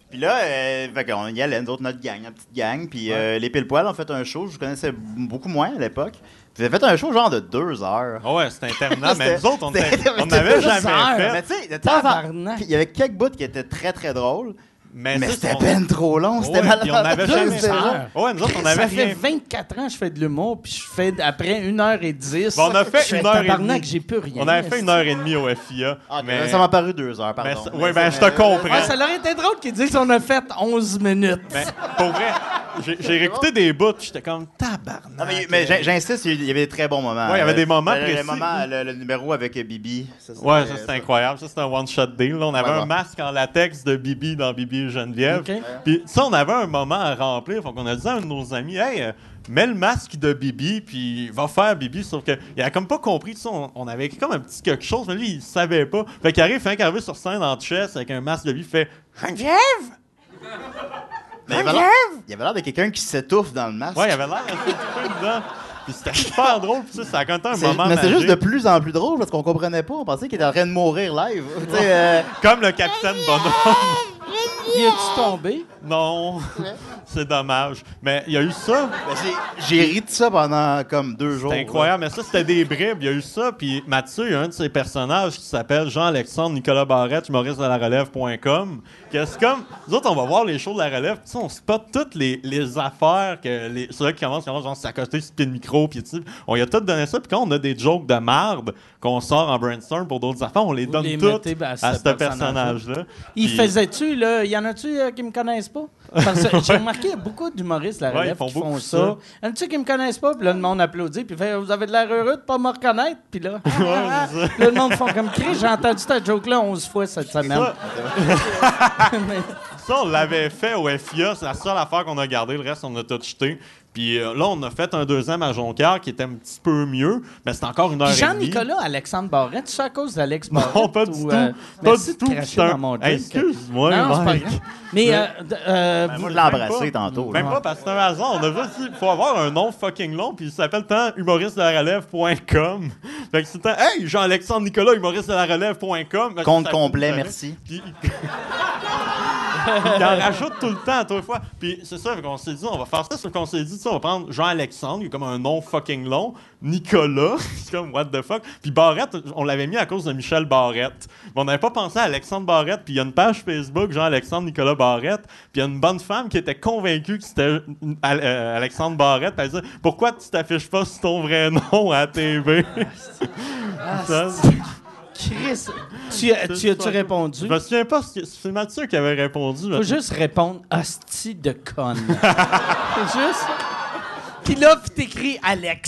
Puis là, fait qu'on y allait, nous autres, notre gang, notre petite gang. Puis les Pile-Poil ont fait un show, je connaissais beaucoup moins à l'époque. Vous avez fait un show genre de 2 heures. Oh ouais, c'était interminable. Mais nous autres, on n'avait jamais fait. Mais tu sais, de temps en temps, il y avait quelques bouts qui étaient très, très drôles. Mais c'était ben trop long, c'était malade. Puis on n'avait jamais fait. Ouais, nous autres, on avait rien. Ça fait 24 ans que je fais de l'humour, puis je fais après 1h10. Bon, on a fait 1h30. J'ai plus rien. On avait fait 1h30 au FIA. Mais ça m'a paru 2 heures, pardon. Oui, ben je te comprends. Ça aurait été drôle qu'ils disent qu'on a fait 11 minutes. Mais pour vrai, j'ai réécouté des bouts, puis j'étais comme tabarnak. Non, mais j'insiste, il y avait des très bons moments. Oui, il y avait des moments précis. Le numéro avec Bibi. Ouais, ça c'était incroyable. Ça, c'était un one-shot deal. Là, on avait un masque en latex de Bibi dans Bibi et Geneviève. Okay. Puis ça, on avait un moment à remplir. Donc, on a dit à un de nos amis, hey, mets le masque de Bibi, puis va faire Bibi. Sauf qu'il a comme pas compris. Tu sais, on avait écrit comme un petit quelque chose, mais lui, il savait pas. Fait qu'il arrive, fait qu'arriver sur scène en chess avec un masque de Bibi, il fait Geneviève! Mais il y avait l'air de quelqu'un qui s'étouffe dans le masque. Ouais, il avait l'air de s'étouffer dedans. Puis c'était super drôle, puis ça a quand même un moment Mais c'est magique. juste de plus en plus drôle parce qu'on comprenait pas. On pensait qu'il était en train de mourir live. Comme le capitaine Bonhomme. Y es-tu tombé? Non, c'est dommage. Mais il y a eu ça. J'ai ri de ça pendant comme 2 jours. C'était incroyable, mais ça, c'était des bribes. Il y a eu ça, puis Mathieu, il y a un de ses personnages qui s'appelle Jean-Alexandre Nicolas Barrette, humoriste de la relève.com. C'est comme, nous autres, on va voir les shows de la relève, puis on spot toutes les affaires que ceux qui commencent genre s'accoster sur le pied de micro, puis on y a tout donné ça, puis quand on a des jokes de marde qu'on sort en brainstorm pour d'autres affaires, on les donne toutes à ce personnage-là. Il faisait-tu, là, y en a-tu qui me connaissent pas? Parce que j'ai remarqué, il y a beaucoup d'humoristes de la relève qui font ça. Y en a-tu qui me connaissent pas? Puis là, le monde applaudit, puis fait « Vous avez de l'air heureux de pas me reconnaître? » Puis là, là, le monde font comme cri. J'ai entendu ta joke-là 11 fois cette semaine. Ça, on l'avait fait au FIA. C'est la seule affaire qu'on a gardée. Le reste, on a tout jeté. Puis là, on a fait un 2e à Jonquière qui était un petit peu mieux, mais c'était encore 1h30. Jean-Nicolas Alexandre Barrette, c'est à cause d'Alex Barrette? Non, pas du tout. Pas du tout. Dans mon excuse-moi, non, c'est pas grave. Mais moi, je l'ai embrassé tantôt. Même pas parce que c'est un hasard. On a juste dit il faut avoir un nom fucking long, puis il s'appelle tant humoriste de la relève.com. Fait que c'est tant hey, Jean-Alexandre Nicolas, humoriste de la relève.com. Compte complet, merci. Puis, il en rajoute tout le temps à toute fois. Puis c'est ça, qu'on s'est dit, on va faire ça. C'est qu'on s'est dit, on va prendre Jean-Alexandre, qui est comme un nom fucking long. Nicolas, c'est comme what the fuck. Puis Barrette, on l'avait mis à cause de Michel Barrette. Mais on n'avait pas pensé à Alexandre Barrette. Puis il y a une page Facebook, Jean-Alexandre Nicolas Barrette. Puis il y a une bonne femme qui était convaincue que c'était Alexandre Barrette. Puis elle disait, pourquoi tu t'affiches pas sur ton vrai nom à la TV? Chris, tu as-tu répondu? Je me souviens pas, c'est Mathieu qui avait répondu. Faut juste répondre « hostie de conne ». Juste... Puis là, t'écris « Alex ».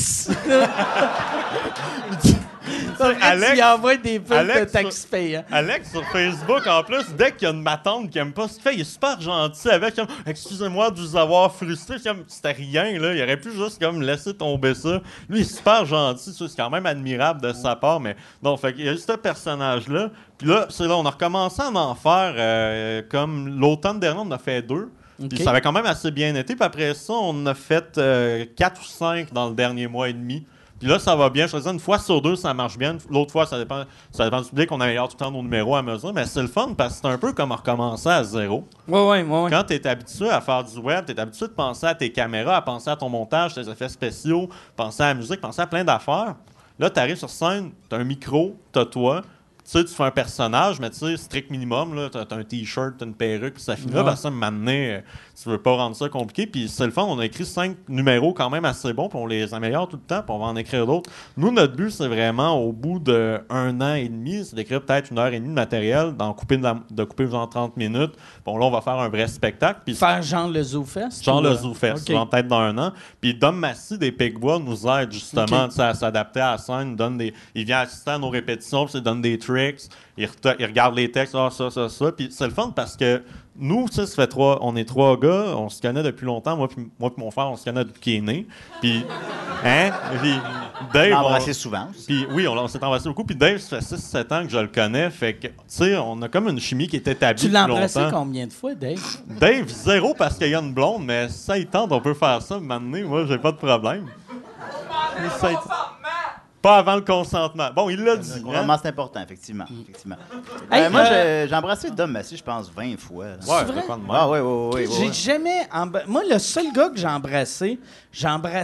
Alex, tu envoies des pubs de taxi payant. Alex, sur Facebook, en plus, dès qu'il y a une matante qui aime pas ce qu'il fait, il est super gentil avec. Comme, excusez-moi de vous avoir frustré. C'était rien, là. Il aurait pu juste comme laisser tomber ça. Lui, il est super gentil. C'est quand même admirable de sa part. Mais non, fait qu'il y a juste ce personnage-là. Puis là, c'est là, on a recommencé à en faire comme l'automne dernier, on en a fait 2. Okay. Puis ça avait quand même assez bien été. Puis après ça, on en a fait 4 ou 5 dans le dernier mois et demi. Puis là, ça va bien. Je te disais, une fois sur 2, ça marche bien. L'autre fois, ça dépend du public. On améliore tout le temps nos numéros à mesure. Mais c'est le fun parce que c'est un peu comme recommencer à zéro. Ouais. Quand tu es habitué à faire du web, tu es habitué de penser à tes caméras, à penser à ton montage, tes effets spéciaux, penser à la musique, penser à plein d'affaires. Là, tu arrives sur scène, tu as un micro, tu as toi. Tu sais, tu fais un personnage, mais tu sais, strict minimum, là, t'as un t-shirt, t'as une perruque, puis ça finit là, ça, m'amener, tu veux pas rendre ça compliqué, puis c'est le fun, on a écrit 5 numéros quand même assez bons, puis on les améliore tout le temps, puis on va en écrire d'autres. Nous, notre but, c'est vraiment, au bout de 1 an et demi, c'est d'écrire peut-être 1h30 de matériel, de couper genre 30 minutes, bon là, on va faire un vrai spectacle. Puis faire genre le ZooFest? Genre le ZooFest, okay. Peut-être dans 1 an. Puis Dom Massy des Picbois nous aide justement à s'adapter à la scène, il vient assister à nos répétitions, puis il donne des tricks. Il regarde les textes, ça. Puis c'est le fun parce que nous, ça fait on est 3 gars, on se connaît depuis longtemps. Moi puis mon frère, on se connaît depuis qu'il est né. Puis, puis Dave. On l'a embrassé souvent. Puis oui, on s'est embrassé beaucoup. Puis Dave, ça fait 6-7 ans que je le connais. Fait que, tu sais, on a comme une chimie qui est établie. Tu l'as embrassé combien de fois, Dave? Dave, 0 parce qu'il y a une blonde, mais ça, il tente, on peut faire ça. Maintenant, moi, j'ai pas de problème. Pas avant le consentement. Bon, il l'a dit. Le Hein? consentement, c'est important, effectivement. Hey, Moi, j'ai embrassé Dom Massy, je pense, 20 fois. Là. Ouais, vrai? dépend de moi. Ah, oui. J'ai jamais... Moi, le seul gars que j'ai embrassé... J'ai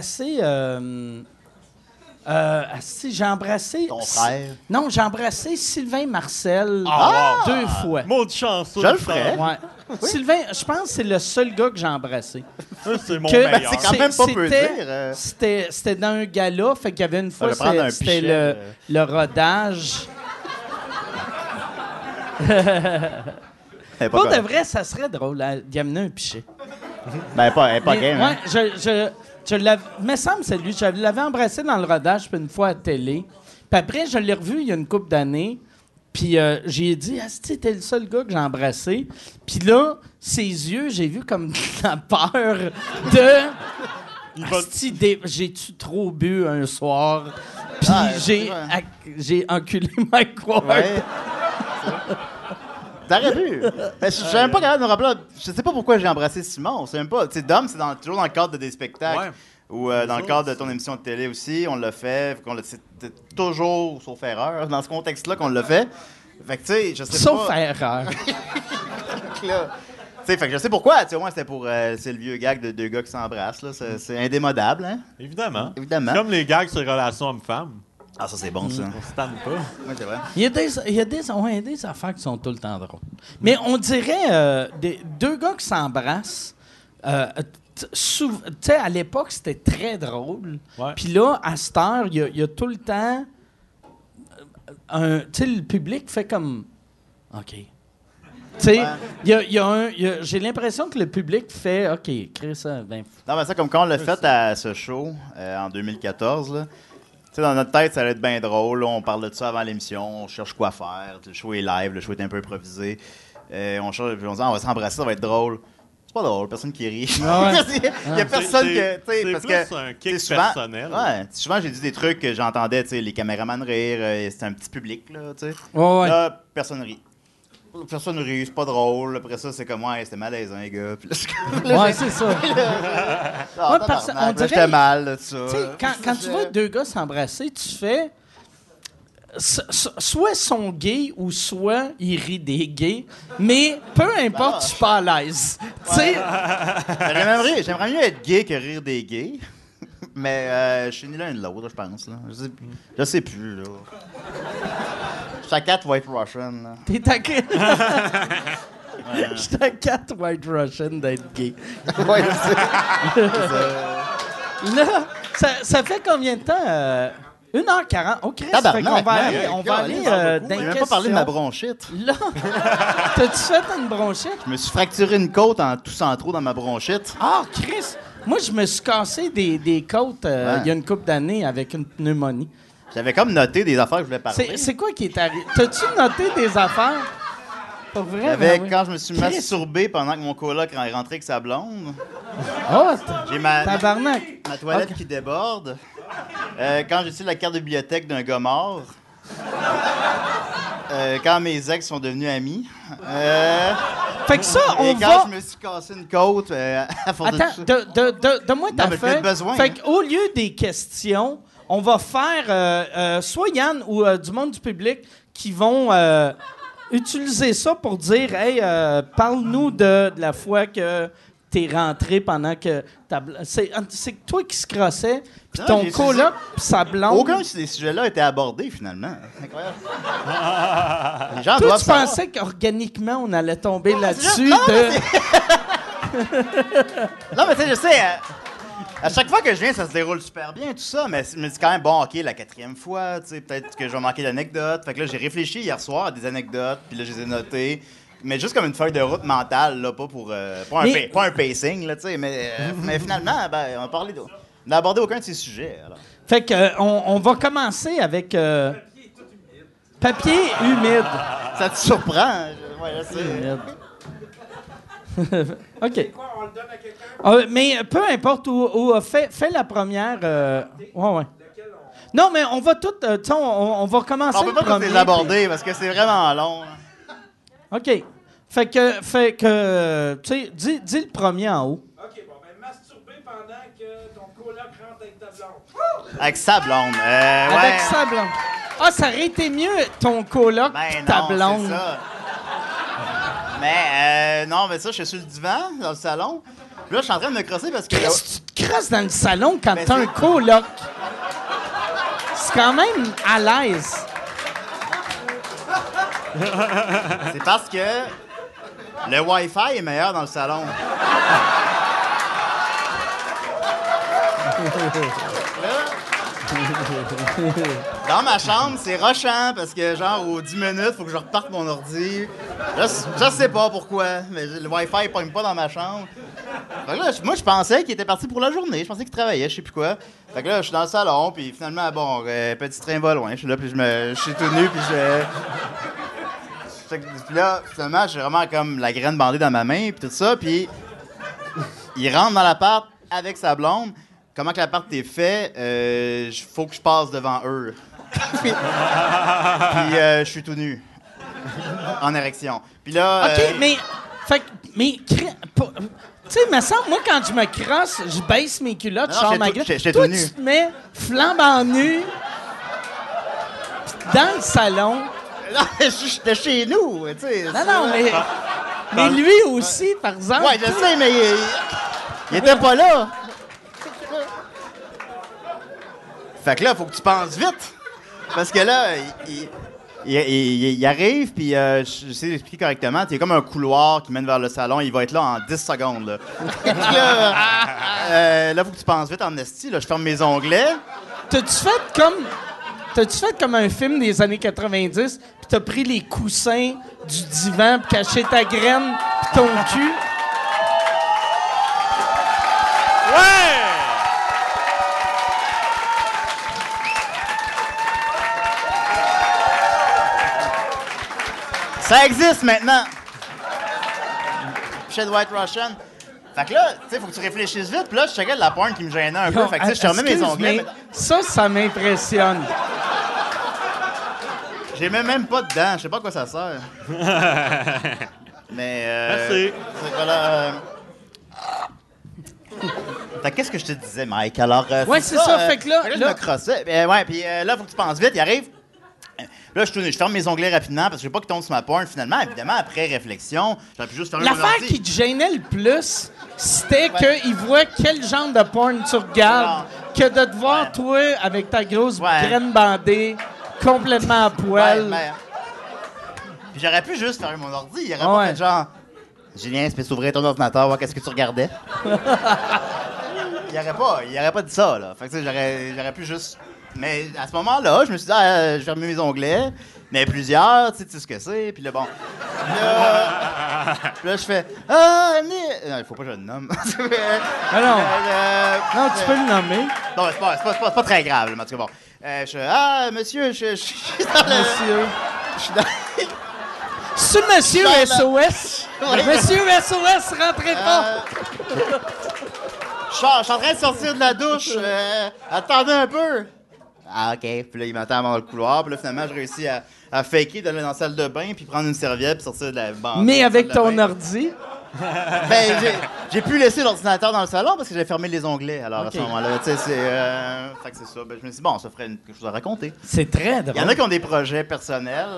embrassé... Ton frère. Non, j'ai embrassé Sylvain Marcel Ah, wow. 2 fois. Maudit chanceux. Je le ferais. Ouais. Sylvain, je pense que c'est le seul gars que j'ai embrassé. Ça, c'est mon Que- meilleur. C'est quand même pas peu c'était- dire. C'était dans un gala, fait qu'il y avait une fois, le prendre un c'était pichet, le rodage. Elle est pas Pour de correcte. vrai, ça serait drôle d'y amener un pichet. Ben, elle est pas Mais, game. ouais, Hein? je l'avais... me semble c'est lui. Je l'avais embrassé dans le rodage, puis une fois à la télé. Puis après, je l'ai revu il y a une couple d'années. Puis j'ai dit, Asti, t'es le seul gars que j'ai embrassé. Puis là, ses yeux, j'ai vu comme la peur de... va- Asti, j'ai-tu trop bu un soir? Puis Ah, j'ai, c'est vrai. j'ai enculé Mike Ward. Ouais. T'aurais pu. Je suis même pas capable de me rappeler. Je sais pas pourquoi j'ai embrassé Simon. C'est même pas. Tu sais, Dom, c'est toujours dans le cadre de des spectacles. Ouais. Ou dans le cadre de ton émission de télé aussi. On l'a fait. C'était toujours, sauf erreur, dans ce contexte-là qu'on l'a fait. Fait que, tu sais, je sais Sauf pas. erreur. Là. Tu sais, fait que je sais pourquoi. Tu sais, au moins, c'était pour. C'est le vieux gag de deux gars qui s'embrassent, là. C'est indémodable, hein? Évidemment. Évidemment. Comme les gags sur les relations hommes-femmes. Ah, ça, c'est bon, ça. On se tanne pas. Ouais, c'est vrai. Il y a des affaires qui sont tout le temps drôles. Mais on dirait deux gars qui s'embrassent. Tu sais, à l'époque, c'était très drôle. Ouais. Puis là, à cette heure, il y a tout le temps. Tu sais, le public fait comme. OK. Tu sais, Ouais. j'ai l'impression que le public fait OK, Chris, ben. Non, mais ça, comme quand on l'a fait à ce show en 2014, là. Tu sais, dans notre tête, ça allait être bien drôle. Là, on parle de ça avant l'émission. On cherche quoi faire. Le show est live. Le show est un peu improvisé. On cherche, puis on dit, on va s'embrasser, ça va être drôle. C'est pas drôle. Personne qui rit. Ah ouais. Il y a personne C'est- que. Tu sais, c'est parce plus que. un tu kick sais, souvent, personnel. Ouais. Souvent, j'ai dit des trucs que j'entendais, tu sais, les caméramans rire. C'était un petit public, là, tu sais. Ouais. Là, personne rit. Personne rit, c'est pas drôle. Après ça, c'est comme, ouais, c'était malaisant, les gars. Puis là, c'est comme, là, Ouais, j'ai- c'est ça. Ah, Ouais, parce- tabarnak, on là, dirait- j'étais mal, là, de ça. Tu sais, quand tu vois deux gars s'embrasser, tu fais. Soit ils sont gays ou soit ils rient des gays, mais peu importe, je suis pas à l'aise. Tu sais, J'aimerais mieux être gay que rire des gays. Mais je suis ni l'un ni l'autre, je pense. Là. Je sais plus. Là. Chaque 4 White Russian. Là. t'es à Je suis à 4 White Russian d'être gay. Ouais, je sais. Là, ça fait combien de temps? 1h40. Oh, Chris, fait Tabarnak, qu'on va man. aller, on va aller dans J'ai les même pas parlé de ma questions. bronchite. Là, t'as-tu fait une bronchite? Je me suis fracturé une côte en toussant trop dans ma bronchite. Ah, Chris! Moi, je me suis cassé des côtes Ouais. il y a une couple d'années avec une pneumonie. J'avais comme noté des affaires que je voulais parler. C'est quoi qui est arrivé? T'as-tu noté des affaires? Pour vrai? J'avais, Ben oui. quand je me suis Chris. masturbé pendant que mon coloc est rentré avec sa blonde. Oh, J'ai ma tabarnak! toilette Ok. qui déborde. Quand j'ai su la carte de bibliothèque d'un gars mort. Quand mes ex sont devenus amis. Fait que ça, Et on quand va... je me suis cassé une côte à force de Attends, ça. donne-moi Non, ta mais feuille. j'ai besoin, Fait hein. qu'au lieu des questions, on va faire soit Yann ou du monde du public qui vont utiliser ça pour dire « Hey, parle-nous de la fois que t'es rentré pendant que ta c'est toi qui se crossait, puis Non, ton j'ai coloc, puis sa blonde. Aucun de ces sujets-là a été abordé, finalement. Incroyable. Les gens Toi, doivent tu savoir. pensais qu'organiquement, on allait tomber là-dessus Non, de... Non, mais tu sais, je sais, à chaque fois que je viens, ça se déroule super bien, tout ça, mais je me dis quand même, bon, OK, la 4e fois, tu sais, peut-être que je vais manquer d'anecdotes. Fait que là, j'ai réfléchi hier soir à des anecdotes, puis là, je les ai notées. Mais juste comme une feuille de route mentale, là, pas pour Mais- pas un pacing, là, tu sais, mais finalement, ben, on n'a abordé aucun de ces sujets. Alors. Fait que on va commencer avec papier humide. Ça te surprend? Ouais, je sais. OK. Quoi, on le donne à quelqu'un? Mais peu importe où fais la première. Ouais. Non, mais on va tout. Tu sais, on va commencer On peut le pas tous premier. les aborder parce que c'est vraiment long. OK. Fait que tu sais, dis le premier en haut. OK, bon, ben, masturber pendant pendant que ton coloc rentre avec ta blonde. Avec sa blonde. Avec Ouais. sa blonde. Ah, ça aurait été mieux, ton coloc, Ben ta non, blonde. c'est ça. Mais non, mais ça, je suis sur le divan, dans le salon. Puis là, je suis en train de me crosser parce que... Qu'est-ce que tu te crosses dans le salon quand Ben, t'as un c'est- coloc? C'est quand même à l'aise. C'est parce que le Wi-Fi est meilleur dans le salon. Dans ma chambre, c'est rushant parce que, genre, aux 10 minutes, faut que je reparte mon ordi. Je sais pas pourquoi, mais le Wi-Fi ne pogne pas dans ma chambre. Fait que là, moi, je pensais qu'il était parti pour la journée. Je pensais qu'il travaillait, je sais plus quoi. Fait que là, je suis dans le salon, puis finalement, bon, petit train va loin. Je suis là, puis je suis tout nu, puis puis là, finalement, j'ai vraiment comme la graine bandée dans ma main, puis tout ça, puis il rentre dans l'appart avec sa blonde. Comment que l'appart est fait, faut que je passe devant eux. puis je suis tout nu. En érection. Puis là... OK, mais... Fait que... Mais... Tu sais, me semble, moi, quand je me crosse, je baisse mes culottes, je Non, sors j'étais ma tout- gueule. j'étais Toi, tout nu. tu te mets flambant nu dans le salon. Non, j'étais chez nous, tu sais. Non, mais lui aussi, par exemple. Ouais, je sais, mais il était pas là. Fait que là, faut que tu penses vite. Parce que là, il arrive, puis j'essaie d'expliquer correctement. Il y a comme un couloir qui mène vers le salon. Il va être là en 10 secondes. Là, là, faut que tu penses vite en esti. Là, je ferme mes onglets. T'as-tu fait comme un film des années 90, puis t'as pris les coussins du divan, puis caché ta graine, puis ton cul? Ouais! Ça existe maintenant. Shed White Russian. Fait que là, tu sais, faut que tu réfléchisses vite. Puis là, je checkais de la porn qui me gênait un peu. Fait que tu sais, je fermais mes Excuse, onglets. mais ça m'impressionne. J'ai même pas dedans. Je sais pas à quoi ça sert. Mais. Merci. C'est que là, Fait que qu'est-ce que je te disais, Mike? Alors, Ouais, c'est ça. Fait que là, je me crossais. Ouais, puis là, faut que tu penses vite. Il arrive. Là, je ferme mes onglets rapidement parce que je veux pas qu'il tombe sur ma porn. Finalement, évidemment, après réflexion, j'aurais pu juste fermer mon l'affaire ordi. qui te gênait le plus, c'était qu'il voit quel genre de porn tu regardes, que de te voir, Ouais. toi, avec ta grosse Ouais. graine bandée, complètement à poil. Ouais, mais... Puis j'aurais pu juste fermer mon ordi. Il aurait Ouais. pas fait genre... Julien, tu peux s'ouvrir ton ordinateur, voir qu'est-ce que tu regardais. Il aurait pas dit ça, là. Fait que tu sais, j'aurais pu juste... Mais à ce moment-là, je me suis dit, je vais fermer mes onglets. Mais plusieurs, tu sais ce que c'est. Puis là, bon. Puis là, je fais, non, il faut pas que je le nomme. Ah non. Non, tu peux le nommer. Non, c'est pas très grave, là, mais en tout cas, bon. Je fais, monsieur, je suis dans le... Monsieur. Je suis dans... C'est Monsieur Charles- SOS. Ouais. Monsieur SOS, rentrez pas. Je suis en train de sortir de la douche. Attendez un peu. Ah, OK. Puis là, il m'attend dans le couloir. Puis là, finalement, je réussis à faker, d'aller dans la salle de bain, puis prendre une serviette, puis sortir de la bande. Mais avec ton ordinateur. ordi. Ben, j'ai pu laisser l'ordinateur dans le salon parce que j'avais fermé les onglets. Alors, OK. à ce moment-là, tu sais, fait que c'est ça. Ben, je me suis dit, bon, ça ferait quelque chose à raconter. C'est très Il y en drôle. a qui ont des projets personnels.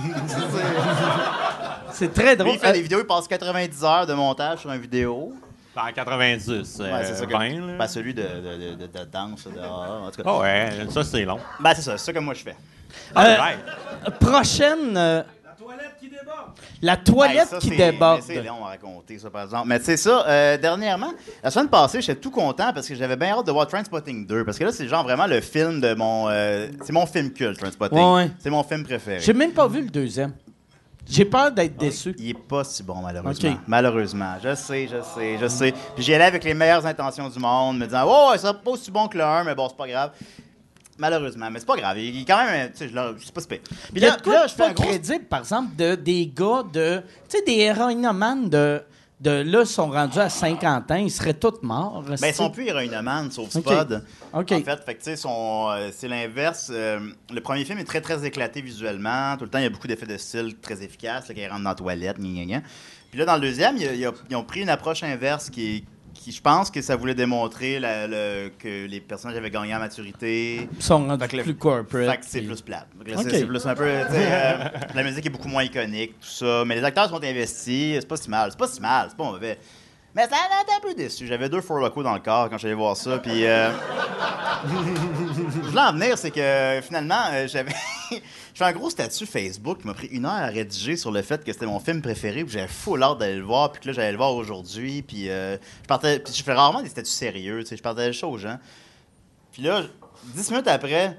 C'est très Lui, drôle. il fait des vidéos, il passe 90 heures de montage sur une vidéo. En 90, Ouais, c'est ça que, 20, là. ben, celui de danse dehors, en tout cas. Ah ouais, ça, c'est long. Ben, c'est ça que moi je fais. Alright. Prochaine. La toilette qui déborde. La toilette Hey, ça, qui c'est- déborde. mais C'est long à raconter, ça, par exemple. Mais tu sais, ça, dernièrement, la semaine passée, j'étais tout content parce que j'avais bien hâte de voir Trainspotting 2. Parce que là, c'est genre vraiment le film de mon. C'est mon film culte, Trainspotting. Ouais. C'est mon film préféré. J'ai même pas vu le deuxième. J'ai peur d'être déçu. Il est pas si bon, malheureusement. OK. Malheureusement. Je sais. Puis j'y allais avec les meilleures intentions du monde, me disant, oh, ça sera pas aussi bon que le 1, mais bon, c'est pas grave. Malheureusement, mais c'est pas grave. Il est quand même, tu sais, c'est pas super. Puis Il y a de quoi là, de je fais pas un gros. crédible, par exemple, des gars de... Tu sais, des héroïnomanes de là, sont rendus à 50 ans, ils seraient tous morts. Ben, ils sont plus héroïnomanes, sauf OK. Spud. OK. En fait, tu sais, c'est l'inverse. Le premier film est très, très éclaté visuellement. Tout le temps, il y a beaucoup d'effets de style très efficaces, là, quand ils rentrent dans la toilette, gna, gna, gna. Puis là, dans le deuxième, ils ont pris une approche inverse qui Puis je pense que ça voulait démontrer que les personnages avaient gagné en maturité. Ils sont rendus Fait que plus corporate. Fait que c'est plus plate. Fait que là, Ok. c'est plus un peu. La musique est beaucoup moins iconique, tout ça. Mais les acteurs sont investis. C'est pas si mal. C'est pas mauvais. Mais ça m'a été un peu déçu. J'avais 2 Four Loko dans le corps quand j'allais voir ça. Puis. Je voulais en venir, c'est que finalement, j'avais. Je fais un gros statut Facebook qui m'a pris 1 heure à rédiger sur le fait que c'était mon film préféré. Puis j'avais full hâte d'aller le voir. Puis que là, j'allais le voir aujourd'hui. Puis Puis je fais rarement des statuts sérieux. Tu sais, je partageais ça aux gens. Puis là, 10 minutes après.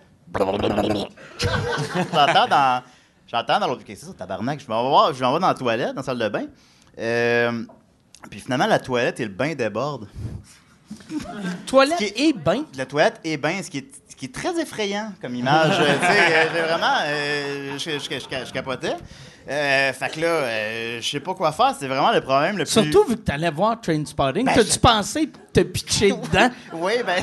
J'entends dans l'autre. Qu'est-ce que c'est ça, tabarnak? Je m'en vais dans la toilette, dans la salle de bain. Puis finalement, la toilette et le bain débordent. Toilette et bain. La toilette et bain, ce qui est très effrayant comme image. Tu sais, j'ai vraiment. Je capotais. Fait que là, je sais pas quoi faire. C'est vraiment le problème le plus. Surtout vu que t'allais voir Trainspotting. Ben, T'as-tu pensé te pitcher dedans? Oui, ben.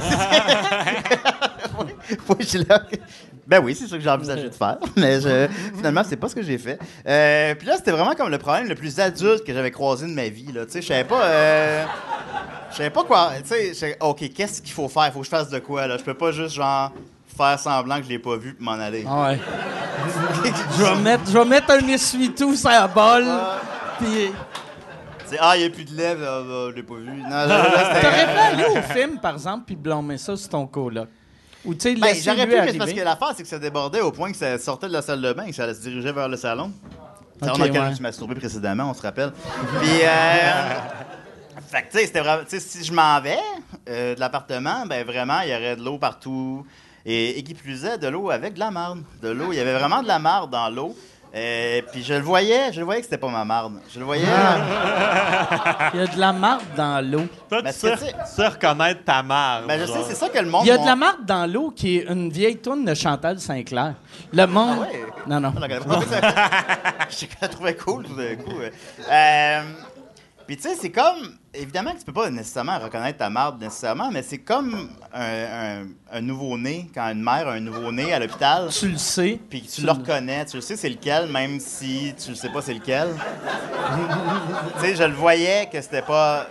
oui, je suis là. Ben oui, c'est ça que j'ai envisagé de faire. Mais finalement, c'est pas ce que j'ai fait. Puis là, c'était vraiment comme le problème le plus adulte que j'avais croisé de ma vie. Tu sais, je savais pas quoi. Tu sais, OK, qu'est-ce qu'il faut faire? Il faut que je fasse de quoi, là? Je peux pas juste, genre, faire semblant que je l'ai pas vu puis m'en aller. Ah ouais. je vais mettre un essuie-tout sur la balle. Puis. Il n'y a plus de lèvres, je l'ai pas vu. Non, là, T'aurais pu aller au film, par exemple, puis blâmer ça sur ton coloc. Ou tu sais, ben, laisser j'aurais lui pu, mais c'est parce arriver. que l'affaire, c'est que ça débordait au point que ça sortait de la salle de bain et que ça se dirigeait vers le salon. C'est Ok, dans lequel ouais. je me suis masturbé précédemment, on se rappelle. Puis, fait que, tu sais, c'était vraiment. Tu sais, si je m'en vais de l'appartement, ben vraiment, il y aurait de l'eau partout. Et qui plus est, de l'eau avec de la marde. De l'eau, il y avait vraiment de la marde dans l'eau. Puis je le voyais que c'était pas ma marde. Je le voyais. Il y a de la marde dans l'eau. Toi, Ben, tu parce que, sais reconnaître ta mère. Ben, je sais, c'est ça que le monde. Il y a de la marde dans l'eau qui est une vieille toune de Chantal Saint-Clair. Le monde. Ah ouais? Non, non. Je la trouvais cool tout d'un coup. Puis tu sais, c'est comme... Évidemment que tu peux pas nécessairement reconnaître ta marde, nécessairement, mais c'est comme un nouveau-né, quand une mère a un nouveau-né à l'hôpital, Tu le sais. puis que tu le reconnais, tu le sais c'est lequel, même si tu le sais pas c'est lequel. Tu sais, je le voyais que c'était pas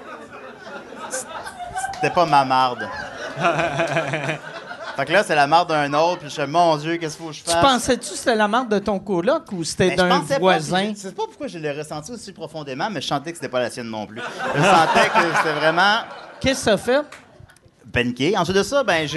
ma marde. Fait que là, c'est la marde d'un autre, puis je suis mon Dieu, qu'est-ce qu'il faut que je Tu fasse? pensais-tu que c'était la marde de ton coloc ou c'était Ben, je d'un pensais voisin? Pas, je sais pas pourquoi je l'ai ressenti aussi profondément, mais je sentais que c'était pas la sienne non plus. Je sentais que c'était vraiment Qu'est-ce que ça fait? paniqué. Ensuite de ça, ben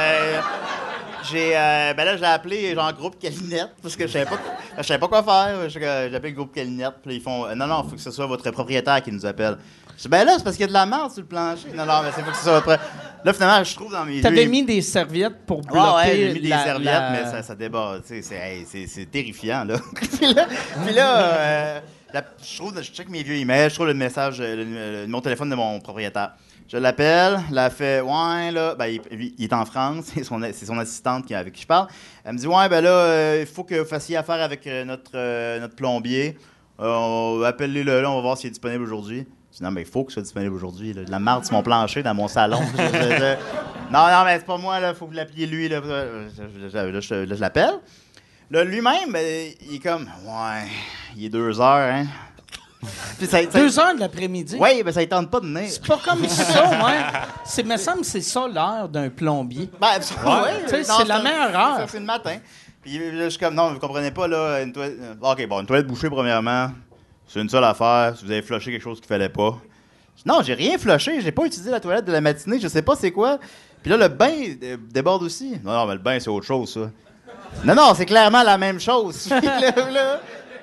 ben là, j'ai appelé genre groupe Calinette parce que je savais pas quoi faire. J'ai appelé le groupe Calinette, puis ils font non, il faut que ce soit votre propriétaire qui nous appelle. Je dis ben là, c'est parce qu'il y a de la merde sur le plancher. Non, mais c'est faut que ce soit votre. Là, finalement, je trouve dans mes yeux. T'avais mis des serviettes pour bloquer. Ouais, j'ai mis des serviettes, mais ça déborde. Tu sais, c'est terrifiant, là. puis là, je check mes vieux emails, je trouve le message, le numéro de téléphone de mon propriétaire. Je l'appelle, elle fait ouais, là, ben, il est en France, c'est son assistante avec qui je parle. Elle me dit ouais, ben là, il faut que vous fassiez affaire avec notre plombier. Appelez-le là, on va voir s'il est disponible aujourd'hui. Je dis non, mais il faut que ce soit disponible aujourd'hui. Là. De la marde sur mon plancher, dans mon salon. Non, mais c'est pas moi, là, faut que vous l'appeliez lui. Là, je l'appelle. Là, lui-même, il est comme ouais, il est 2 heures, hein. Puis 2 heures de l'après-midi? Oui, ben ça ne tente pas de venir. C'est pas comme ça, ouais. Me semble que c'est ça l'heure d'un plombier. Ben, Tu sais, c'est la meilleure heure. C'est le matin. Puis là, je suis comme, non, vous comprenez pas, là, une toilette... OK, bon, une toilette bouchée, premièrement, c'est une seule affaire. Si vous avez flushé quelque chose qu'il fallait pas. Non, j'ai rien flushé. J'ai pas utilisé la toilette de la matinée. Je sais pas c'est quoi. Puis là, le bain déborde aussi. Non, mais le bain, c'est autre chose, ça. Non, c'est clairement la même chose. là,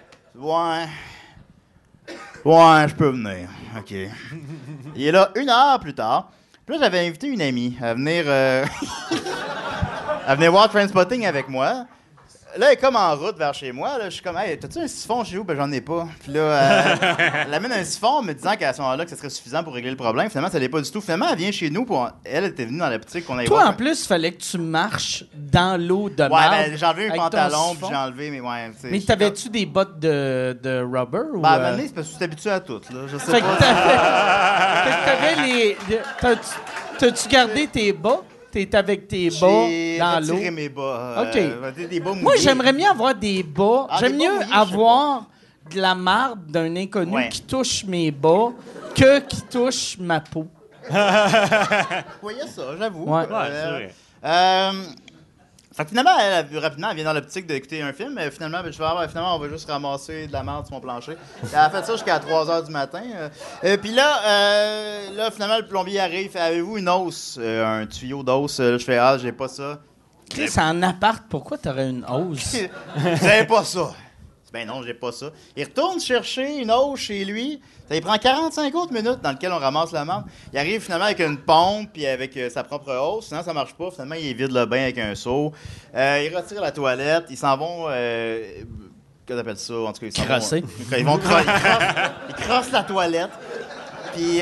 ouais, je peux venir. OK. Il est là 1 heure plus tard. Puis là, j'avais invité une amie à venir, à venir voir Trainspotting avec moi. Là, elle est comme en route vers chez moi. Là. Je suis comme, hey, t'as-tu un siphon chez vous? Ben, j'en ai pas. Puis là, elle amène un siphon me disant qu'à ce moment-là, que ça serait suffisant pour régler le problème. Finalement, ça l'est pas du tout. Finalement, elle vient chez nous. Elle était venue dans la boutique qu'on aille Toi, voir. en plus, il fallait que tu marches dans l'eau de Ouais, marde ben, j'ai enlevé mes avec ton pantalons, siphon. puis j'ai enlevé mes. Ouais, tu sais, Mais je- t'avais-tu des bottes de rubber? Ou, Ben, à un moment donné, c'est parce que tu t'habitues à tout. Là. Je sais Fait que pas. t'avais les... T'as-tu gardé tes bas? T'es avec tes bas J'ai dans l'eau? retiré mes bas. OK. Des bas Moi, mouillés. j'aimerais mieux avoir des bas. Ah, J'aime des bas mieux mouillés, je sais avoir de la marde d'un inconnu Ouais. qui touche mes bas que qui touche ma peau. Vous voyez ça, j'avoue. Ouais. Ouais, c'est vrai. Fait que finalement, rapidement, elle vient dans l'optique d'écouter un film. Mais finalement, je vais finalement, on va juste ramasser de la merde sur mon plancher. Elle a fait ça jusqu'à 3 h du matin. Puis là, finalement, le plombier arrive. Fait, avez-vous une hausse? Un tuyau d'hausse? Je fais, j'ai pas ça. Chris, en appart, pourquoi t'aurais une hausse? Vous avez pas ça? Ben non, j'ai pas ça. Il retourne chercher une hausse chez lui. Ça lui prend 45 autres minutes dans lesquelles on ramasse la merde. Il arrive finalement avec une pompe puis avec sa propre hausse. Sinon, ça marche pas. Finalement, il vide le bain avec un seau. Il retire la toilette. Ils s'en vont... Qu'est-ce qu'on appelle ça? En tout cas, ils s'en Crosser. vont... Ils crossent la toilette. Puis...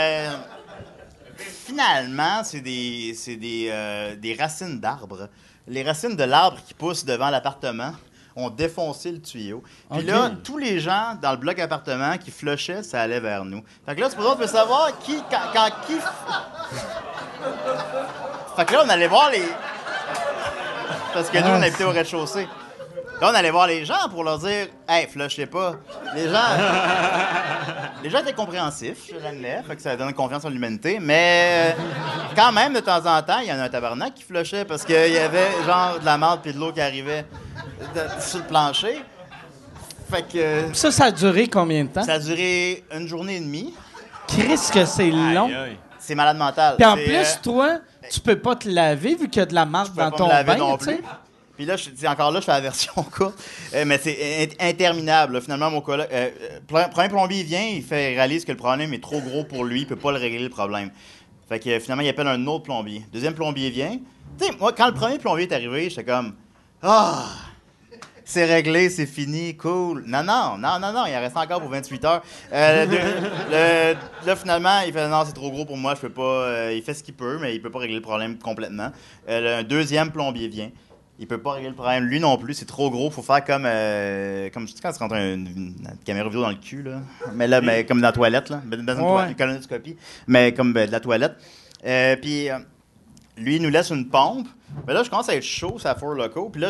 finalement, c'est des racines d'arbres. Les racines de l'arbre qui poussent devant l'appartement ont défoncé le tuyau. Puis là, tous les gens dans le bloc appartement qui flushaient, ça allait vers nous. Fait que là, c'est pour ça qu'on peut savoir qui... Fait que là, on allait voir les... Parce que nous, on habitait au rez-de-chaussée. Là, on allait voir les gens pour leur dire « Hey, flushez pas! » Les gens étaient compréhensifs, je l'admets, fait que ça donne confiance en l'humanité, mais quand même, de temps en temps, il y en a un tabarnak qui flushait parce qu'il y avait genre de la merde puis de l'eau qui arrivait sur le plancher. Fait que... Ça a duré combien de temps? Ça a duré 1 journée et demie. Chris, que c'est long. Aïe, aïe. C'est malade mental. Puis en C'est, plus, toi, tu peux pas te laver vu qu'il y a de la marde dans pas ton me laver bain, non tu sais. plus. Puis là, encore là, je fais la version courte. Mais c'est interminable. Là. Finalement, mon collègue... premier plombier vient, il réalise que le problème est trop gros pour lui, il peut pas le régler, le problème. Fait que finalement, il appelle un autre plombier. Deuxième plombier vient. Tu sais, moi, quand le premier plombier est arrivé, j'étais comme... C'est réglé, c'est fini, cool. Non, il en reste encore pour 28 heures. Là, finalement, il fait non, c'est trop gros pour moi, je peux pas. Il fait ce qu'il peut, mais il peut pas régler le problème complètement. Un deuxième plombier vient. Il peut pas régler le problème. Lui non plus, c'est trop gros. Faut faire comme je dis quand tu rentres une caméra vidéo dans le cul, là. Mais là, mais comme dans la toilette, là. Une colonoscopie. Mais comme de la toilette. Puis lui, il nous laisse une pompe. Mais là, je commence à être chaud, ça Four Loko. Puis là,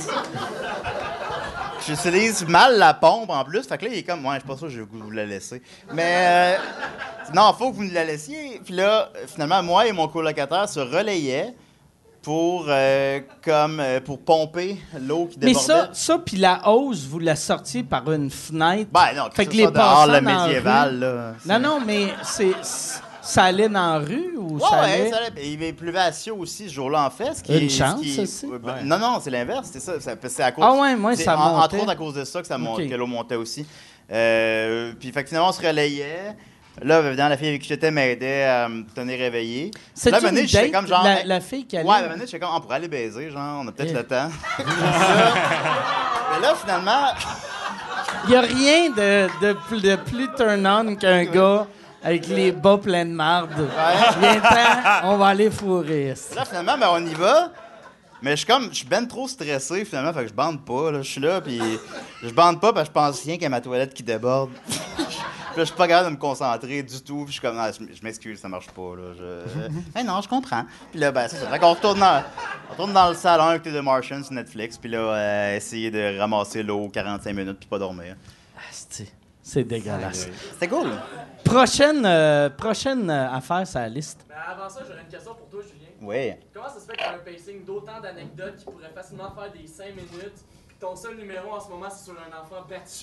j'utilise mal la pompe en plus. Fait que là, il est comme, ouais, je suis pas sûr que je vais vous la laisser. Mais non, faut que vous nous la laissiez. Puis là, finalement, moi et mon colocataire se relayaient pour pomper l'eau qui débordait. Mais ça puis la hausse, vous la sortiez par une fenêtre. Ben non, fait que ça, les dehors, passants le dans la médiéval, rue- là. Non, mais ça allait dans la rue ou ça allait... Ouais, ça allait. Il pleuvait à Sio aussi ce jour-là, en fait. Une chance, aussi. Ouais. Non, c'est l'inverse. C'est ça. C'est à cause... Ah ouais, moi, ça montait. Entre autres, à cause de ça que l'eau montait aussi. Puis, fait que finalement, on se relayait. Là, évidemment, la fille avec qui j'étais m'aidait à me tenir réveillé. C'est là, une j'étais date, comme genre... la fille qui allait... Ouais, mais j'étais comme, on pourrait aller baiser, genre, on a peut-être le temps. Mais là, finalement... Il n'y a rien de plus turn-on qu'un gars avec les bas pleins de marde. Viens-t'en, on va aller fourrer. Là, finalement, ben, on y va. Mais je suis ben trop stressé, finalement, fait que je bande pas. Là. Je suis là, puis je bande pas parce que je pense rien qu'à ma toilette qui déborde. Puis là, je suis pas capable de me concentrer du tout. Puis je suis comme, non, je m'excuse, ça marche pas. Là. Non, je comprends. Puis là, ben, c'est ça. Fait qu'on retourne dans le salon avec The Martian sur Netflix, puis là, essayer de ramasser l'eau 45 minutes, puis pas dormir. C'est dégueulasse. C'était cool. Prochaine affaire sur la liste. Mais avant ça, j'aurais une question pour toi, Julien. Oui. Comment ça se fait que tu as un pacing d'autant d'anecdotes qui pourraient facilement faire des 5 minutes, puis ton seul numéro en ce moment, c'est sur un enfant battu?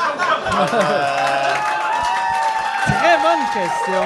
Très bonne question.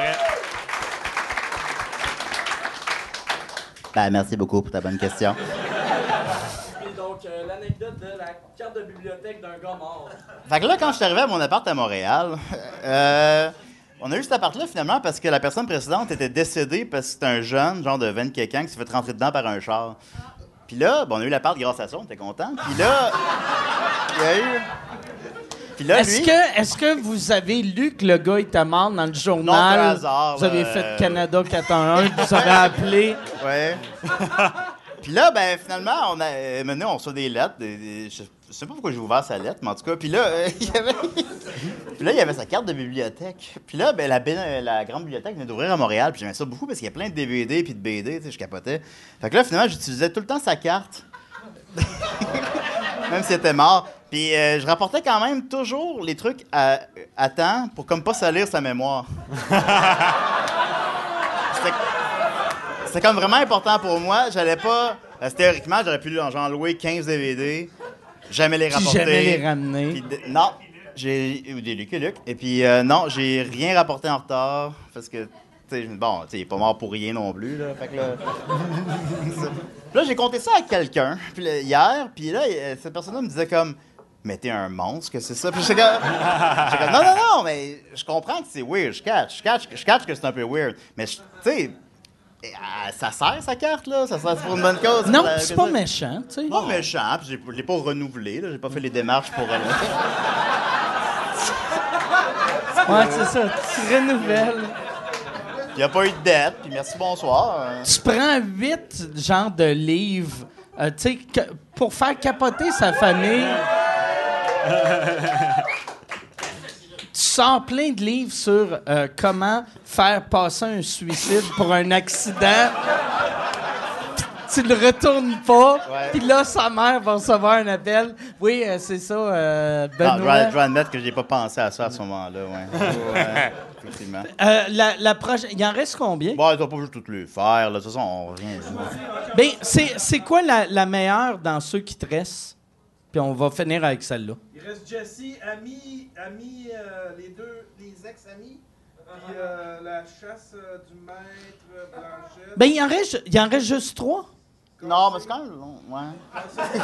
Ben, merci beaucoup pour ta bonne question. Et donc, l'anecdote de la carte de bibliothèque d'un gars mort. Fait que là, quand je suis arrivé à mon appart à Montréal, on a eu cet appart-là finalement parce que la personne précédente était décédée parce que c'était un jeune, genre de 20 quelqu'un, qui s'est fait rentrer dedans par un char. Puis là, bon, on a eu l'appart grâce à ça, on était contents. Puis là, il y a eu... Puis là, Est-ce que vous avez lu que le gars était mort dans le journal? Non, par hasard, vous avez fait Canada 411, vous avez appelé. Ouais. Puis là, ben finalement, maintenant, on reçoit des lettres. Je sais pas pourquoi j'ai ouvert sa lettre, mais en tout cas, puis là, il y avait sa carte de bibliothèque. Puis là, ben la grande bibliothèque venait d'ouvrir à Montréal, puis j'aimais ça beaucoup parce qu'il y a plein de DVD puis de BD, tu sais, je capotais. Fait que là, finalement, j'utilisais tout le temps sa carte. Même s'il était mort. Puis je rapportais quand même toujours les trucs à temps pour comme pas salir sa mémoire. c'est comme vraiment important pour moi. J'allais pas... théoriquement, j'aurais pu genre louer 15 DVD, jamais les rapporter. Jamais les ramener. Non, j'ai... Des Luc et Luc. Et puis, non, j'ai rien rapporté en retard, parce que... Bon, il est pas mort pour rien non plus, là. Fait que là... Puis là, j'ai compté ça avec quelqu'un, puis là, hier, puis là, cette personne-là me disait comme... Mais t'es un monstre, que c'est ça? Puis j'étais comme... Non, mais je comprends que c'est weird, je catch que c'est un peu weird. Mais, tu sais, ça sert, sa carte, là? Ça sert pour une bonne cause? Non, c'est pas méchant, tu sais. Pas méchant, puis je l'ai pas renouvelé, là. J'ai pas fait les démarches pour... Ouais, c'est ça, tu renouvelles. Il n'y a pas eu de dette, puis merci, bonsoir. Tu prends 8 genres de livres, tu sais, pour faire capoter sa famille. Tu sors plein de livres sur comment faire passer un suicide pour un accident. Tu le retournes pas, puis là, sa mère va recevoir un appel. Oui, c'est ça, Benoît. Je dois admettre que j'ai pas pensé à ça à ce moment-là, ouais. Effectivement. La prochaine... Il en reste combien? Bon, tu vas pas juste toutes les faire, là. De toute façon, on revient. Ben, c'est quoi la meilleure dans ceux qui te restent? Puis on va finir avec celle-là. Il reste Jessie, Ami, les ex-amis, puis la chasse du maître Blanchette. Ben, il en reste juste 3. Non, mais c'est quand même long, ouais.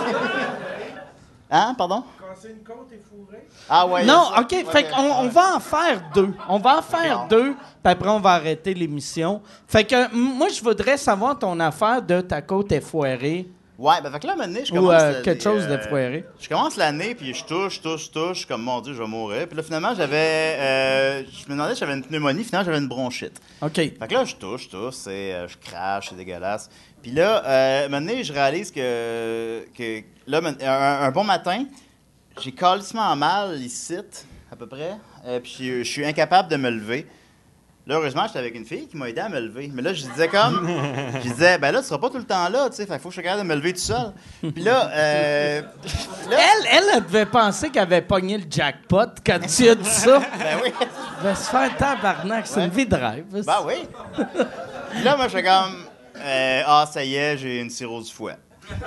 Hein, pardon? Casser une côte et fourrer. Ah, ouais. Non, ça. OK, Ouais, fait qu'on va en faire 2. On va en faire 2, puis après on va arrêter l'émission. Fait que moi, je voudrais savoir ton affaire de ta côte est foirée. Ouais, ben fait que là, maintenant, je Ou commence... quelque chose de foiré. Je commence l'année, puis je touche, comme, mon Dieu, je vais mourir. Puis là, finalement, j'avais... je me demandais si j'avais une pneumonie, finalement, j'avais une bronchite. OK. Fait que là, je touche, je crache, c'est dégueulasse. Puis là, maintenant, je réalise que là, un bon matin, j'ai calissement mal ici, à peu près, puis je suis incapable de me lever. Là, heureusement, j'étais avec une fille qui m'a aidé à me lever. Mais là, je disais, ben là, tu seras pas tout le temps là, tu sais, fait qu'il faut que je sois capable de me lever tout seul. Puis là, Elle devait penser qu'elle avait pogné le jackpot quand tu as dit ça. Ben oui. Elle devait se faire tabarnak, c'est une vie de rêve. Ben oui. Puis là, moi, je fais comme, ça y est, j'ai une cirrhose du foie.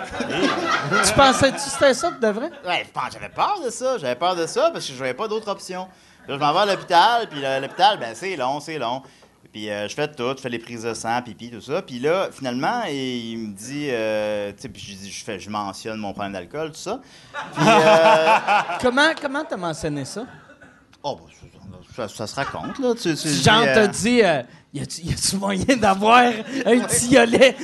Tu pensais-tu que c'était ça que de vrai? Ouais, j'avais peur de ça. J'avais peur de ça parce que je n'avais pas d'autre option. Là, je m'en vais à l'hôpital, puis l'hôpital, ben c'est long. Puis je fais tout, je fais les prises de sang, pipi, tout ça. Puis là, finalement, il me dit, tu sais, puis je mentionne mon problème d'alcool, tout ça. Puis, Comment t'as mentionné ça? oh, ben, ça se raconte, là. Jean t'a dit, y a-tu moyen d'avoir un tiolet?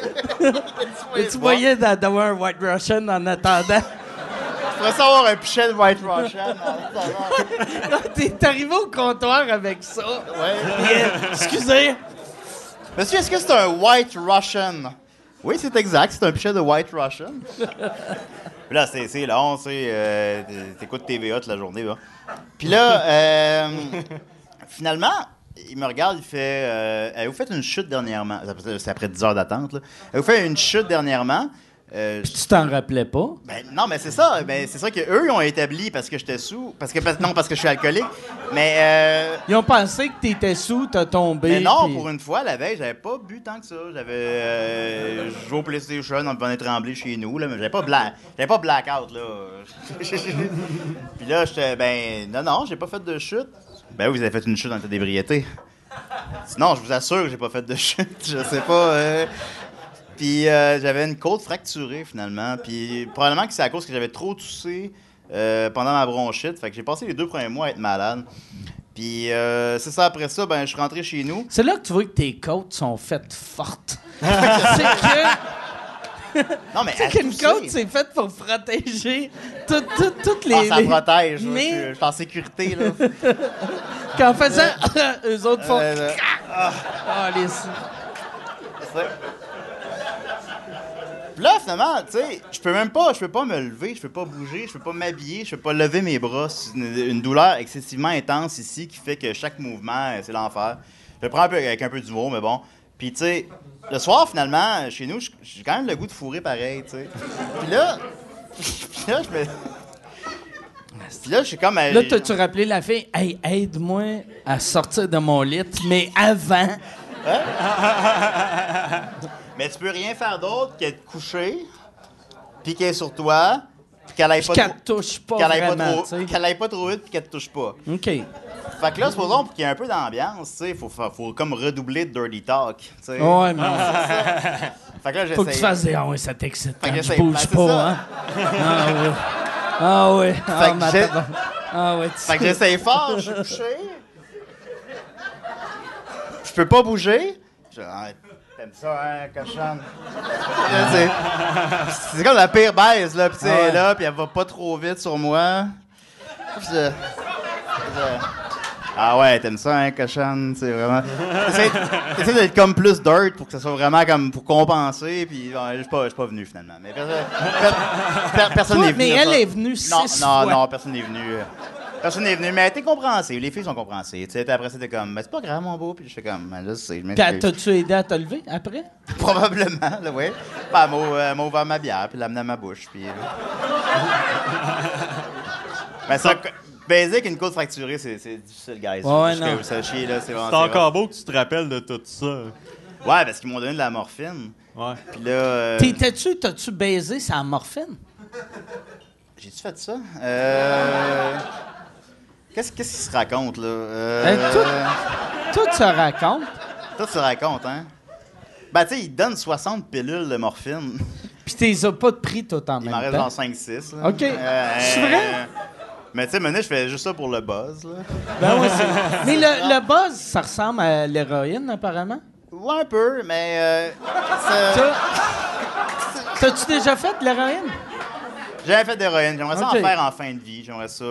Y a-tu moyen d'avoir un White Russian en attendant? Je pourrais savoir un pichet de White Russian. T'es arrivé au comptoir avec ça. Ouais. Excusez. Monsieur, est-ce que c'est un White Russian? Oui, c'est exact. C'est un pichet de White Russian. Puis là, c'est long, tu sais. T'écoutes TVA toute la journée, là. Puis là, finalement, il me regarde, il fait... avez-vous fait une chute dernièrement? C'est après 10 heures d'attente, là. Avez-vous fait une chute dernièrement? Tu t'en rappelais pas? Ben, non, mais c'est ça. Ben, c'est ça qu'eux ont établi parce que j'étais sous. Parce que je suis alcoolique. Mais. Ils ont pensé que t'étais sous, t'as tombé. Mais non, pis... pour une fois, la veille, j'avais pas bu tant que ça. J'avais joué au PlayStation en venant trembler chez nous, là, mais j'avais pas blackout, là. Puis là, j'étais. Ben, non, j'ai pas fait de chute. Ben oui, vous avez fait une chute en état d'ébriété. Sinon, je vous assure que j'ai pas fait de chute. Je sais pas. Puis j'avais une côte fracturée, finalement. Puis probablement que c'est à cause que j'avais trop toussé pendant ma bronchite. Fait que j'ai passé les 2 premiers mois à être malade. Puis c'est ça, après ça, ben je suis rentré chez nous. C'est là que tu vois que tes côtes sont faites fortes. C'est que... Non, mais tu sais qu'une côte, c'est faite pour protéger toutes les... ça protège. Mais... Je suis en sécurité, là. Qu'en faisant... eux autres font... les... Puis là, finalement, tu sais, je peux pas me lever, je peux pas bouger, je peux pas m'habiller, je peux pas lever mes bras. C'est une douleur excessivement intense ici qui fait que chaque mouvement, c'est l'enfer. Je le prends avec un peu d'humour, mais bon. Puis, tu sais, le soir, finalement, chez nous, j'ai quand même le goût de fourrer pareil, tu sais. Puis là, je suis comme... Là, t'as-tu rappelé la fille? Hey, aide-moi à sortir de mon lit, mais avant... Hein? Mais tu peux rien faire d'autre qu'être couché, puis qu'elle est sur toi, puis qu'elle aille Puis pas qu'elle trop... te touche pas Qu'elle aille pas vraiment, trop, tu sais. qu'elle aille pas trop vite puis qu'elle te touche pas. OK. Fait que là, supposons pour qu'il y ait un peu d'ambiance, tu sais, il faut comme redoubler de dirty talk, tu sais. Ouais, mais Fait que là, faut que tu j'essaie. fasses des... Ah ouais, ça t'excite Fait quand que tu j'essaie. bouges Ben, c'est pas, ça. hein? Ah ouais. Ah que ma j'ai- tabarnak. Ah ouais, Fait que j'essaie fort, je suis couché. Je peux pas bouger. T'aimes ça, hein, cochonne? Là, c'est comme la pire baise, là. Pis tu sais, elle est là, pis elle va pas trop vite sur moi. Pis ah ouais, t'aimes ça, hein, cochonne? C'est vraiment... T'essaies d'être comme plus dirt pour que ça soit vraiment comme pour compenser, pis je suis pas venu, finalement. Mais personne Toi, n'est venu. mais là, elle ça. est venue Non, 6 non, fois. non, personne n'est venu. Personne n'est venu, mais elle était compréhensive. Les filles sont compréhensives. Tu sais, puis après, c'était comme, mais c'est pas grave, mon beau. Puis je fais comme, ben, là, c'est, je Puis m'excuse. t'as-tu aidé à te lever après? Probablement, là, oui. Ben, elle m'a ouvert ma bière, puis l'a amené à ma bouche. Puis. Ben, ça. Baiser avec une côte fracturée, c'est difficile, guys. Ouais, Juste non. que vous sachiez, là, c'est vraiment. C'est encore beau que tu te rappelles de tout ça. Ouais, parce qu'ils m'ont donné de la morphine. Ouais. Puis là. T'as-tu baisé sa morphine? J'ai-tu fait ça? Qu'est-ce qui se raconte, là? Tout se raconte. Toi, tu te racontes, hein? Ben, tu sais, ils donnent 60 pilules de morphine. Puis t'es pas de prix tout en Il m'en même reste temps. genre 5-6. OK. C'est vrai? Mais tu sais, maintenant, je fais juste ça pour le buzz, là. Ben ouais, mais le buzz, ça ressemble à l'héroïne, apparemment. Ouais, un peu, mais... T'as-tu déjà fait de l'héroïne? J'avais fait d'héroïne. J'aimerais ça OK. en faire en fin de vie. J'aimerais ça...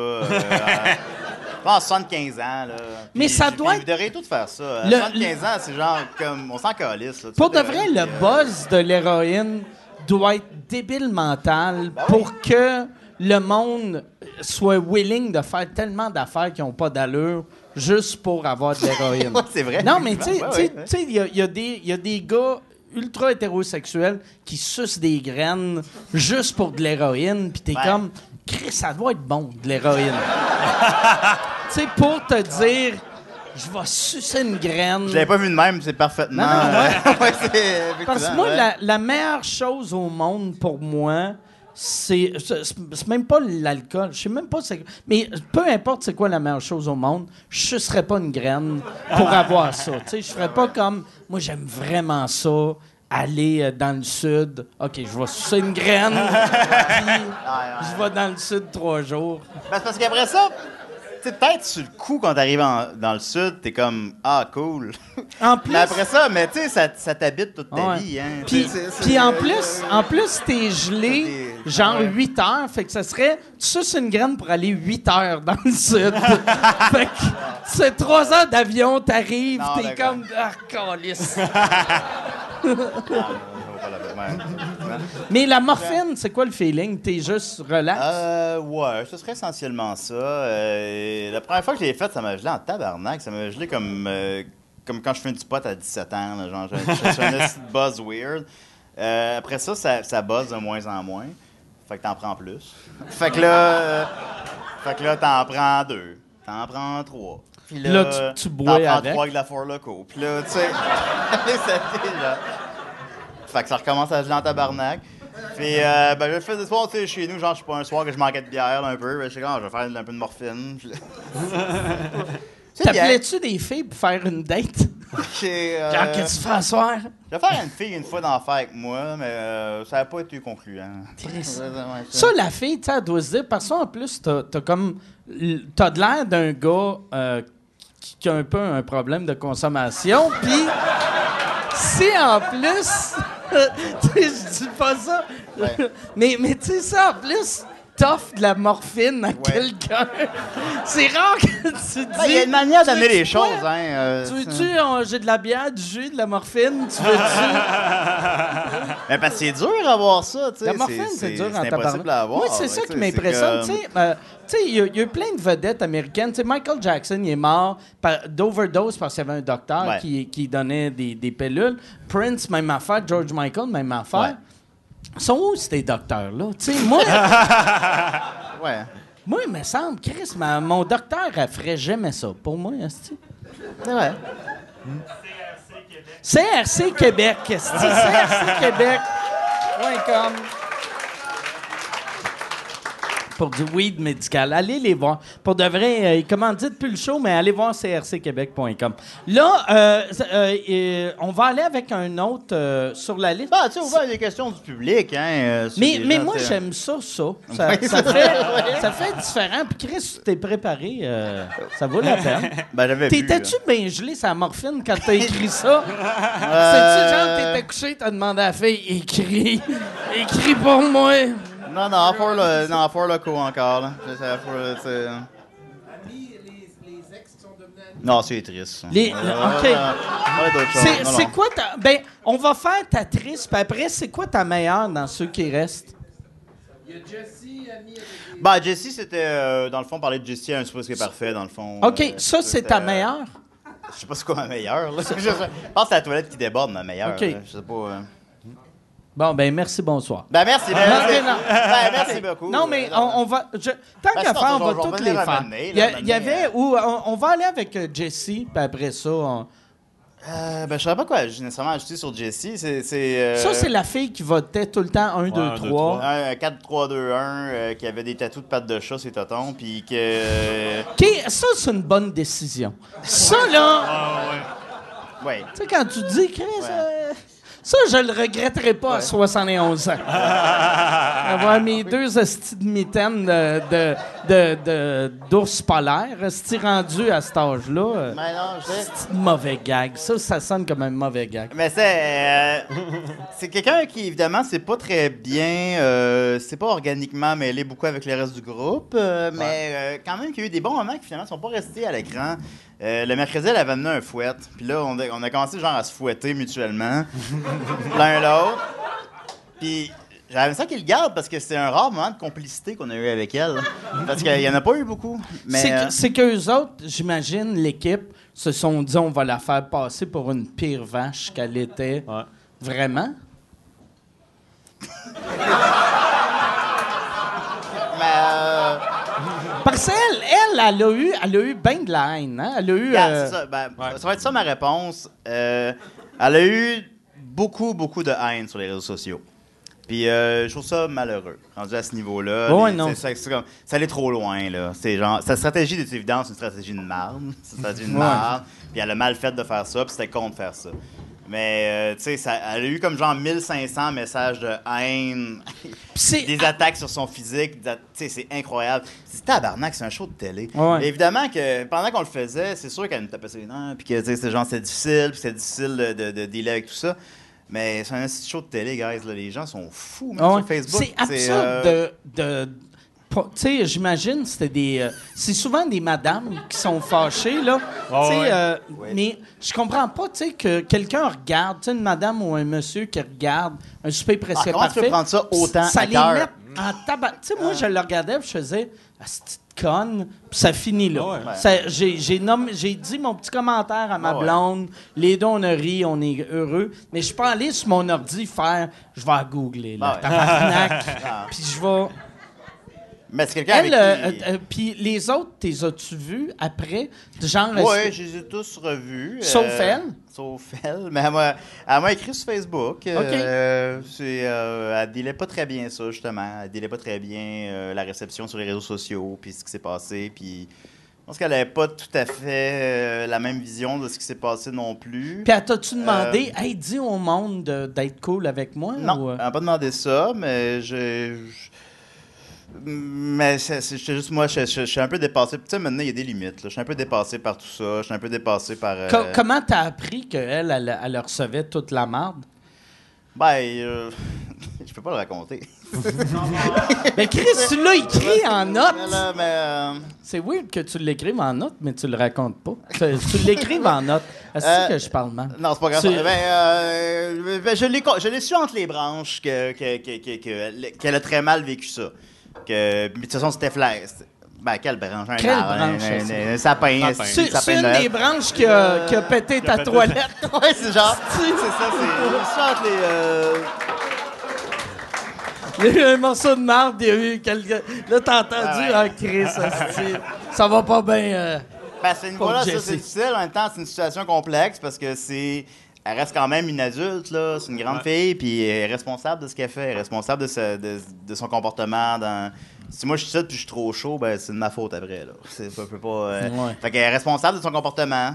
à 75 ans, là. Mais ça Puis doit vous devriez tous faire ça. À Le- 75 ans, c'est genre comme... On s'en calisse, là. Tu Pour fais de vrai, l'héroïne, le puis, buzz de l'héroïne doit être débile mental pour que le monde soit willing de faire tellement d'affaires qui n'ont pas d'allure juste pour avoir de l'héroïne. Ouais, c'est vrai. Non, mais tu Ouais, ouais. sais, il y a des gars ultra hétérosexuels qui sucent des graines juste pour de l'héroïne, puis t'es Ouais. comme, Chris, ça doit être bon, de l'héroïne. Tu sais, pour te dire, je vais sucer une graine. Je l'avais pas vu de même, c'est parfaitement... Non, non, ouais, c'est... Parce que moi, ouais. la meilleure chose au monde pour moi, c'est même pas l'alcool. Je sais même pas c'est. Mais peu importe c'est quoi la meilleure chose au monde, je sucerais pas une graine pour avoir ça. Tu sais, je ferais pas comme. Moi, j'aime vraiment ça. Aller dans le sud. OK, je vais sucer une graine. Puis je vais dans le sud 3 jours. Ben, c'est parce qu'après ça, tu sais, peut-être sur le coup, quand t'arrives dans le sud, t'es comme « Ah, cool! » En plus. Mais après ça, mais tu sais, ça t'habite toute ta Ouais. vie, hein. Puis, C'est- puis en plus, t'es gelé T'es- genre ouais. 8 heures. Fait que ça serait... Tu suces une graine pour aller 8 heures dans le sud. Fait que c'est 3 heures d'avion, t'arrives, Non, t'es d'accord. comme... Ah, câlisse. Ah, non, pas la peine. Ouais. Mais la morphine, c'est quoi le feeling? T'es juste relax? Ouais, ce serait essentiellement ça. La première fois que je l'ai fait, ça m'a gelé en tabarnak. Ça m'a gelé comme quand je fais du pot à 17 ans. Là, genre, j'ai un petit buzz weird. Après ça, ça buzz de moins en moins. Fait que t'en prends plus. Fait que là, t'en prends 2. T'en prends 3. Puis Là, tu bois t'en prends avec. 3 avec de la Four Loko. Puis là, tu sais... ça fait, là. Fait que ça recommence à geler en tabarnak. Puis, ben, je fais des soirs, tu sais, chez nous, genre, je sais pas, un soir que je manquais de bière, là, un peu. Ben, je sais quand, je vais faire un peu de morphine. Puis là- C'est bien. T'appelais-tu des filles pour faire une date? Genre, qu'est-ce que tu fais à soir? Je vais faire une fille une fois d'en faire avec moi, mais ça n'a pas été concluant. Ça, la fille, tu sais, elle doit se dire, parce que ça, en plus, t'as comme... T'as de l'air d'un gars qui a un peu un problème de consommation, puis si en plus... tu sais, je dis pas ça, Ouais. mais tu sais, ça, en plus... T'offres de la morphine à quelqu'un. C'est rare que tu dis... Il y a une manière Tu d'amener veux-tu les choses, quoi? hein. Tu veux-tu, j'ai de la bière, du jus, de la morphine? Tu veux-tu... Mais parce que c'est dur à avoir ça, tu sais. La morphine, c'est dur en C'est impossible tabarnak. à avoir. Moi, c'est ouais, ça tu qui sais, m'impressionne. c'est Tu sais, il y a eu plein de vedettes américaines. Tu sais, Michael Jackson, il est mort d'overdose parce qu'il y avait un docteur Ouais. qui donnait des pilules. Prince, même affaire. George Michael, même affaire. Ouais. Ils sont où, ces docteurs-là? Tu sais, moi, Ouais. moi, il me semble, Chris, mon docteur, elle ferait jamais ça. Pour moi, esti. C'est vrai. CRC Québec. C'est crcquebec.com. Pour du weed médical. Allez les voir. Pour de vrai, comment dites plus le show, mais allez voir crcquebec.com. Là, on va aller avec un autre sur la liste. Bah, tu sais, on va des questions du public, hein. Mais moi, j'aime ça. Ça fait différent. Puis Chris, t'es préparé. Ça vaut la peine. Ben, j'avais vu. T'étais-tu bien gelé sa morphine quand t'as écrit ça? C'est-tu genre, t'étais couché, t'as demandé à la fille, écris pour moi. Non, for le coup encore, là. C'est... Amis, les ex qui sont devenus amis. Non, c'est triste. Ça. OK. C'est quoi ta... Ben, on va faire ta triste, puis après, c'est quoi ta meilleure dans ceux qui restent? Il y a Jessie, ami avec des... Bah, Jessie, c'était, dans le fond, parler de Jessie à un souper, ce qui est parfait, dans le fond. OK, ça, c'est ta meilleure? Je sais pas c'est quoi ma meilleure, là. Je pense que c'est la toilette qui déborde, ma meilleure. OK. Là. Je sais pas... Bon, ben merci, bonsoir. Ben, merci. Merci beaucoup. Non, mais on va... tant qu'à faire, on va toutes les faire. Il y avait où... On va aller avec Jessie, puis après ça... Ben, je savais pas quoi nécessairement ajouter sur Jessie. Ça, c'est la fille qui votait tout le temps 1, 2, 3. 4-3-2-1, qui avait des tatous de pattes de chat, ses totons, puis que... OK, ça, c'est une bonne décision. Ça, là... Ouais. Tu sais, quand tu dis, Chris... Ça, je le regretterai pas à 71 ans. Avoir mes deux hosties de mitaines d'ours polaire, hosties rendus à cet âge-là. Mais non, je sais. C'est mauvais gag. Ça sonne comme un mauvais gag. Mais c'est quelqu'un qui, évidemment, c'est pas très bien... c'est pas organiquement mêlé beaucoup avec le reste du groupe, mais quand même, qu'il y a eu des bons moments qui, finalement, sont pas restés à l'écran. Le mercredi, elle avait amené un fouet. Puis là, on a commencé genre à se fouetter mutuellement, l'un l'autre. Puis j'avais ça qu'il le garde parce que c'est un rare moment de complicité qu'on a eu avec elle. Parce qu'il y en a pas eu beaucoup. Mais, c'est qu'eux autres, j'imagine, l'équipe, se sont dit on va la faire passer pour une pire vache qu'elle était. Ouais. Vraiment? Parce qu'elle a eu bien de la haine, hein? Elle a eu... c'est ça. Ça va être ça ma réponse. Elle a eu beaucoup, beaucoup de haine sur les réseaux sociaux. Puis je trouve ça malheureux, rendu à ce niveau-là. Ça allait trop loin, là. C'est genre... Sa stratégie est évidente, c'est une stratégie de marde. C'est une stratégie de marde. Puis elle a mal fait de faire ça, puis c'était con de faire ça. Mais, tu sais, elle a eu comme genre 1500 messages de haine, des attaques sur son physique. Tu sais, c'est incroyable. C'est tabarnak, c'est un show de télé. Ouais. Évidemment que pendant qu'on le faisait, c'est sûr qu'elle nous tapait sur les nerfs, puis que, tu sais, c'est difficile, puis c'est difficile de dealer avec tout ça. Mais c'est un petit show de télé, guys. Là. Les gens sont fous, même sur Facebook. C'est absurde tu sais, j'imagine, c'est souvent des madames qui sont fâchées, là. Mais je comprends pas, tu sais, que quelqu'un regarde, tu sais, une madame ou un monsieur qui regarde un souper presque comment parfait. tu peux prendre ça autant ça à les cœur? met en tabac. Tu sais, moi, je le regardais, puis je faisais « Ah, cette petite conne », puis ça finit là. J'ai dit mon petit commentaire à ma blonde. Les deux, on a ri, on est heureux. Mais je suis pas allé sur mon ordi faire « Je vais googler, là, tabarnak. » Puis je vais... Mais c'est quelqu'un avec qui... Puis les autres, t'es as-tu vus après? Genre, oui, je les ai tous revus. Sauf elle? Sauf elle. Mais elle m'a écrit sur Facebook. Elle dilait pas très bien ça, justement. Elle dilait pas très bien la réception sur les réseaux sociaux, puis ce qui s'est passé. Puis je pense qu'elle n'avait pas tout à fait la même vision de ce qui s'est passé non plus. Puis t'as-tu demandé, hey, dis au monde d'être cool avec moi? Non, elle n'a pas demandé ça, mais mais j'étais juste, moi, je suis un peu dépassé. Tu sais, maintenant, il y a des limites. Là. Je suis un peu dépassé par tout ça. Je suis un peu dépassé par... Comment t'as appris qu'elle elle recevait toute la marde? Ben, je peux pas le raconter. Ben, Chris, tu l'as écrit en note. C'est weird que tu l'écrives en note, mais tu le racontes pas. Tu l'écrives en note. Est-ce que je parle mal? Non, c'est pas grave. Je l'ai su entre les branches qu'elle a très mal vécu ça. De toute façon, c'était flair. Ben, quelle branche? Un sapin. C'est une des branches qui a pété ta toilette. Oui, c'est genre. C'est ça, c'est entre il y a eu un morceau de marde, il y a eu quelqu'un. Là, t'as entendu, Chris, ça va pas bien. Ben, c'est une voilà, ça, c'est difficile. En même temps, c'est une situation complexe parce que c'est elle reste quand même une adulte, là. C'est une grande fille, puis elle est responsable de ce qu'elle fait. Elle est responsable de son comportement. Si moi je suis ça puis je suis trop chaud, ben c'est de ma faute après, là. Je peux pas... Fait qu'elle est responsable de son comportement.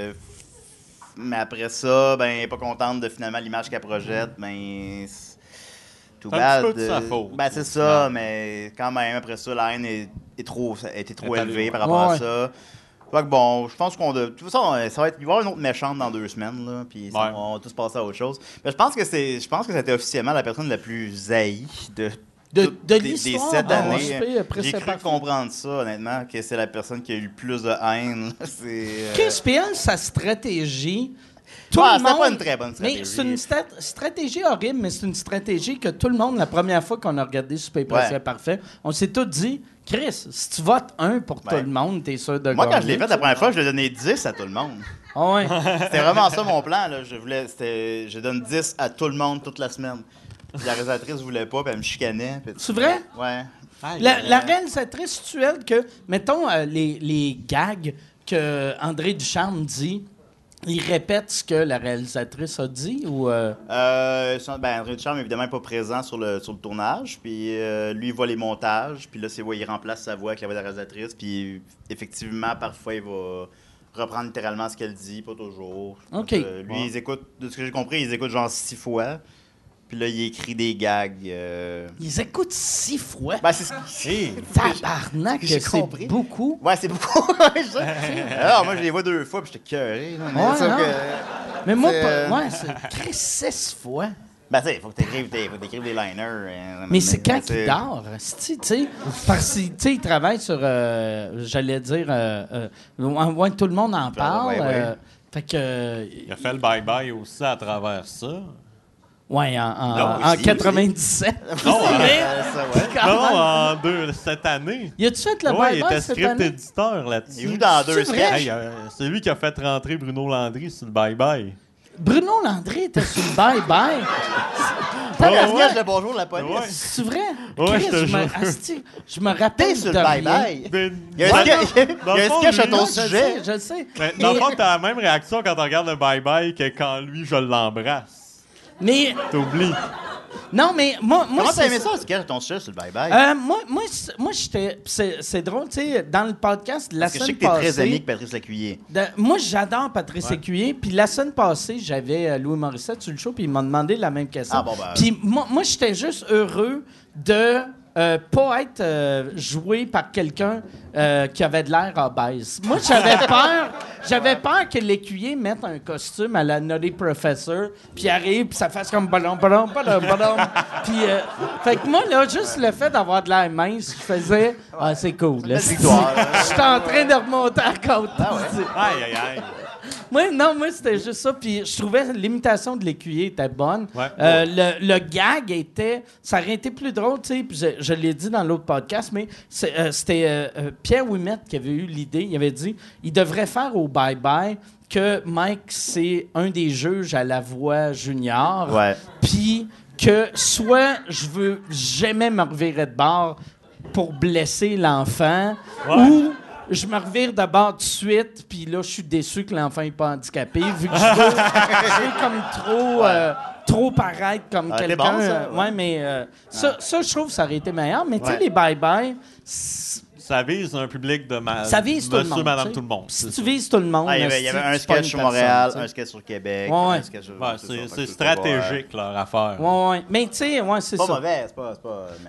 Mais après ça, ben elle est pas contente de finalement l'image qu'elle projette, ben... Tout bad. Un petit peu de sa faute. Ben c'est ça, mais quand même, après ça, la haine était trop élevée par rapport à ça. Fait que bon, je pense qu'on... De toute façon, il va y avoir une autre méchante dans 2 semaines, là, puis on va tous passer à autre chose. Mais je pense que c'était officiellement la personne la plus haïe de l'histoire. Des 7 années. J'ai cru parfait. comprendre ça, honnêtement, que c'est la personne qui a eu le plus de haine. Chris Peel, sa stratégie... Tout Ouais, le c'était monde, pas une très bonne stratégie. Mais c'est une stratégie horrible, mais c'est une stratégie que tout le monde, la première fois qu'on a regardé Super Presque Parfait, on s'est tous dit, Chris, si tu votes 1 pour tout le monde, t'es sûr de Moi, gagner. quand je l'ai fait la première fois, je lui ai donné 10 à tout le monde. Ah ouais. C'était vraiment ça mon plan. Là. Je donne 10 à tout le monde toute la semaine. Puis la réalisatrice voulait pas, puis elle me chicanait. C'est vrai? Ouais. La réalisatrice, tu elle que, mettons, les gags que André Ducharme dit, il répète ce que la réalisatrice a dit ou... André Ducharme, évidemment, n'est pas présent sur le tournage. Puis lui, il voit les montages. Puis là, il remplace sa voix avec la voix de la réalisatrice. Puis effectivement, parfois, il va reprendre littéralement ce qu'elle dit, pas toujours. OK. Lui, ils écoutent, de ce que j'ai compris, ils écoutent genre 6 fois. Puis là, il écrit des gags. Ils écoutent 6 fois. Ben, c'est ce Tabarnak, j'ai c'est compris. beaucoup. Ouais, c'est beaucoup. Alors, moi, je les vois 2 fois, puis j'étais cœuré. Mais moi, c'est 6 fois. Ben, tu sais, il faut que t'écrives des liners. Mais c'est quand il dort, tu sais. Parce que, tu sais, il travaille sur, j'allais dire, tout le monde en parle. Fait que... il a fait le bye-bye aussi à travers ça. Oui, en 97. Non, Non, cette année. Y a-tu fait le Ouais, bye-bye il était cette script année? éditeur là-dessus. Il joue dans 2 sketchs. Hey, c'est lui qui a fait rentrer Bruno Landry sur le bye-bye. Bruno Landry était sur le bye-bye. Le sketch de Bonjour la police. Ouais. C'est vrai? Ouais, Chris, je te jure. je me rappelle Sur de le rien. bye-bye. Mais- Il y a un sketch à ton sujet. Je le sais. Mais dans le fond, t'as la même réaction quand tu regardes le bye-bye que quand lui, je l'embrasse. Mais, T'oublies. non, mais moi Comment t'as c'est aimé ça, le sketch à ton sujet sur le bye-bye? moi j'étais... C'est drôle, tu sais, dans le podcast, la Parce que je sais semaine que t'es très passée... ami avec Patrice Lécuyer. Moi, j'adore Patrice Écuyer. Puis la semaine passée, j'avais Louis Morissette sur le show, puis il m'a demandé la même question. Ah, bon, ben... Puis moi j'étais juste heureux de pas être joué par quelqu'un qui avait de l'air obèse. Moi, j'avais peur que l'écuyer mette un costume à la Nutty Professor, puis arrive, puis ça fasse comme ballon. Puis, fait que moi, là, juste le fait d'avoir de l'air mince, je faisais, c'est cool. Là. Belle victoire, là. Je suis en train de remonter à côte. Aïe. Moi, c'était juste ça. Puis je trouvais l'imitation de l'écuyer était bonne. Ouais. Le gag était... Ça aurait été plus drôle, tu sais. Puis je l'ai dit dans l'autre podcast, mais c'était Pierre Ouimet qui avait eu l'idée. Il avait dit, il devrait faire au bye-bye que Mike, c'est un des juges à La Voix junior. Ouais. Puis que soit je veux jamais me revirer de bord pour blesser l'enfant, ou... je me revire de bord tout de suite, puis là, je suis déçu que l'enfant n'est pas handicapé, vu que je veux comme trop paraître comme quelqu'un. Bon, ça, ouais, mais ça, je trouve que ça aurait été meilleur. Mais tu sais, les bye-bye, Ça vise un public de ça vise tout le monsieur, monde. madame, tu sais. tout le monde. Si tu vises tout le monde, Il y avait un c'est pas sketch une sur Montréal, personne, un sketch sur Québec, Ouais. un sketch sur... Ouais, c'est stratégique, leur affaire. Ouais. Mais tu sais, c'est C'est pas ça. mauvais, c'est pas...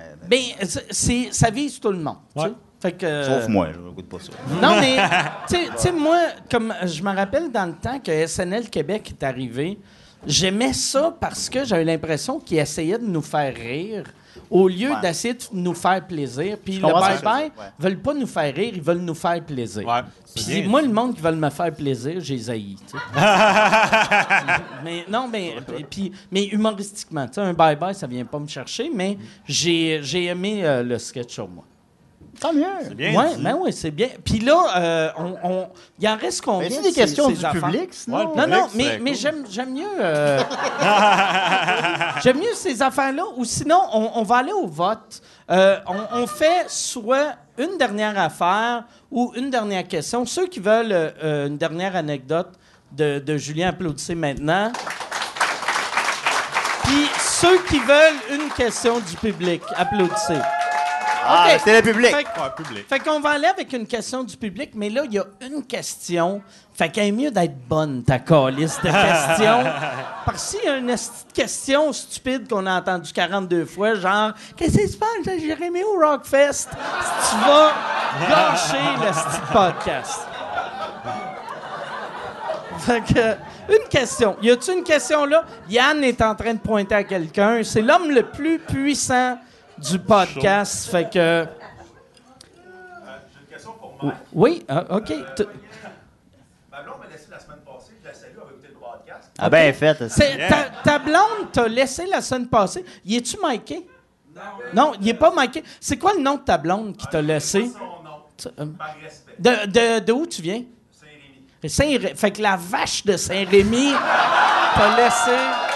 Ben, ça vise tout le monde. tu sais. Ouais. Fait que, Sauf moi, je n'écoute pas ça. Non, mais, tu sais, moi, comme je me rappelle dans le temps que SNL Québec est arrivé, j'aimais ça parce que j'avais l'impression qu'ils essayaient de nous faire rire au lieu d'essayer de nous faire plaisir. Puis le comprends ce que bye-bye, tu veux dire, ils veulent pas nous faire rire, ils veulent nous faire plaisir. Ouais, c'est Puis bien moi, dit. le monde qui veut me faire plaisir, j'ai haï, tu sais. Mais non, mais humoristiquement, tu sais, un bye-bye, ça vient pas me chercher, mais j'ai aimé le sketch sur moi. Tant mieux. C'est bien Ouais, dit. ben oui, c'est bien. Puis là, il en reste combien? Mais c'est de des questions ces du affaires? public, sinon? Ouais, Non, public, mais c'est j'aime mieux. J'aime mieux ces affaires-là. Ou sinon, on va aller au vote. On fait soit une dernière affaire ou une dernière question. Ceux qui veulent une dernière anecdote, de Julien. Applaudissez maintenant. Puis ceux qui veulent une question du public, applaudissez. Ah, OK. c'est le public. Fait qu'on va aller avec une question du public, mais là, il y a une question. Fait qu'il est mieux d'être bonne, ta calice de questions. Parce qu'il y a une question stupide qu'on a entendue 42 fois, genre « Qu'est-ce qui se passe, Jérémy, au Rockfest? » Tu vas gâcher le style podcast. Fait que, une question. Y a-tu une question là? Yann est en train de pointer à quelqu'un. C'est l'homme le plus puissant du podcast. Fait que... J'ai une question pour Mike. Oui, OK. Ma blonde m'a laissé la semaine passée, je la salue, elle va écouter le podcast. Ah ben fait. Ta blonde t'a laissé la semaine passée. Y es-tu miké? Non, il est pas miké. C'est quoi le nom de ta blonde qui t'a laissé? Son nom, par respect. De où tu viens? Saint-Rémy. Fait que la vache de Saint-Rémy t'a laissé...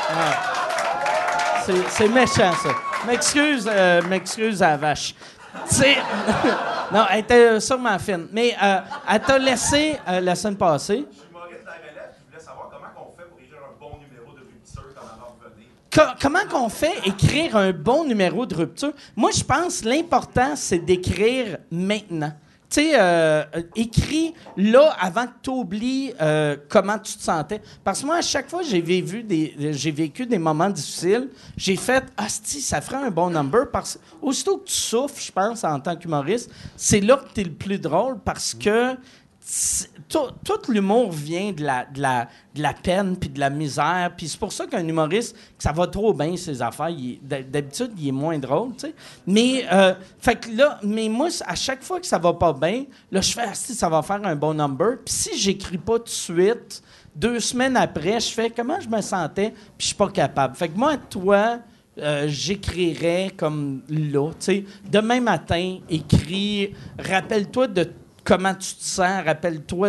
Ouais. C'est méchant, ça. M'excuse à la vache. C'est... Non, elle était sûrement fine. Mais elle t'a laissé la semaine passée. Je suis Maurice de la Relève, je voulais savoir comment on fait pour écrire un bon numéro de rupture comme avant de venir. Comment qu'on fait écrire un bon numéro de rupture? Moi, je pense que l'important, c'est d'écrire maintenant. Tu sais, écris là avant que tu oublies comment tu te sentais. Parce que moi, à chaque fois que j'ai vécu des moments difficiles, j'ai fait « Asti, ça ferait un bon number. » Parce que aussitôt que tu souffres, je pense, en tant qu'humoriste, c'est là que tu es le plus drôle parce que tout l'humour vient de la peine puis de la misère. Puis c'est pour ça qu'un humoriste, que ça va trop bien, ses affaires, d'habitude, il est moins drôle, tu sais. Mais, fait que là, mais moi, à chaque fois que ça va pas bien, là, je fais, si ça va faire un bon number. Puis si j'écris pas tout de suite, 2 semaines après, je fais comment je me sentais, puis je suis pas capable. Fait que moi, toi... j'écrirais comme là, tu sais, demain matin, écris, rappelle-toi de comment tu te sens, rappelle-toi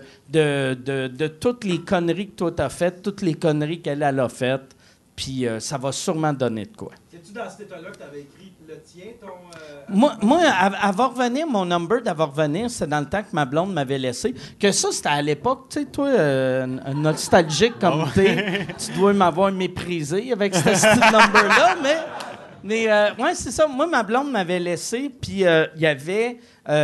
de toutes les conneries que toi t'as faites, toutes les conneries qu'elle a faites, puis ça va sûrement donner de quoi. C'est-tu dans cet état-là que tu avais écrit le tien, ton... Moi, à va revenir, mon number d'Avoir revenir, c'est dans le temps que ma blonde m'avait laissé. Que ça, c'était à l'époque, tu sais, toi, nostalgique comme t'es, tu dois m'avoir méprisé avec ce style number-là, mais ouais, c'est ça. Moi, ma blonde m'avait laissé, puis il y avait...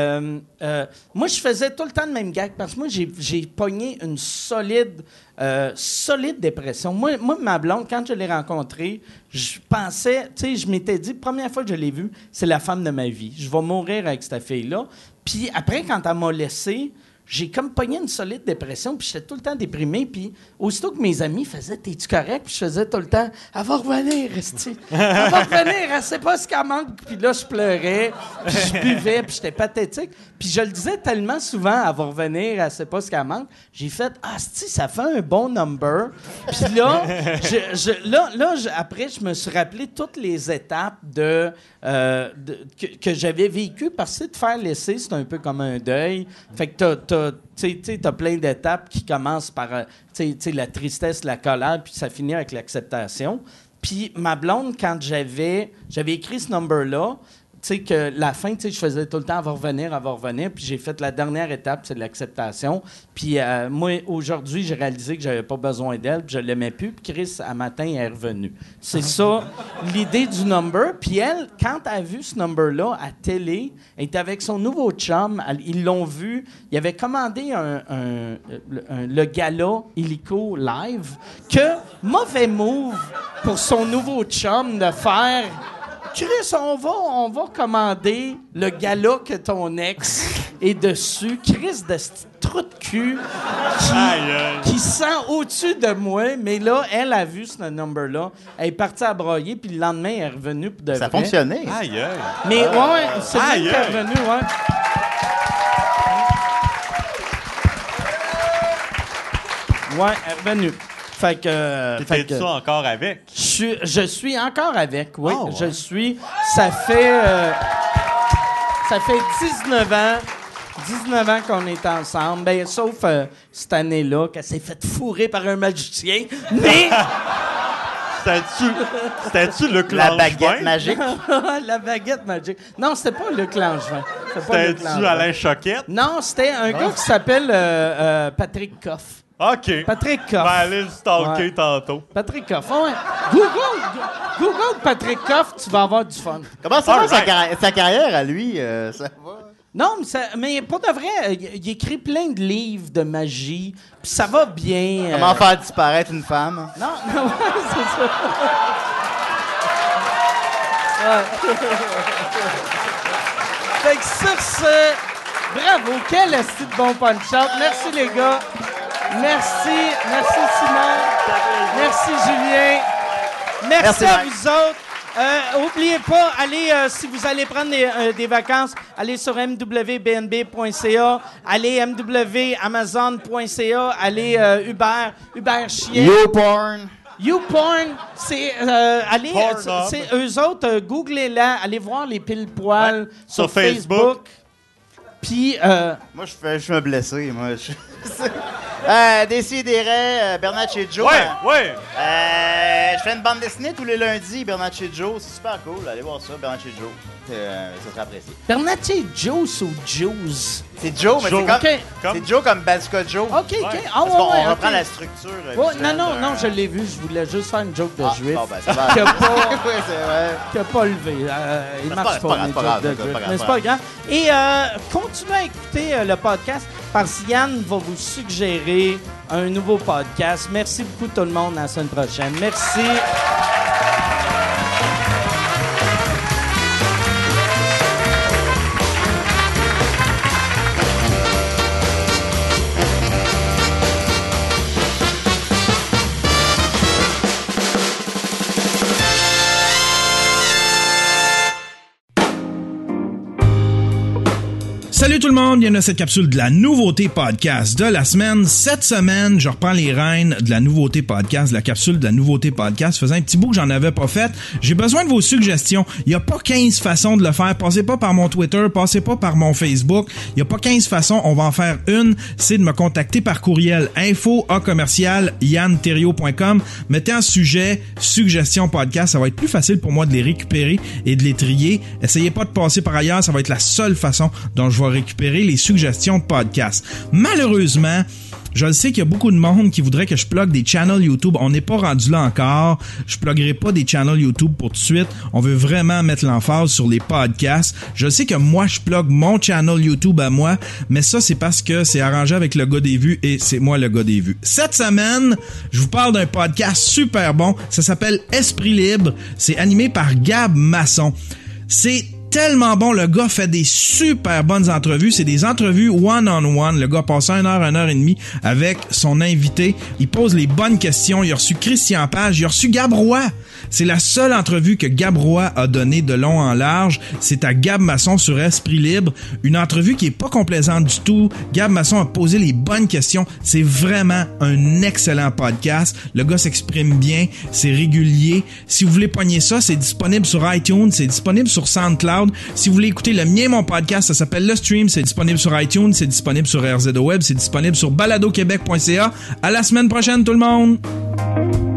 moi, je faisais tout le temps le même gag parce que moi, j'ai pogné une solide dépression. Moi, ma blonde, quand je l'ai rencontrée, je pensais, tu sais, je m'étais dit, première fois que je l'ai vue, c'est la femme de ma vie. Je vais mourir avec cette fille-là. Puis après, quand elle m'a laissé, j'ai comme pogné une solide dépression, puis j'étais tout le temps déprimé. Puis aussitôt que mes amis faisaient « T'es-tu correct? » Puis je faisais tout le temps « Elle va revenir, esti. Elle va revenir, elle sait pas ce qu'elle manque. » Puis là, je pleurais, puis je buvais, puis j'étais pathétique. Puis je le disais tellement souvent « Elle va revenir, elle sait pas ce qu'elle manque. » J'ai fait « Ah, esti, ça fait un bon number. » Puis là, après, je me suis rappelé toutes les étapes que j'avais vécues, parce que de faire laisser, c'est un peu comme un deuil. Fait que t'as plein d'étapes qui commencent par la tristesse, la colère, puis ça finit avec l'acceptation. Puis ma blonde, quand j'avais écrit ce number-là, tu sais, que la fin, tu sais, je faisais tout le temps « Elle va revenir », puis j'ai fait la dernière étape, c'est l'acceptation. Puis moi, aujourd'hui, j'ai réalisé que j'avais pas besoin d'elle, puis je l'aimais plus, puis Chris, à matin, elle est revenue. C'est ça, l'idée du number. Puis elle, quand elle a vu ce number-là à télé, elle était avec son nouveau chum, ils l'ont vu, il avait commandé le gala Illico Live, que mauvais move pour son nouveau chum de faire... Chris, on va commander le gala que ton ex est dessus. Chris de ce trou de cul qui sent au-dessus de moi. Mais là, elle a vu ce number-là. Elle est partie à broyer, puis le lendemain, elle est revenue pour de vrai. Ça a fonctionné. Aïe, aïe. Mais ouais, c'est vrai qu'elle est revenue, ouais. Ouais, elle est revenue. Fait que encore avec? Je suis encore avec, oui. Oh, ouais. Je suis. Ça fait 19 ans. 19 ans qu'on est ensemble. Ben, sauf cette année-là, qu'elle s'est faite fourrer par un magicien. Mais. C'était-tu Luc La Langevin? baguette magique. La baguette magique. Non, c'était pas Luc Langevin. C'était-tu Alain Choquette? Non, c'était un gars qui s'appelle Patrick Coff. OK. Patrick Coff. Ben, allez le stalker Ouais. tantôt. Patrick Coff, ouais. Google Patrick Coff, tu vas avoir du fun. Comment ça va Alright. sa carrière à lui? Ça va? Non, mais pour de vrai, il écrit plein de livres de magie, puis ça va bien. Comment faire disparaître une femme? Non, ouais, c'est ça. Ouais. Fait que sur ce, bravo, quel esti de bon punch-out. Merci les gars. Merci Simon. Merci Julien. Merci à Mike. vous autres. Oubliez pas, allez, si vous allez prendre des vacances, allez sur mwbnb.ca, allez mwamazon.ca, allez Uber Chien. YouPorn, c'est allez, Pornhub. c'est eux autres, googlez-la, allez voir les pile-poils sur Sur Facebook. Facebook. Puis Moi, je me blessé. Moi, Décidérez, Bernard chez Joe. Ouais. Je fais une bande dessinée tous les lundis, Bernard chez Joe. C'est super cool. Allez voir ça, Bernard chez Joe. Ça sera apprécié. Bernatchez Juice ou Juice? C'est Joe, mais Joe. c'est OK. c'est Joe comme Bazooka Joe. OK. Ah, Parce ouais, qu'on ouais, reprend OK. la structure. Oh, visuelle non, d'un- je l'ai vu. Je voulais juste faire une joke de juif Bon, ben, ça va. qui a pas, Oui, c'est vrai. qui a pas levé. Il C'est marche pas pas, grave, les pas grave, jokes de pas juif. grave, Mais c'est pas pas grave. Et continuez à écouter le podcast parce que Yann va vous suggérer un nouveau podcast. Merci beaucoup tout le monde. À la semaine prochaine. Merci. Salut tout le monde, bienvenue à cette capsule de la nouveauté podcast de la semaine. Cette semaine, je reprends les rênes de la nouveauté podcast, de la capsule de la nouveauté podcast. Faisant un petit bout que j'en avais pas fait. J'ai besoin de vos suggestions. Il n'y a pas 15 façons de le faire. Passez pas par mon Twitter, passez pas par mon Facebook. Il n'y a pas 15 façons. On va en faire une. C'est de me contacter par courriel info@yanterrio.com. Mettez en sujet, suggestion podcast. Ça va être plus facile pour moi de les récupérer et de les trier. Essayez pas de passer par ailleurs. Ça va être la seule façon dont je vais récupérer les suggestions de podcast. Malheureusement, je le sais qu'il y a beaucoup de monde qui voudrait que je plug des channels YouTube. On n'est pas rendu là encore. Je pluguerai pas des channels YouTube pour tout de suite. On veut vraiment mettre l'emphase sur les podcasts. Je sais que moi, je plug mon channel YouTube à moi, mais ça, c'est parce que c'est arrangé avec le gars des vues et c'est moi le gars des vues. Cette semaine, je vous parle d'un podcast super bon. Ça s'appelle Esprit Libre. C'est animé par Gab Masson. C'est tellement bon, le gars fait des super bonnes entrevues, c'est des entrevues one-on-one, le gars passe 1 heure et demie avec son invité, il pose les bonnes questions, il a reçu Christian Page, il a reçu Gab Roy, c'est la seule entrevue que Gab Roy a donnée de long en large, c'est à Gab Masson sur Esprit Libre, une entrevue qui est pas complaisante du tout, Gab Masson a posé les bonnes questions, c'est vraiment un excellent podcast, le gars s'exprime bien, c'est régulier, si vous voulez pogner ça, c'est disponible sur iTunes, c'est disponible sur SoundCloud. Si vous voulez écouter le mien, mon podcast, ça s'appelle Le Stream, c'est disponible sur iTunes, c'est disponible sur RZO Web, c'est disponible sur baladoquebec.ca. À la semaine prochaine, tout le monde!